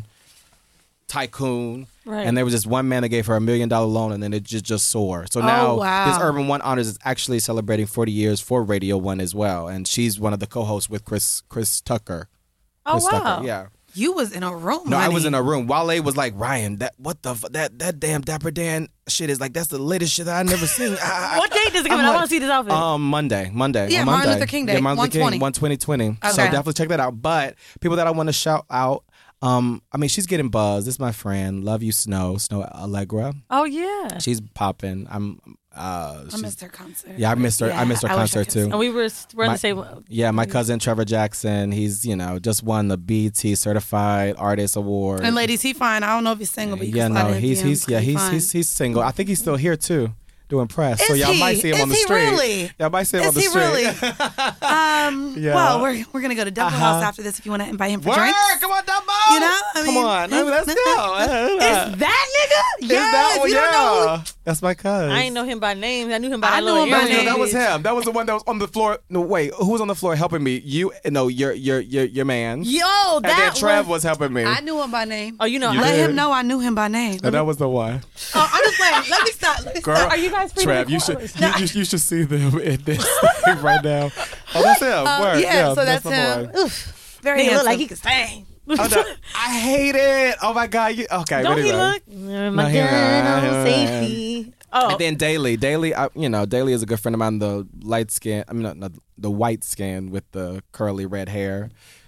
C: tycoon.
B: Right.
C: And there was just one man that gave her a million dollar loan, and then it just just soared. So now
A: wow.
C: this Urban One Honors is actually celebrating forty years for Radio One as well, and she's one of the co-hosts with Chris Chris Tucker.
B: Oh,
C: Chris
B: wow.
C: Tucker, yeah.
A: You was in a room.
C: No, I was
A: honey.
C: in a room. Wale was like, Ryan, that what the f- that that damn Dapper Dan shit is like that's the latest shit that I never seen. I- I-
B: What date does it come
C: I'm
B: in? I
C: like,
B: want to see this outfit.
C: Um, Monday, Monday.
A: Yeah,
C: on
A: Martin
C: Monday.
A: Luther King Day,
C: Yeah, Martin Luther
A: one twenty.
C: King, one twenty twenty. So
A: Okay.
C: definitely check that out. But people that I want to shout out, um, I mean, she's getting buzz. This is my friend. Love you, Snow. Snow Allegra.
B: oh yeah.
C: She's popping. I'm. Uh,
A: I
C: she's-
A: missed her concert.
C: yeah, I missed her. I missed her
A: I wish I
C: concert
A: could see
C: too.
B: And we were we're in
C: My-
B: the same.
C: Yeah, my cousin Trevor Jackson. He's you know just won the B E T Certified Artist Award.
A: And ladies, he fine. I don't know if he's single, but you
C: yeah,
A: can slide
C: no,
A: in
C: he's
A: D Ms,
C: he's yeah
A: he
C: he's
A: fine.
C: he's he's single. I think he's still here too, doing press. so
A: Is
C: y'all
A: he?
C: might see him
A: Is
C: on the
A: he
C: street.
A: really?
C: Y'all might see him
A: Is
C: on the
A: he
C: street.
A: really? Um,
C: Yeah.
A: Well, we're we're gonna go to Double House
C: Uh-huh.
A: after this if you want to invite him for
C: Work!
A: drinks.
C: Come on, Dumbo!
A: You know, I
C: come
A: mean-
C: on, I mean, let's go.
A: Is that nigga?
C: Is
A: Yes,
C: that one?
A: you don't know.
C: Yeah, that's my cousin.
B: I ain't know him by name. I knew him by
A: I
B: that
A: knew
B: little
A: him by
C: No,
B: earring.
C: no, that was
A: Yes.
C: him. That was the one that was on the floor. No, wait, who was on the floor helping me? You? No, your your your your man.
A: Yo,
C: and then
A: that
C: Trev
A: was.
C: was helping me.
A: I knew him by name.
B: Oh, you know.
C: You
A: Let
C: did.
A: him know I knew him by name.
C: and that was the one.
A: Oh, I'm just playing. Let me stop. Let me
C: Girl,
A: stop.
B: Are you guys free to
C: Trev, you
B: record?
C: should you, you, you should see them in this thing right now. Oh, that's him.
A: Uh,
C: Word.
A: yeah, so that's
C: the
A: him.
C: boy.
A: Oof, very
B: Nigga
A: handsome.
B: look like he could sing.
C: Oh, no, I hate it. Oh my god. You, okay,
B: Don't
C: but
B: he
C: anyway.
B: look?
C: No,
B: My
C: he
B: gun
C: right,
B: on
C: he right.
B: safety. Oh,
C: And then Daly, Daly, I, you know, Daly is a good friend of mine. The light skin, I mean, not, not the white skin with the curly red hair.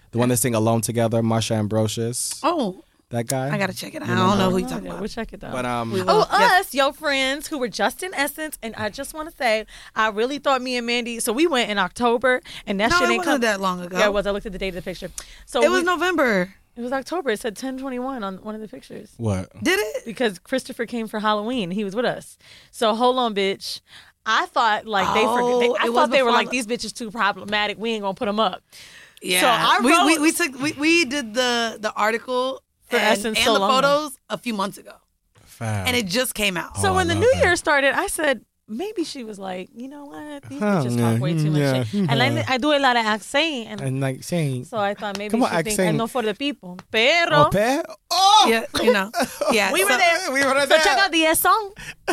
C: The one that sing Alone Together, Marsha Ambrosius.
A: Oh,
C: That guy.
A: I gotta check it out. I don't know who you're talking
B: Yeah,
A: about.
B: we'll check it out.
C: But um,
A: We will.
B: Oh,
A: Yes.
B: us, your friends who were just in Essence, and I just want to say, I really thought me and Mandy. So we went in October, and that
A: No,
B: shit
A: it
B: ain't
A: wasn't
B: come.
A: that long ago.
B: Yeah, it was. I looked at the date of the picture. So
A: It was
B: we-
A: November.
B: It was October. It said ten twenty-one on one of the pictures.
C: what?
A: Did it?
B: Because Christopher came for Halloween. He was with us. So hold on, bitch. I thought like they
A: Oh,
B: forgot. They, I
A: it was
B: thought they were
A: before
B: like
A: the-
B: these bitches too problematic. We ain't gonna put them up.
A: Yeah.
B: So I
A: we,
B: wrote-
A: we we took we, we did the the article
B: For
A: and,
B: Essence
A: and
B: so
A: the
B: long.
A: photos a few months ago,
C: Fab.
A: and it just came out.
B: So
C: Oh,
B: when
C: I
B: the
C: love
B: new
C: that.
B: year started, I said maybe she was like, you know what, these
D: Huh,
B: bitches
D: yeah,
B: talk way too much
D: yeah,
B: shit. And I, I do a lot of accent, and
D: And like saying,
B: so I thought maybe
C: Come on,
B: she thinks I
C: accent.
B: know for the people. Pero
C: Oh, pe- oh!
A: yeah, you know, yeah.
B: we
A: so
B: were there.
C: We were
B: So
C: there.
B: check out the S song.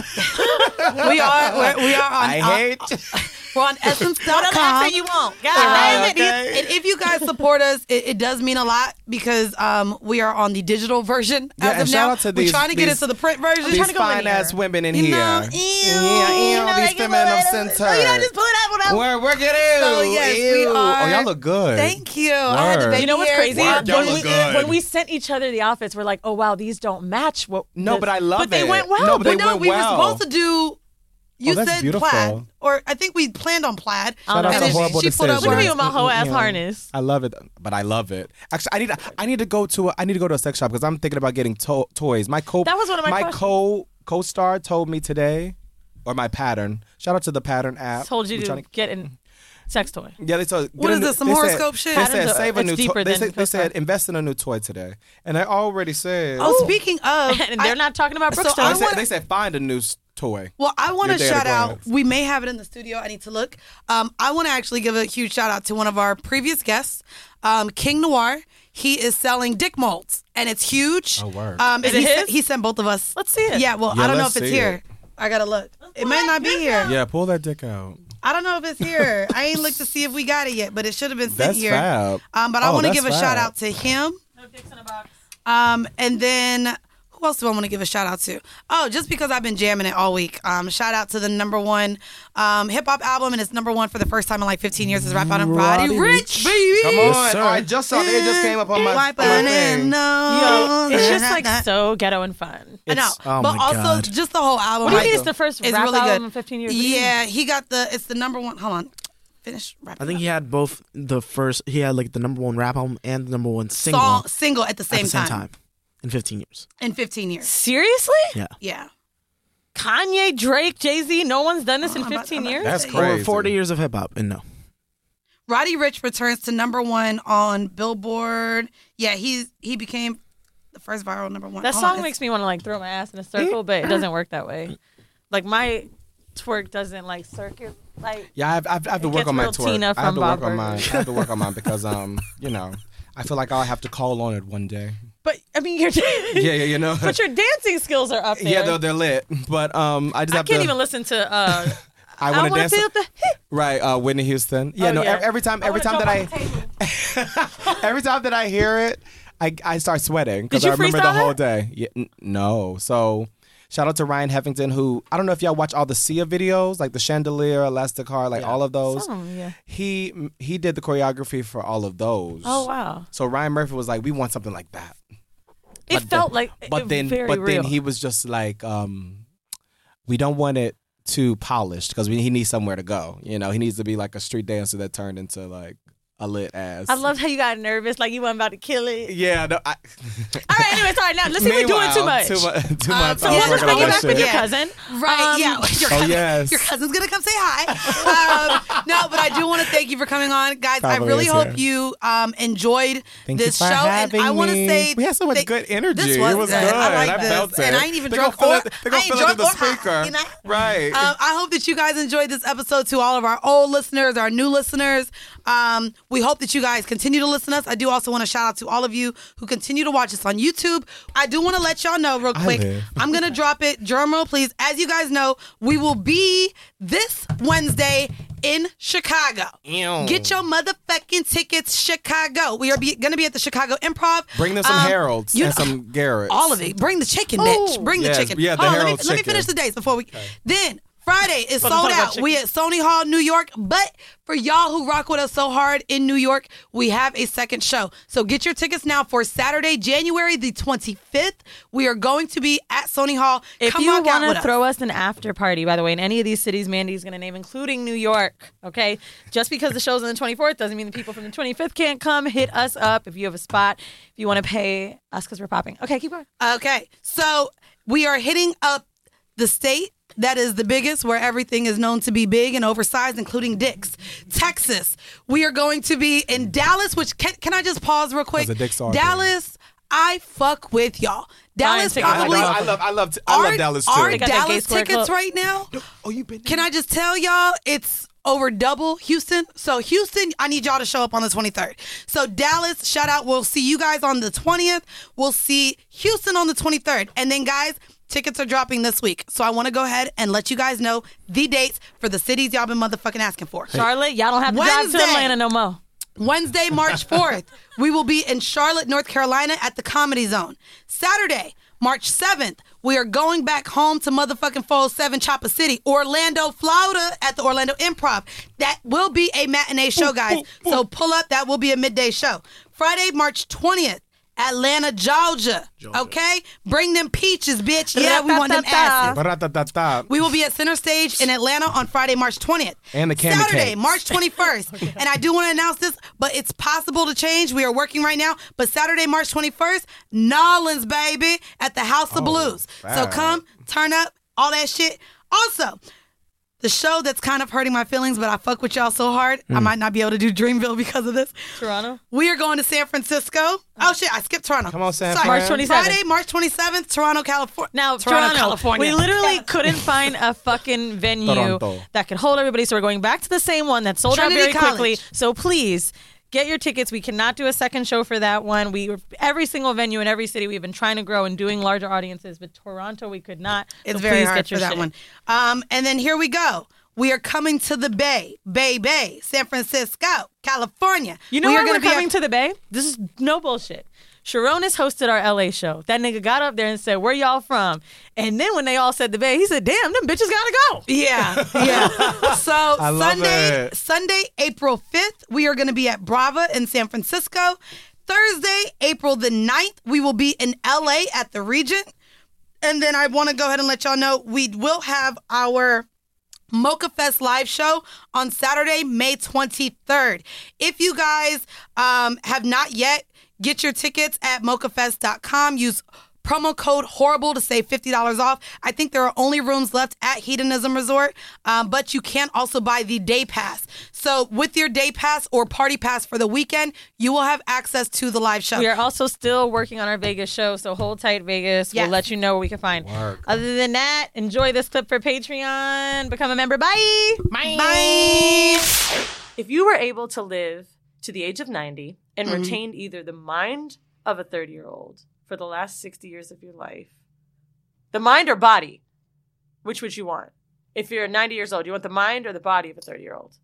A: We are we're, we are on.
C: I
A: uh,
C: hate.
A: we're on essence dot
B: Whatever
A: com.
B: accent you want. God
A: Um,
B: damn it.
C: okay.
A: And if you guys support us, it, it does mean a lot because um, we are on the digital version
C: Yeah,
A: as
C: and
A: of
C: shout
A: now.
C: out to
A: We're
C: these-
A: trying to get
C: these-
A: into the print version.
B: trying
C: These
B: to go
C: fine
B: linear.
C: ass women in
A: You
C: here.
A: know, ew,
C: yeah, ew,
A: you know,
C: these
A: like,
C: feminine
A: you know,
C: center.
B: You know, just pull it out, pull it out.
C: We're we're getting.
A: So, yes, we
C: Ew.
A: are-
C: Oh, y'all look good.
A: Thank you. I had the
C: Word.
A: baby
B: You know what's
A: hair.
B: crazy?
C: Word, y'all
B: When
C: look
B: we,
C: good.
B: when we sent each other the outfits, we're like, oh wow, these don't match what.
C: No,
B: this-
C: but I love
B: But they
C: it.
B: went well.
C: No, but they
A: Well, no,
C: went
A: we
C: well.
A: were supposed to do. You
C: Oh, that's
A: said
C: beautiful.
A: plaid, or I think we planned on plaid.
B: Shout out
A: and
B: to
A: then
C: Horrible
A: she put up
C: Decisions.
B: Look at me
A: words.
B: with my whole ass
C: Yeah.
B: harness.
C: I love it, but I love it. Actually, I need I need to go to a, I need to go to a sex shop because I'm thinking about getting to- toys. My co
B: That was one of my
C: my
B: questions.
C: co co star told me today, or my pattern. Shout out to the Pattern app.
B: Told you
C: We're
B: to
C: trying
B: get in sex toy.
C: Yeah, they told.
A: What
C: get a
A: is
C: new-
A: this, some
C: they
A: horoscope
C: said,
A: shit?
C: They
B: Patterns
C: said
B: are-
C: save a
B: it's
C: new.
B: deeper
C: toy. They
B: than
C: said they
B: co-star.
C: said invest in a new toy today, and I already said.
A: Oh, speaking of,
B: And they're
A: I-
B: not talking about
A: so
B: Brookstone.
A: I
C: They said,
A: wanna-
C: they said find a new s- toy.
A: Well, I want to
C: Your dad
A: shout out.
C: glance.
A: We may have it in the studio. I need to look. Um, I want to actually give a huge shout out to one of our previous guests, um, King Noir. He is selling dick molds, and it's huge.
C: Oh, word.
A: Um,
B: Is
A: and
B: it
A: he,
B: his?
A: sent, he sent both of us.
B: Let's see it.
A: Yeah. Well,
C: Yeah,
A: I don't know
C: let's
A: if it's
C: see
A: here.
C: it.
A: I gotta look. It may not be here.
C: Yeah, pull that dick out.
A: I don't know if it's here. I ain't looked to see if we got it yet, but it should have been sent
C: That's
A: here.
C: fab.
A: Um, but I
C: Oh,
A: want to
C: that's
A: give a
C: fab.
A: shout out to him.
B: No dicks in a box.
A: Um, and then who else do I want to give a shout out to? Oh, just because I've been jamming it all week. Um, shout out to the number one um, hip hop album, and it's number one for the first time in like fifteen years. Is Rap Out and Roddy
D: Roddy
A: Rich,
D: Rich.
A: baby.
C: Come
D: Yes,
C: on,
D: sir.
C: I just saw it. It just came up on my, on my
A: Wiping
C: thing.
A: in, no.
B: Yo, it's just like so ghetto and fun.
A: I know,
D: It's- oh
A: but
D: my
A: also
D: God.
A: just the whole album.
B: What do you
A: like,
B: mean it's the first
A: it's
B: rap
A: really
B: album
A: good.
B: in fifteen years?
A: Yeah, he got the. It's the number one. Hold on, finish. Rap
D: I think he had both the first. He had like the number one rap album and the number one single
A: song single at the
D: at
A: same,
D: the same
A: time.
D: time in fifteen years.
A: in fifteen years.
B: Seriously?
D: Yeah,
A: Yeah.
B: Kanye, Drake, Jay Z, no one's done this in
A: Oh, I'm about-
B: fifteen
A: I'm about
B: years?
A: to
C: That's
A: say-
C: crazy.
D: over forty years of hip hop, and no.
A: Roddy Rich returns to number one on Billboard. Yeah, he's he became the first viral number one.
B: That
A: Hold
B: song
A: on,
B: makes me want to like throw my ass in a circle, but it doesn't work that way. Like my twerk doesn't like circuit. Like
C: Yeah, I have, I have, I have to
B: It
C: work
B: gets
C: on my
B: real
C: twerk.
B: Tina
C: I have
B: from
C: to work
B: Bob
C: on mine.
B: Burger.
C: I have to work on mine because um, you know, I feel like I'll have to call on it one day.
B: but I mean, you're
C: Yeah, yeah, you know.
B: but your dancing skills are up there.
C: yeah, they're, they're lit, but um, I just
B: I
C: have
B: can't
C: to.
B: even listen to. Uh,
C: I
B: I
C: want to
B: want
C: dance.
B: to feel the.
C: Right, uh, Whitney Houston. Yeah,
B: Oh,
C: no.
B: yeah.
C: ev- Every time, every time that I, every time that I hear it, I I start sweating because
B: Did
C: I
B: you
C: remember the
B: freestyle
C: whole
B: it?
C: day. Yeah, n- no. So, shout out to Ryan Heffington, who I don't know if y'all watch all the Sia videos, like the Chandelier, Elastic Heart, like all of those.
B: Some, yeah.
C: He he did the choreography for all of those.
B: Oh wow!
C: So Ryan Murphy was like, we want something like that.
B: It
C: But
B: felt
C: then-
B: like,
C: But
B: it,
C: then,
B: very
C: but
B: real.
C: then he was just like, um, we don't want it too polished because he needs somewhere to go. You know, he needs to be like a street dancer that turned into like a lit ass.
B: I love how you got nervous, like you weren't about to kill it.
C: Yeah. No, I,
B: All right, anyway, sorry. Now, let's see, we're doing too
C: Meanwhile,
B: much.
C: Too, mu- too
A: Um,
C: much.
A: so
C: I
B: So
C: was
B: we'll just
C: working
B: bring
C: on
B: you
C: that
B: back with
C: shit.
B: your
A: Yeah.
B: cousin.
A: Right,
B: Um,
A: yeah. Your
C: Oh,
A: cousin,
C: yes.
A: your cousin's gonna come say hi. um, no, but I do want to thank you for coming on, guys. I
C: Probably
A: really
C: is
A: hope
C: here.
A: you um, enjoyed
C: Thank
A: this
C: you for
A: show,
C: having
A: and I want to
C: me.
A: say
C: we had so much
A: thank-
C: good energy.
A: This was
C: it was
A: good.
C: good.
A: I like this.
C: felt it.
A: And I ain't even
C: they
A: drunk
C: Gonna
A: or-
C: feel it, they
A: I
C: gonna
A: ain't
C: feel it through the
A: drunk or high,
C: speaker.
A: you know?
C: Right.
A: Um, I hope that you guys enjoyed this episode. To all of our old listeners, our new listeners, um, we hope that you guys continue to listen to us. I do also want to shout out to all of you who continue to watch us on YouTube. I do want to let y'all know real
C: I
A: quick.
C: live.
A: I'm gonna drop it. Drum roll, please. As you guys know, we will be this Wednesday in Chicago.
C: Ew.
A: Get your motherfucking tickets, Chicago. We are be, gonna be at the Chicago Improv.
C: Bring them some
A: Um,
C: Heralds
A: you
C: and
A: know-
C: some Garretts.
A: All of it. Bring the chicken, bitch. Bring
C: Yes,
A: the chicken.
C: yeah, the
A: Hold on, let me,
C: Harold
A: let me
C: chicken.
A: finish the dates before we. Then Friday is
B: But
A: sold
B: talk about
A: out.
B: chicken.
A: We at Sony Hall, New York. But for y'all who rock with us so hard in New York, we have a second show. So get your tickets now for Saturday, January the twenty-fifth. We are going to be at Sony Hall.
B: If
A: Come
B: you
A: rock out
B: want
A: with
B: to
A: us.
B: throw us an after party, by the way, in any of these cities Mandy's going to name, including New York, okay? Just because the show's on the twenty-fourth doesn't mean the people from the twenty-fifth can't come. Hit us up if you have a spot, if you want to pay us because we're popping. Okay, keep going.
A: Okay, so we are hitting up the state that is the biggest, where everything is known to be big and oversized, including dicks. Texas. We are going to be in Dallas, which, can, can I just pause real quick?
C: Because the dicks are
A: Dallas, I fuck with y'all. Dallas
B: tickets are
A: probably...
B: gone.
C: I love, I love, I love
A: our,
C: Dallas too.
A: Our
B: They got that gay
A: Dallas
B: square
A: tickets
B: club.
A: right now,
C: Oh, you been?
A: can I just tell y'all, it's over double Houston. So Houston, I need y'all to show up on the twenty-third. So Dallas, shout out. We'll see you guys on the twentieth. We'll see Houston on the twenty-third. And then, guys, tickets are dropping this week. So I want to go ahead and let you guys know the dates for the cities y'all been motherfucking asking for.
B: Charlotte, y'all don't have to drive
A: Wednesday.
B: to Atlanta no more.
A: Wednesday, March fourth, we will be in Charlotte, North Carolina at the Comedy Zone. Saturday, March seventh, we are going back home to motherfucking four oh seven Chopper City, Orlando, Florida at the Orlando Improv. That will be a matinee show, guys. So pull up. That will be a midday show. Friday, March twentieth, Atlanta, Georgia. Okay? Bring them peaches, bitch. Yeah, we want them asses.
C: Ba-ra-ta-ta-ta.
A: We will be at Center Stage in Atlanta on Friday, March twentieth.
C: And the candy
A: Saturday,
C: cakes.
A: March twenty-first. And I do want to announce this, but it's possible to change. We are working right now. But Saturday, March twenty-first, Nolans, baby, at the House of
C: Oh,
A: Blues. So
C: fab.
A: come, turn up, all that shit. Also, the show that's kind of hurting my feelings, but I fuck with y'all so hard, I might not be able to do Dreamville because of this.
B: Toronto?
A: We are going to San Francisco. Oh, shit, I skipped Toronto.
C: Come on, San
A: Sorry.
C: Fran.
B: March twenty-seventh.
A: Friday, March twenty-seventh, Toronto, California.
B: Now,
A: Toronto,
B: Toronto,
A: California.
B: we literally couldn't find a fucking venue
C: Toronto.
B: that could hold everybody, so we're going back to the same one that sold
A: Trinity
B: out very
A: College.
B: quickly. So please, get your tickets. We cannot do a second show for that one. We every single venue in every city we've been trying to grow and doing larger audiences, but Toronto we could not.
A: It's
B: so
A: very
B: please
A: hard
B: get
A: for
B: your
A: that
B: shit.
A: one. Um, and then here we go. We are coming to the Bay, Bay Bay, San Francisco, California.
B: You know
A: we
B: where
A: are
B: we're
A: gonna be
B: coming
A: at-
B: to the Bay? This is no bullshit. Sharonis hosted our L A show. That nigga got up there and said, "Where y'all from?" And then when they all said the Bay, he said, "Damn, them bitches gotta go."
A: Yeah, yeah. So
C: love
A: Sunday,
C: it.
A: Sunday, April fifth, we are going to be at Brava in San Francisco. Thursday, April the ninth, we will be in L A at the Regent. And then I want to go ahead and let y'all know we will have our Mocha Fest live show on Saturday, May twenty-third. If you guys um, have not yet, get your tickets at mocha fest dot com. Use promo code HORRIBLE to save fifty dollars off. I think there are only rooms left at Hedonism Resort, um, but you can also buy the day pass. So with your day pass or party pass for the weekend, you will have access to the live show.
B: We are also still working on our Vegas show, so hold tight, Vegas.
A: Yes.
B: We'll let you know where we can find.
C: Work.
B: Other than that, enjoy this clip for Patreon. Become a member. Bye.
A: Bye.
B: If you were able to live to the age of ninety and
A: Mhm.
B: retained either the mind of a thirty-year-old for the last sixty years of your life, the mind or body, which would you want? If you're ninety years old, do you want the mind or the body of a thirty-year-old?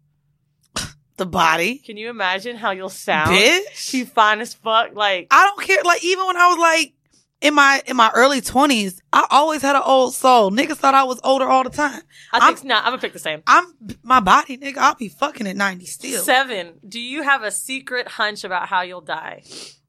A: The body.
B: Can you imagine how you'll sound?
A: Bitch.
B: You fine as fuck. Like,
A: I don't care. Like, even when I was like in my in my early twenties, I always had an old soul. Niggas thought I was older all the time.
B: I think
A: I'm-
B: not. I'm gonna pick the same.
A: I'm my body, nigga. I'll be fucking at ninety still.
B: Seven. Do you have a secret hunch about how you'll die?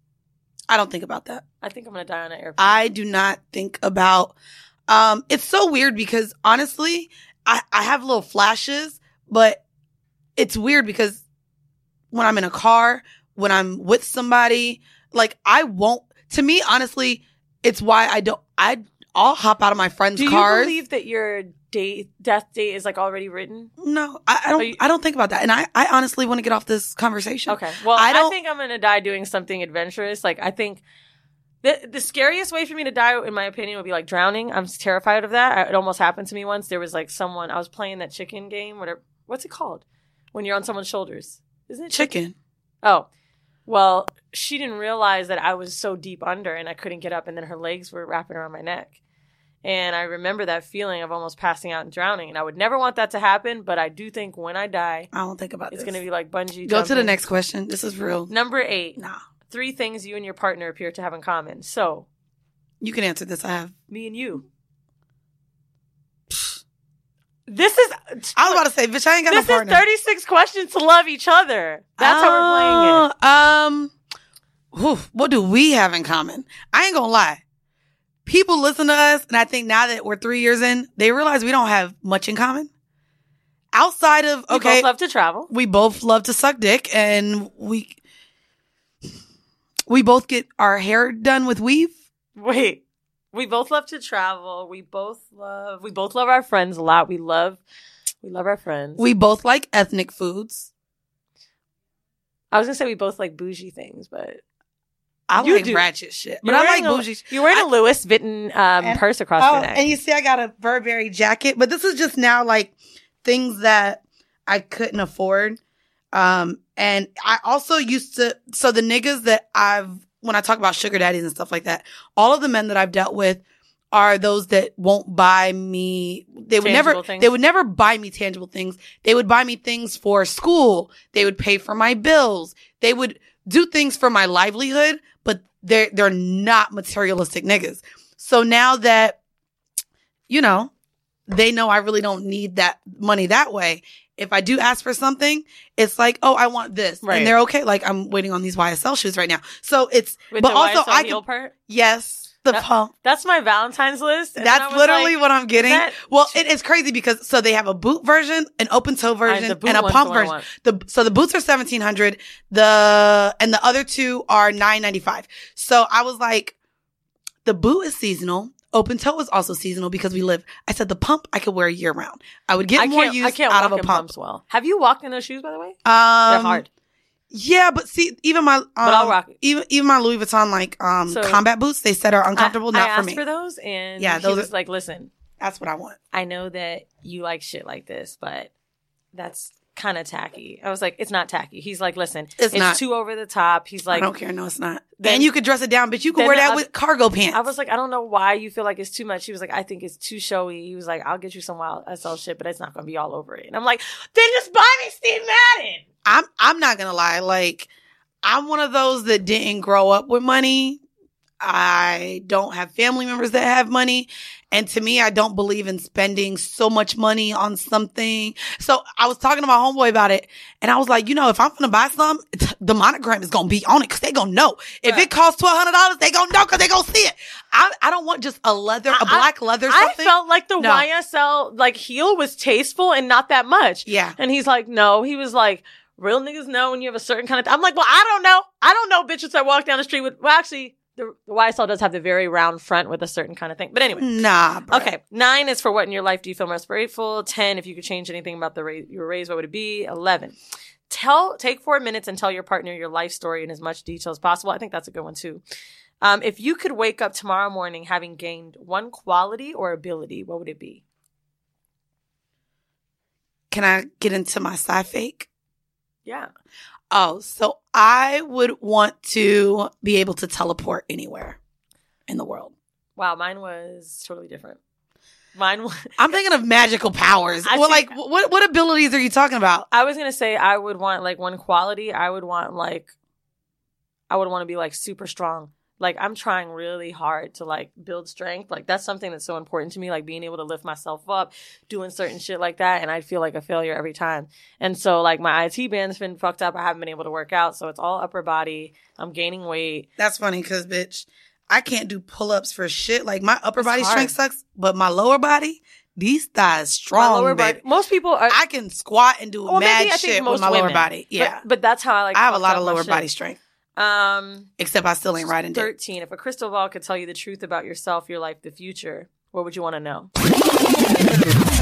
A: I don't think about that.
B: I think I'm gonna die on an airplane.
A: I do not think about. Um, it's so weird because honestly, I I have little flashes, but it's weird because when I'm in a car, when I'm with somebody, like I won't. To me, honestly, it's why I don't. I I'll hop out of my friends'
B: Do you
A: cars.
B: believe that your date, death date is like already written?
A: No, I, I don't.
B: Are you-
A: I don't think about that, and I, I honestly want to get off this conversation.
B: Okay. Well,
A: I
B: I,
A: don't-
B: think I'm gonna die doing something adventurous. Like, I think the the scariest way for me to die, in my opinion, would be like drowning. I'm terrified of that. It almost happened to me once. There was like someone I was playing that chicken game. Whatever. What's it called? When you're on someone's shoulders, isn't it
A: Chicken.
B: Oh, well, she didn't realize that I was so deep under and I couldn't get up, and then her legs were wrapping around my neck. And I remember that feeling of almost passing out and drowning. And I would never want that to happen, but I do think when I die,
A: I don't think about
B: it's
A: this.
B: going to be like bungee
A: Go to the
B: jumping.
A: next question. This is real.
B: Number eight.
A: Nah,
B: Three things you and your partner appear to have in common. So,
A: you can answer this. I have.
B: me and you. This is.
A: I was about to say, bitch, I ain't got
B: This
A: no
B: is
A: partner.
B: thirty-six questions to love each other. That's how we're playing it.
A: Um, whew, what do we have in common? I ain't gonna lie. People listen to us, and I think now that we're three years in, they realize we don't have much in common. Outside of,
B: We
A: okay,
B: both love to travel.
A: we both love to suck dick, and we we both get our hair done with weave.
B: Wait, we both love to travel. We both love. We both love our friends a lot. We love. We love our friends.
A: We both like ethnic foods.
B: I was gonna say we both like bougie things, but
A: I
B: You
A: like
B: do.
A: ratchet shit, but
B: You're
A: I like
B: wearing a-
A: bougie. sh-
B: You're wearing
A: I-
B: a Louis Vuitton um,
A: And-
B: purse across
A: Oh,
B: your neck.
A: and you see, I got a Burberry jacket, but this is just now like things that I couldn't afford. Um, and I also used to, so the niggas that I've, when I talk about sugar daddies and stuff like that, all of the men that I've dealt with are those that won't buy me. They would
B: Tangible
A: never,
B: things?
A: they would never buy me tangible things. They would buy me things for school. They would pay for my bills. They would do things for my livelihood, but they're, they're not materialistic niggas. So now that, you know, they know I really don't need that money that way. If I do ask for something, it's like, oh, I want this.
B: Right.
A: And they're okay. Like, I'm waiting on these Y S L shoes right now. So it's,
B: With
A: but
B: the
A: also
B: Y S L
A: I
B: heel
A: can,
B: part.
A: yes, the
B: That-
A: pump.
B: That's my Valentine's list. and I
A: That's
B: was
A: literally
B: like,
A: what I'm getting.
B: that-
A: Well, it, it's crazy because so they have a boot version, an open toe version,
B: the boot
A: and a
B: one's
A: pump
B: the one I
A: version.
B: want.
A: The so the boots are seventeen hundred. The and the other two are nine ninety five. So I was like, the boot is seasonal. Open toe is also seasonal because we live. I said the pump I could wear year round. I would get
B: I
A: more
B: can't.
A: use
B: I can't
A: out
B: walk
A: of a
B: in
A: pump.
B: pumps well. Have you walked in those shoes, by the way?
A: Um,
B: They're hard.
A: Yeah, but see, even my um,
B: But I'll rock it.
A: even even my Louis Vuitton like um
B: So-
A: combat boots, they said are uncomfortable.
B: I,
A: not
B: I
A: for
B: asked
A: me.
B: for those, and
A: Yeah,
B: yeah,
A: those
B: he was
A: are-
B: like, "Listen,
A: That's what I want.
B: I know that you like shit like this, but that's kind of tacky." I was like, "It's not tacky." He's like, "Listen,
A: It's
B: it's,
A: not.
B: too over the top." He's like,
A: I don't care. No, it's not.
B: Then-
A: and you could dress it down, but you could
B: then
A: wear that
B: I-
A: with cargo pants.
B: I was like, I don't know why you feel like it's too much. He was like, I think it's too showy. He was like, I'll get you some wild S L shit, but it's not going to be all over it. And I'm like, then just buy me Steve Madden.
A: I'm I'm not gonna lie. Like, I'm one of those that didn't grow up with money. I don't have family members that have money. And to me, I don't believe in spending so much money on something. So I was talking to my homeboy about it. And I was like, you know, if I'm going to buy some, it's- the monogram is going to be on it because they going to know. If
B: Right.
A: it costs twelve hundred dollars, they going to know because they going to see it. I, I don't want just a leather, a
B: I-
A: black leather
B: I
A: something.
B: felt like the
A: No.
B: Y S L like heel was tasteful and not that much.
A: Yeah.
B: And he's like, no. He was like, real niggas know when you have a certain kind of. Th-. I'm like, well, I don't know. I don't know bitches that walk down the street with. Well, actually, the, the Y S L does have the very round front with a certain kind of thing. But anyway.
A: Nah, bro.
B: Okay, nine is for what in your life do you feel most grateful? Ten, if you could change anything about the ra- you were raised, what would it be? Eleven, tell take four minutes and tell your partner your life story in as much detail as possible. I think that's a good one too. Um, if you could wake up tomorrow morning having gained one quality or ability, what would it be?
A: Can I get into my sci fake?
B: Yeah.
A: Oh, so I would want to be able to teleport anywhere in the world.
B: Wow, mine was totally different. Mine was.
A: I'm thinking of magical powers.
B: I
A: Well,
B: think-
A: like, what what abilities are you talking about?
B: I was gonna say I would want like one quality. I would want like, I would want to be like super strong. Like I'm trying really hard to like build strength. Like that's something that's so important to me. Like being able to lift myself up, doing certain shit like that, and I feel like a failure every time. And so like my I T band's been fucked up. I haven't been able to work out, so it's all upper body. I'm gaining weight.
A: That's funny because, bitch, I can't do pull ups for shit. Like, my upper
B: It's
A: body
B: hard.
A: strength sucks, but my lower body, these thighs strong,
B: my lower
A: baby.
B: body. Most people are.
A: I can squat and do
B: well,
A: mad
B: maybe I think
A: shit
B: most
A: with my
B: women,
A: lower body.
B: but-
A: Yeah.
B: but, that's how I like.
A: I have a
B: fucked
A: lot
B: up
A: of
B: my
A: lower
B: shit.
A: body strength,
B: Um.
A: except I still ain't riding dick.
B: thirteen. If a crystal ball could tell you the truth about yourself, your life, the future, what would you want to know?